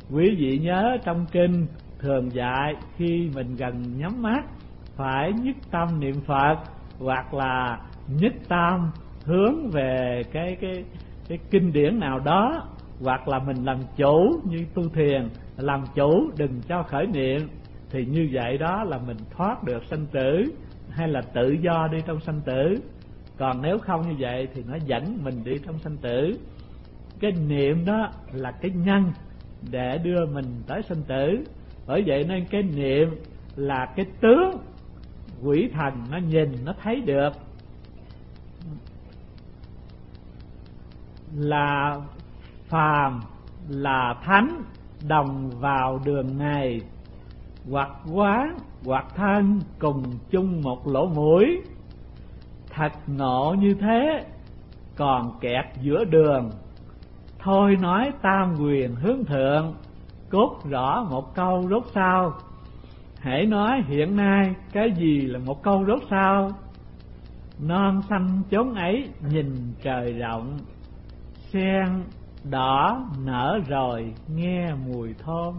Quý vị nhớ trong kinh thường dạy khi mình gần nhắm mắt phải nhất tâm niệm Phật, hoặc là nhất tâm hướng về cái cái cái kinh điển nào đó, hoặc là mình làm chủ như tu thiền, làm chủ đừng cho khởi niệm, thì như vậy đó là mình thoát được sanh tử, hay là tự do đi trong sanh tử. Còn nếu không như vậy thì nó dẫn mình đi trong sanh tử. Cái niệm đó là cái nhân để đưa mình tới sanh tử. Bởi vậy nên cái niệm là cái tướng quỷ thần nó nhìn, nó thấy được. Là phàm là thánh đồng vào đường này, hoặc quán hoặc thân cùng chung một lỗ mũi. Thật ngộ như thế còn kẹt giữa đường, thôi nói tam quyền hướng thượng, cốt rõ một câu rốt sao. Hãy nói hiện nay cái gì là một câu rốt sao. Non xanh chốn ấy nhìn trời rộng, sen đỏ nở rồi nghe mùi thơm.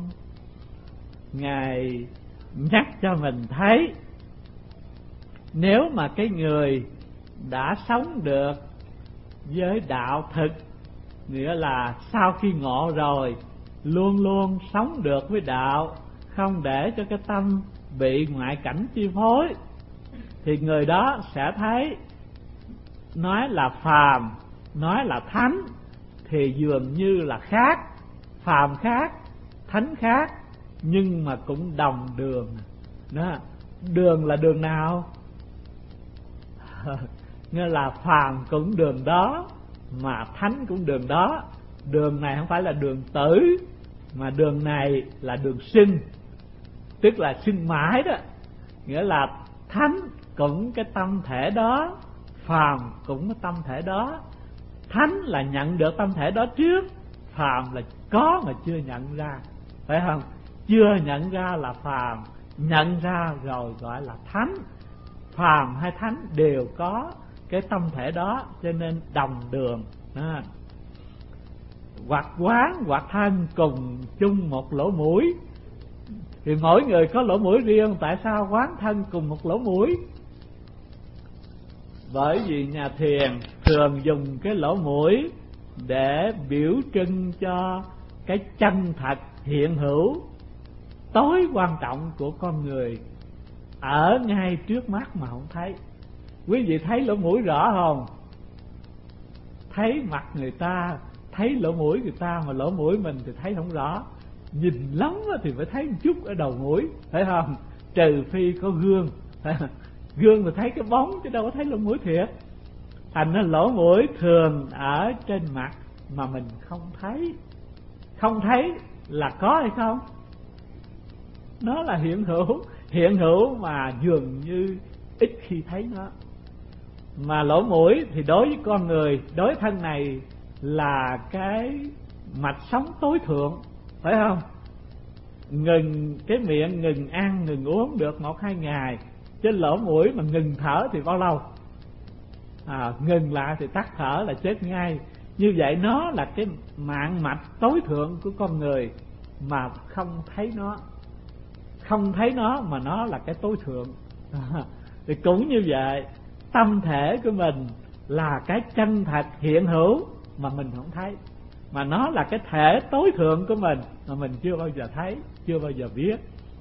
Ngài nhắc cho mình thấy, nếu mà cái người đã sống được với đạo thực, nghĩa là sau khi ngộ rồi luôn luôn sống được với đạo, không để cho cái tâm bị ngoại cảnh chi phối, thì người đó sẽ thấy nói là phàm, nói là thánh thì dường như là khác. Phàm khác, thánh khác, nhưng mà cũng đồng đường đó. Đường là đường nào? Nghĩa là phàm cũng đường đó, mà thánh cũng đường đó. Đường này không phải là đường tử, mà đường này là đường sinh, tức là sinh mãi đó. Nghĩa là thánh cũng cái tâm thể đó, phàm cũng cái tâm thể đó. Thánh là nhận được tâm thể đó trước, phàm là có mà chưa nhận ra, phải không? Chưa nhận ra là phàm, nhận ra rồi gọi là thánh. Phàm hay thánh đều có cái tâm thể đó, cho nên đồng đường à. Hoặc quán hoặc thân cùng chung một lỗ mũi, thì mỗi người có lỗ mũi riêng. Tại sao quán thân cùng một lỗ mũi? Bởi vì nhà thiền thường dùng cái lỗ mũi để biểu trưng cho cái chân thật hiện hữu tối quan trọng của con người ở ngay trước mắt mà không thấy. Quý vị thấy lỗ mũi rõ không? Thấy mặt người ta, thấy lỗ mũi người ta, mà lỗ mũi mình thì thấy không rõ. Nhìn lắm thì phải thấy một chút ở đầu mũi, phải không? Trừ phi có gương, gương thì thấy cái bóng chứ đâu có thấy lỗ mũi thiệt. Thành ra lỗ mũi thường ở trên mặt mà mình không thấy. Không thấy là có hay không? Nó là hiện hữu, hiện hữu mà dường như ít khi thấy nó. Mà lỗ mũi thì đối với con người, đối thân này là cái mạch sống tối thượng, phải không? Ngừng cái miệng, ngừng ăn, ngừng uống được một hai ngày, chứ lỗ mũi mà ngừng thở thì bao lâu? À, ngừng lại thì tắt thở là chết ngay. Như vậy nó là cái mạng mạch tối thượng của con người mà không thấy nó. Không thấy nó mà nó là cái tối thượng à, thì cũng như vậy, tâm thể của mình là cái chân thật hiện hữu mà mình không thấy, mà nó là cái thể tối thượng của mình mà mình chưa bao giờ thấy, chưa bao giờ biết.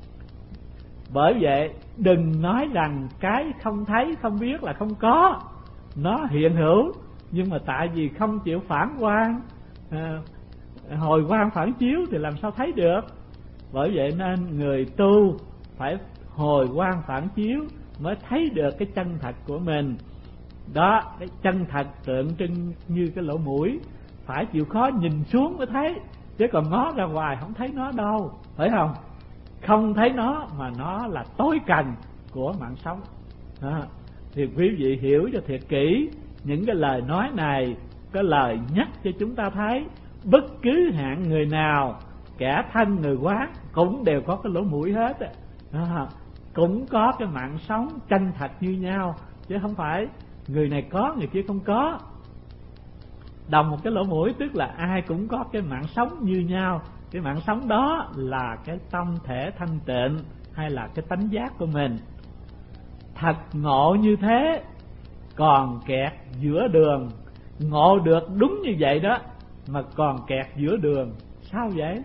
Bởi vậy đừng nói rằng cái không thấy không biết là không có, nó hiện hữu, nhưng mà tại vì không chịu phản quang, à, hồi quang phản chiếu thì làm sao thấy được. Bởi vậy nên người tu phải hồi quang phản chiếu mới thấy được cái chân thật của mình. Đó, cái chân thật tượng trưng như cái lỗ mũi, phải chịu khó nhìn xuống mới thấy, chứ còn ngó ra ngoài không thấy nó đâu, phải không? Không thấy nó mà nó là tối cần của mạng sống đó. Thì quý vị hiểu cho thiệt kỹ những cái lời nói này, cái lời nhắc cho chúng ta thấy bất cứ hạng người nào, kẻ thân người quán cũng đều có cái lỗ mũi hết à, cũng có cái mạng sống chân thật như nhau, chứ không phải người này có người kia không có. Đồng một cái lỗ mũi tức là ai cũng có cái mạng sống như nhau, cái mạng sống đó là cái tâm thể thanh tịnh hay là cái tánh giác của mình. Thật ngộ như thế còn kẹt giữa đường. Ngộ được đúng như vậy đó mà còn kẹt giữa đường. Sao vậy?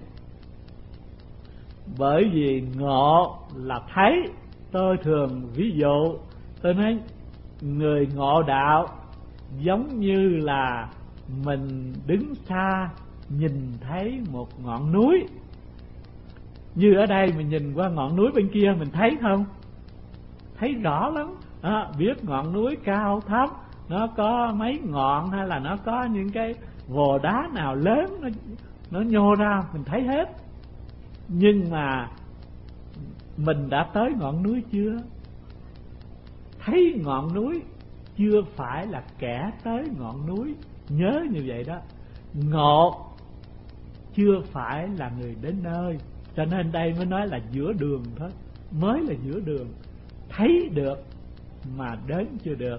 Bởi vì ngộ là thấy. Tôi thường ví dụ, tôi nói người ngộ đạo giống như là mình đứng xa nhìn thấy một ngọn núi. Như ở đây mình nhìn qua ngọn núi bên kia, mình thấy không? Thấy rõ lắm à, biết ngọn núi cao thấp, nó có mấy ngọn hay là nó có những cái vồ đá nào lớn, nó, nó nhô ra, mình thấy hết. Nhưng mà mình đã tới ngọn núi chưa? Thấy ngọn núi chưa phải là kẻ tới ngọn núi. Nhớ như vậy đó. Ngộ chưa phải là người đến nơi. Cho nên đây mới nói là giữa đường thôi. Mới là giữa đường. Thấy được mà đến chưa được.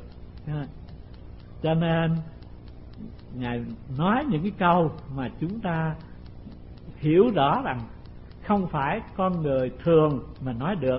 Cho nên Ngài nói những cái câu mà chúng ta hiểu rõ rằng không phải con người thường mà nói được.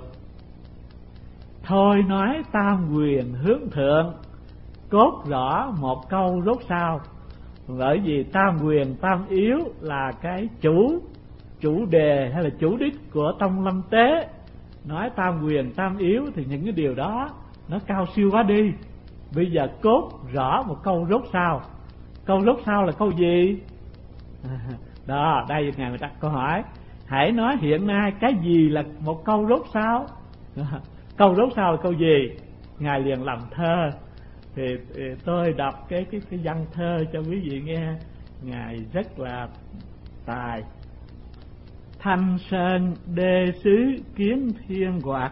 Thôi nói tam quyền hướng thượng, cốt rõ một câu rốt sao. Bởi vì tam quyền tam yếu là cái chủ chủ đề hay là chủ đích của tông lâm tế. Nói tam quyền tam yếu thì những cái điều đó nó cao siêu quá đi. Bây giờ cốt rõ một câu rốt sao. Câu rốt sao là câu gì? Đó, đây Ngài mới đặt câu hỏi. Hãy nói hiện nay cái gì là một câu rốt sao? Câu rốt sao là câu gì? Ngài liền làm thơ. Thì, thì tôi đọc cái, cái, cái văn thơ cho quý vị nghe. Ngài rất là tài. Thanh sơn đê xứ kiến thiên hoạt,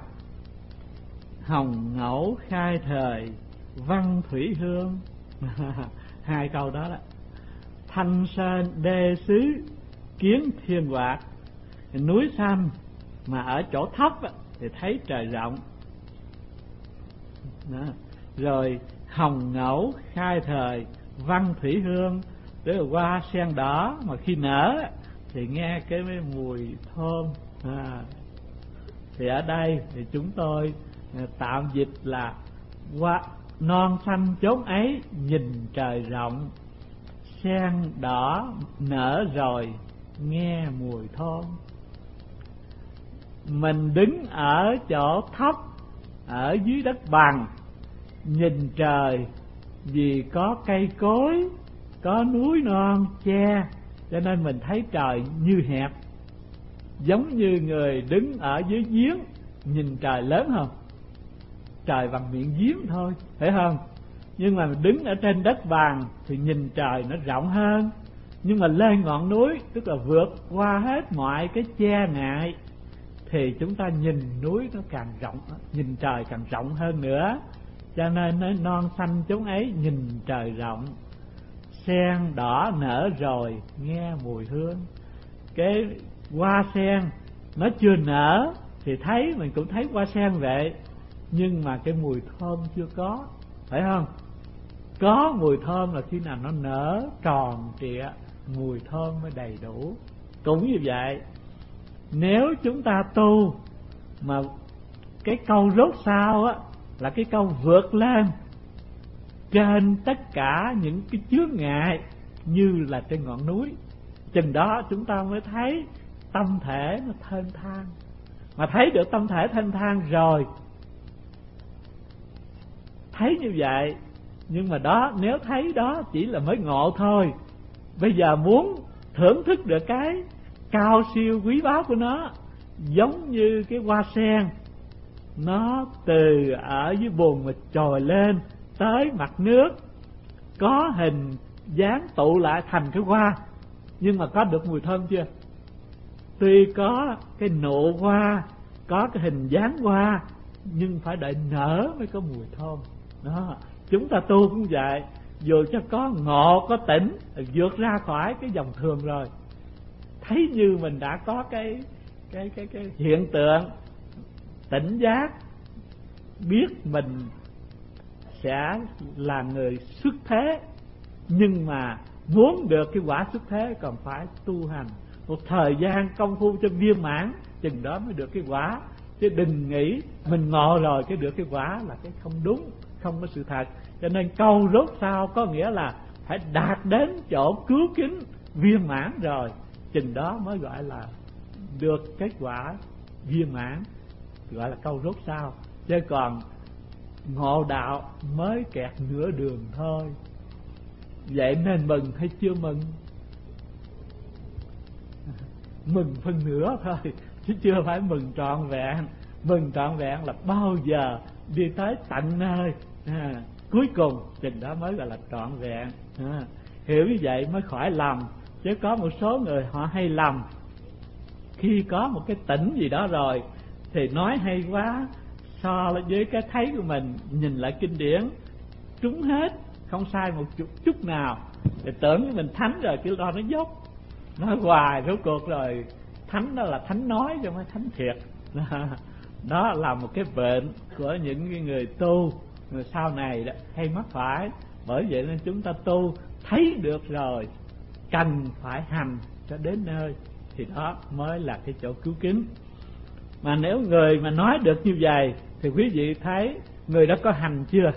hồng ngẫu khai thời văn thủy hương. Hai câu đó đó. Thanh sơn đê xứ kiến thiên hoạt, núi xanh mà ở chỗ thấp thì thấy trời rộng đó. Rồi hồng ngẫu khai thời văn thủy hương, tức là hoa sen đỏ mà khi nở thì nghe cái mấy mùi thơm à. Thì ở đây thì chúng tôi tạm dịch là hoa non xanh chốn ấy nhìn trời rộng, sen đỏ nở rồi nghe mùi thơm. Mình đứng ở chỗ thấp, ở dưới đất bằng, nhìn trời vì có cây cối, có núi non che, cho nên mình thấy trời như hẹp. Giống như người đứng ở dưới giếng, nhìn trời lớn không? Trời bằng miệng giếng thôi, phải không? Nhưng mà đứng ở trên đất bằng thì nhìn trời nó rộng hơn. Nhưng mà lên ngọn núi, tức là vượt qua hết mọi cái che ngại, thì chúng ta nhìn núi nó càng rộng, nhìn trời càng rộng hơn nữa. Cho nên nói non xanh chốn ấy nhìn trời rộng, sen đỏ nở rồi nghe mùi hương. Cái hoa sen nó chưa nở thì thấy, mình cũng thấy hoa sen vậy, nhưng mà cái mùi thơm chưa có, phải không? Có mùi thơm là khi nào nó nở tròn trịa, mùi thơm mới đầy đủ. Cũng như vậy, nếu chúng ta tu mà cái câu rốt sao á là cái câu vượt lên trên tất cả những cái chướng ngại như là trên ngọn núi, chừng đó chúng ta mới thấy tâm thể nó thênh thang. Mà thấy được tâm thể thênh thang rồi, thấy như vậy, nhưng mà đó, nếu thấy đó chỉ là mới ngộ thôi. Bây giờ muốn thưởng thức được cái cao siêu quý báu của nó, giống như cái hoa sen, nó từ ở dưới bùn mà trồi lên tới mặt nước, có hình dáng tụ lại thành cái hoa, nhưng mà có được mùi thơm chưa? Tuy có cái nụ hoa, có cái hình dáng hoa, nhưng phải đợi nở mới có mùi thơm đó. Chúng ta tu cũng vậy, dù cho có ngộ, có tỉnh, vượt ra khỏi cái dòng thường rồi, thấy như mình đã có cái cái cái cái hiện tượng tỉnh giác, biết mình sẽ là người xuất thế, nhưng mà muốn được cái quả xuất thế còn phải tu hành, một thời gian công phu cho viên mãn, chừng đó mới được cái quả. Chứ đừng nghĩ mình ngộ rồi cái được cái quả là cái không đúng, không có sự thật. Cho nên câu rốt sao có nghĩa là phải đạt đến chỗ cứu kính viên mãn rồi, chừng đó mới gọi là được kết quả viên mãn, gọi là câu rốt sao. Chứ còn ngộ đạo mới kẹt nửa đường thôi. Vậy nên mừng hay chưa mừng? Mừng phân nửa thôi, chứ chưa phải mừng trọn vẹn. Mừng trọn vẹn là bao giờ đi tới tận nơi à, cuối cùng, chừng đó mới gọi là trọn vẹn. à, Hiểu như vậy mới khỏi lầm. Chứ có một số người họ hay lầm. Khi có một cái tỉnh gì đó rồi thì nói hay quá, so với cái thấy của mình, nhìn lại kinh điển trúng hết, không sai một chút, chút nào, thì tưởng mình thánh rồi, kiểu đó nó dốc, nói hoài, rốt cuộc rồi thánh đó là thánh nói chứ không phải thánh thiệt. Đó là một cái bệnh của những người tu người sau này đó, hay mắc phải. Bởi vậy nên chúng ta tu thấy được rồi, cần phải hành cho đến nơi, thì đó mới là cái chỗ cứu kính. Mà nếu người mà nói được như vậy thì quý vị thấy người đó có hành chưa?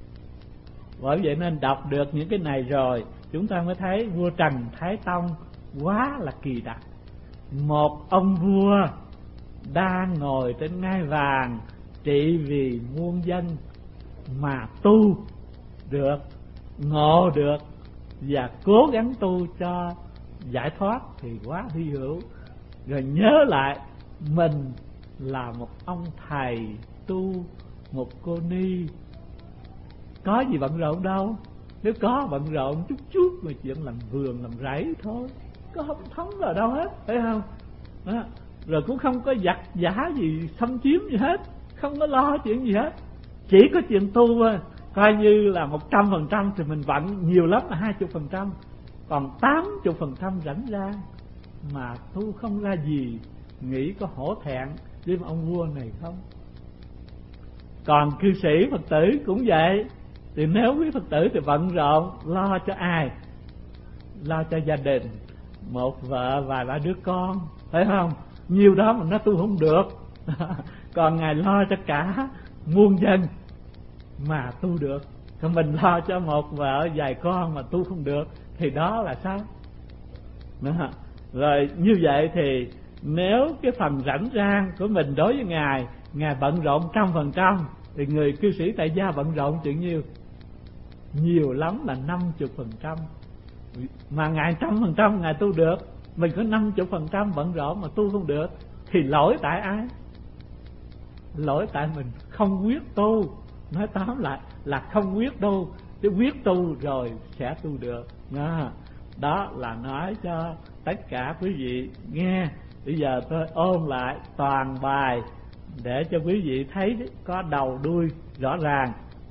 Bởi vậy nên đọc được những cái này rồi, chúng ta mới thấy vua Trần Thái Tông quá là kỳ đặc. Một ông vua đang ngồi trên ngai vàng trị vì muôn dân mà tu được, ngộ được và cố gắng tu cho giải thoát thì quá hy hữu. Rồi nhớ lại mình là một ông thầy tu, một cô ni, có gì bận rộn đâu. Nếu có bận rộn chút chút mà chuyện làm vườn làm rẫy thôi, có không thấm vào đâu hết, phải không? Đó. Rồi cũng không có giặc giả gì xâm chiếm gì hết, không có lo chuyện gì hết, chỉ có chuyện tu thôi. Coi như là một trăm phần trăm thì mình bận nhiều lắm là hai chục phần trăm, còn tám chục phần trăm rảnh rang mà tu không ra gì, nghĩ có hổ thẹn với ông vua này không? Còn cư sĩ Phật tử cũng vậy. Thì nếu quý Phật tử thì bận rộn lo cho ai? Lo cho gia đình, một vợ và ba đứa con, phải không? Nhiều đó mà nó tu không được. Còn Ngài lo cho cả muôn dân mà tu được. Còn mình lo cho một vợ vài con mà tu không được thì đó là sao? Đó. Rồi như vậy thì nếu cái phần rảnh rang của mình đối với Ngài, Ngài bận rộn trăm phần trăm, thì người cư sĩ tại gia bận rộn chuyện nhiêu? Nhiều lắm là năm chục phần trăm. Mà Ngài trăm phần trăm Ngài tu được, mình có năm chục phần trăm bận rộn mà tu không được, thì lỗi tại ai? Lỗi tại mình không quyết tu. Nói tóm lại là không quyết tu, chứ quyết tu rồi sẽ tu được. Đó, đó là nói cho tất cả quý vị nghe. Bây giờ tôi ôn lại toàn bài để cho quý vị thấy có đầu đuôi rõ ràng.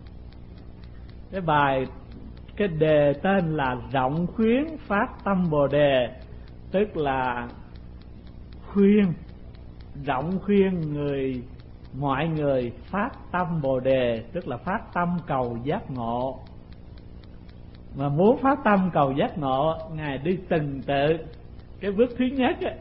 Cái bài, cái đề tên là Rộng khuyến phát tâm Bồ đề, tức là khuyên, rộng khuyên người, mọi người phát tâm Bồ đề, tức là phát tâm cầu giác ngộ. Mà muốn phát tâm cầu giác ngộ, Ngài đi từng tự. Cái bước thứ nhất ấy,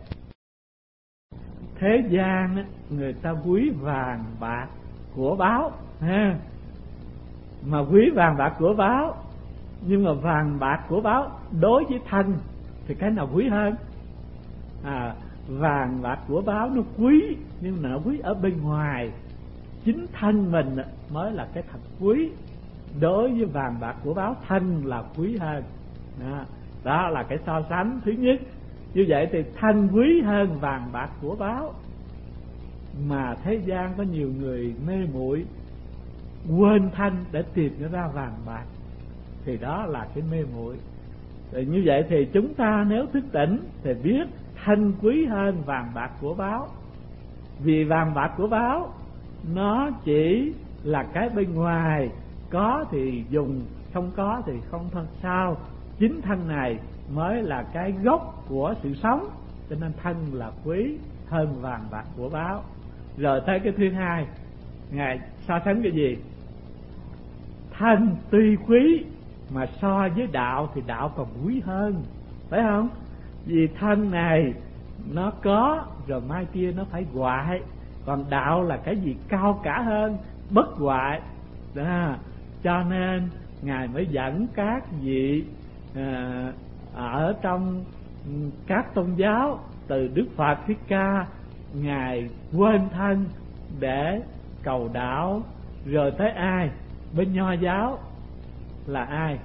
thế gian ấy, người ta quý vàng bạc của báo ha, mà quý vàng bạc của báo, nhưng mà vàng bạc của báo đối với thân thì cái nào quý hơn? À, vàng bạc của báo nó quý, nhưng mà nó quý ở bên ngoài, chính thân mình mới là cái thật quý. Đối với vàng bạc của báo, thân là quý hơn. Đó, đó là cái so sánh thứ nhất. Như vậy thì thân quý hơn vàng bạc của báo. Mà thế gian có nhiều người mê muội quên thân để tìm ra vàng bạc, thì đó là cái mê muội. Thì như vậy thì chúng ta nếu thức tỉnh thì biết thân quý hơn vàng bạc của báo. Vì vàng bạc của báo nó chỉ là cái bên ngoài, có thì dùng, không có thì không thân sao. Chính thân này mới là cái gốc của sự sống, cho nên thân là quý hơn vàng bạc của báo. Rồi tới cái thứ hai, Ngài so sánh cái gì? Thân tuy quý mà so với đạo thì đạo còn quý hơn, phải không? Vì thân này nó có rồi mai kia nó phải hoại. Còn đạo là cái gì cao cả hơn, bất hoại đó. Cho nên Ngài mới dẫn các vị à, ở trong các tôn giáo, từ Đức Phật Thích Ca, Ngài quên thân để cầu đạo. Rồi tới ai? Bên Nho giáo là ai?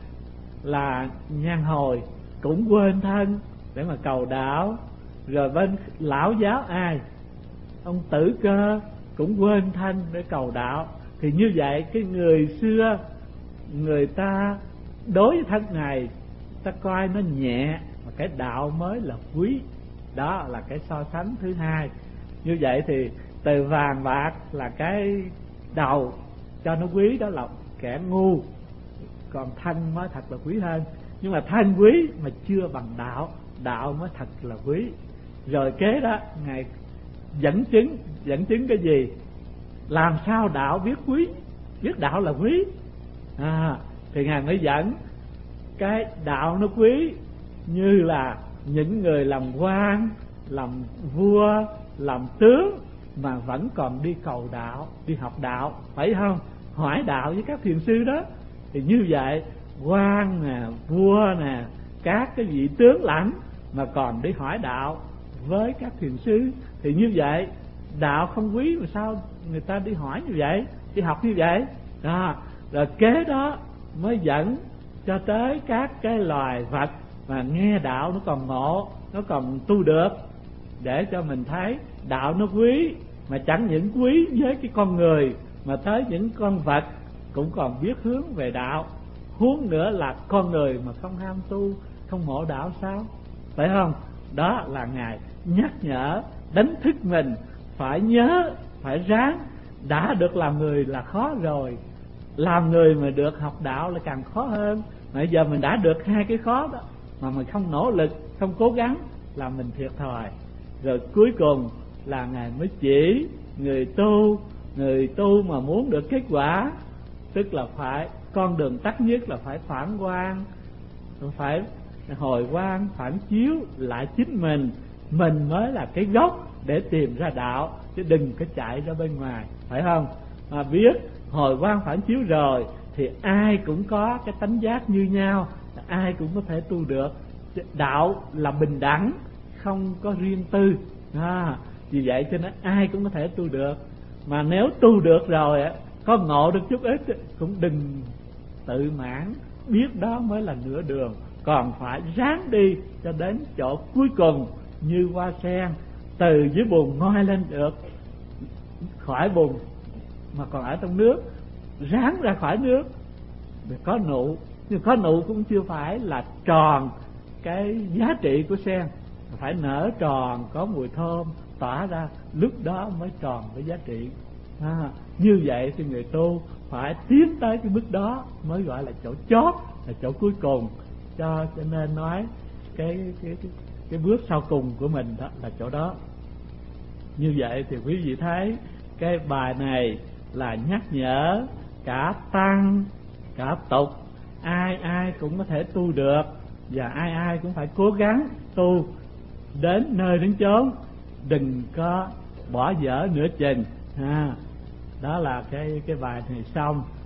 Là Nhan Hồi cũng quên thân để mà cầu đạo. Rồi bên Lão giáo ai? Ông Tử Cơ cũng quên thân để cầu đạo. Thì như vậy cái người xưa người ta đối với thân này ta coi nó nhẹ, mà cái đạo mới là quý. Đó là cái so sánh thứ hai. Như vậy thì từ vàng bạc là cái đầu cho nó quý, đó là kẻ ngu, còn thân mới thật là quý hơn. Nhưng mà thân quý mà chưa bằng đạo, đạo mới thật là quý. Rồi kế đó Ngài dẫn chứng. Dẫn chứng cái gì? Làm sao đạo biết quý, biết đạo là quý à, thì Ngài mới dẫn cái đạo nó quý như là những người làm quan, làm vua, làm tướng mà vẫn còn đi cầu đạo, đi học đạo, phải không? Hỏi đạo với các thiền sư đó. Thì như vậy quan nè, vua nè, các cái vị tướng lãnh mà còn đi hỏi đạo với các thiền sư, thì như vậy đạo không quý mà sao người ta đi hỏi như vậy, đi học như vậy đó. Rồi kế đó mới dẫn cho tới các cái loài vật mà nghe đạo nó còn ngộ, nó còn tu được, để cho mình thấy đạo nó quý. Mà chẳng những quý với cái con người, mà tới những con vật cũng còn biết hướng về đạo. Huống nữa là con người mà không ham tu, không ngộ đạo sao, phải không? Đó là Ngài nhắc nhở đánh thức mình phải nhớ, phải ráng. Đã được làm người là khó rồi, làm người mà được học đạo là càng khó hơn. Bây giờ mình đã được hai cái khó đó mà mình không nỗ lực, không cố gắng là mình thiệt thòi. Rồi cuối cùng là Ngài mới chỉ người tu, người tu mà muốn được kết quả, tức là phải con đường tắt nhất là phải phản quan, phải hồi quan, phản chiếu lại chính mình. Mình mới là cái gốc để tìm ra đạo, chứ đừng có chạy ra bên ngoài, phải không? Mà biết hồi quan phản chiếu rồi thì ai cũng có cái tánh giác như nhau, ai cũng có thể tu được. Đạo là bình đẳng, không có riêng tư à, vì vậy cho nên ai cũng có thể tu được. Mà nếu tu được rồi có ngộ được chút ít cũng đừng tự mãn, biết đó mới là nửa đường, còn phải ráng đi cho đến chỗ cuối cùng. Như hoa sen từ dưới bùn ngoi lên được, khỏi bùn mà còn ở trong nước, ráng ra khỏi nước để có nụ. Nhưng có nụ cũng chưa phải là tròn cái giá trị của sen, phải nở tròn, có mùi thơm tỏa ra, lúc đó mới tròn cái giá trị à, như vậy thì người tu phải tiến tới cái bước đó mới gọi là chỗ chót, là chỗ cuối cùng. Cho cho nên nói cái cái cái, cái bước sau cùng của mình đó là chỗ đó. Như vậy thì quý vị thấy cái bài này là nhắc nhở cả tăng cả tục, ai ai cũng có thể tu được, và ai ai cũng phải cố gắng tu đến nơi đến chốn, đừng có bỏ dở nửa chừng ha. Đó là cái cái bài này xong.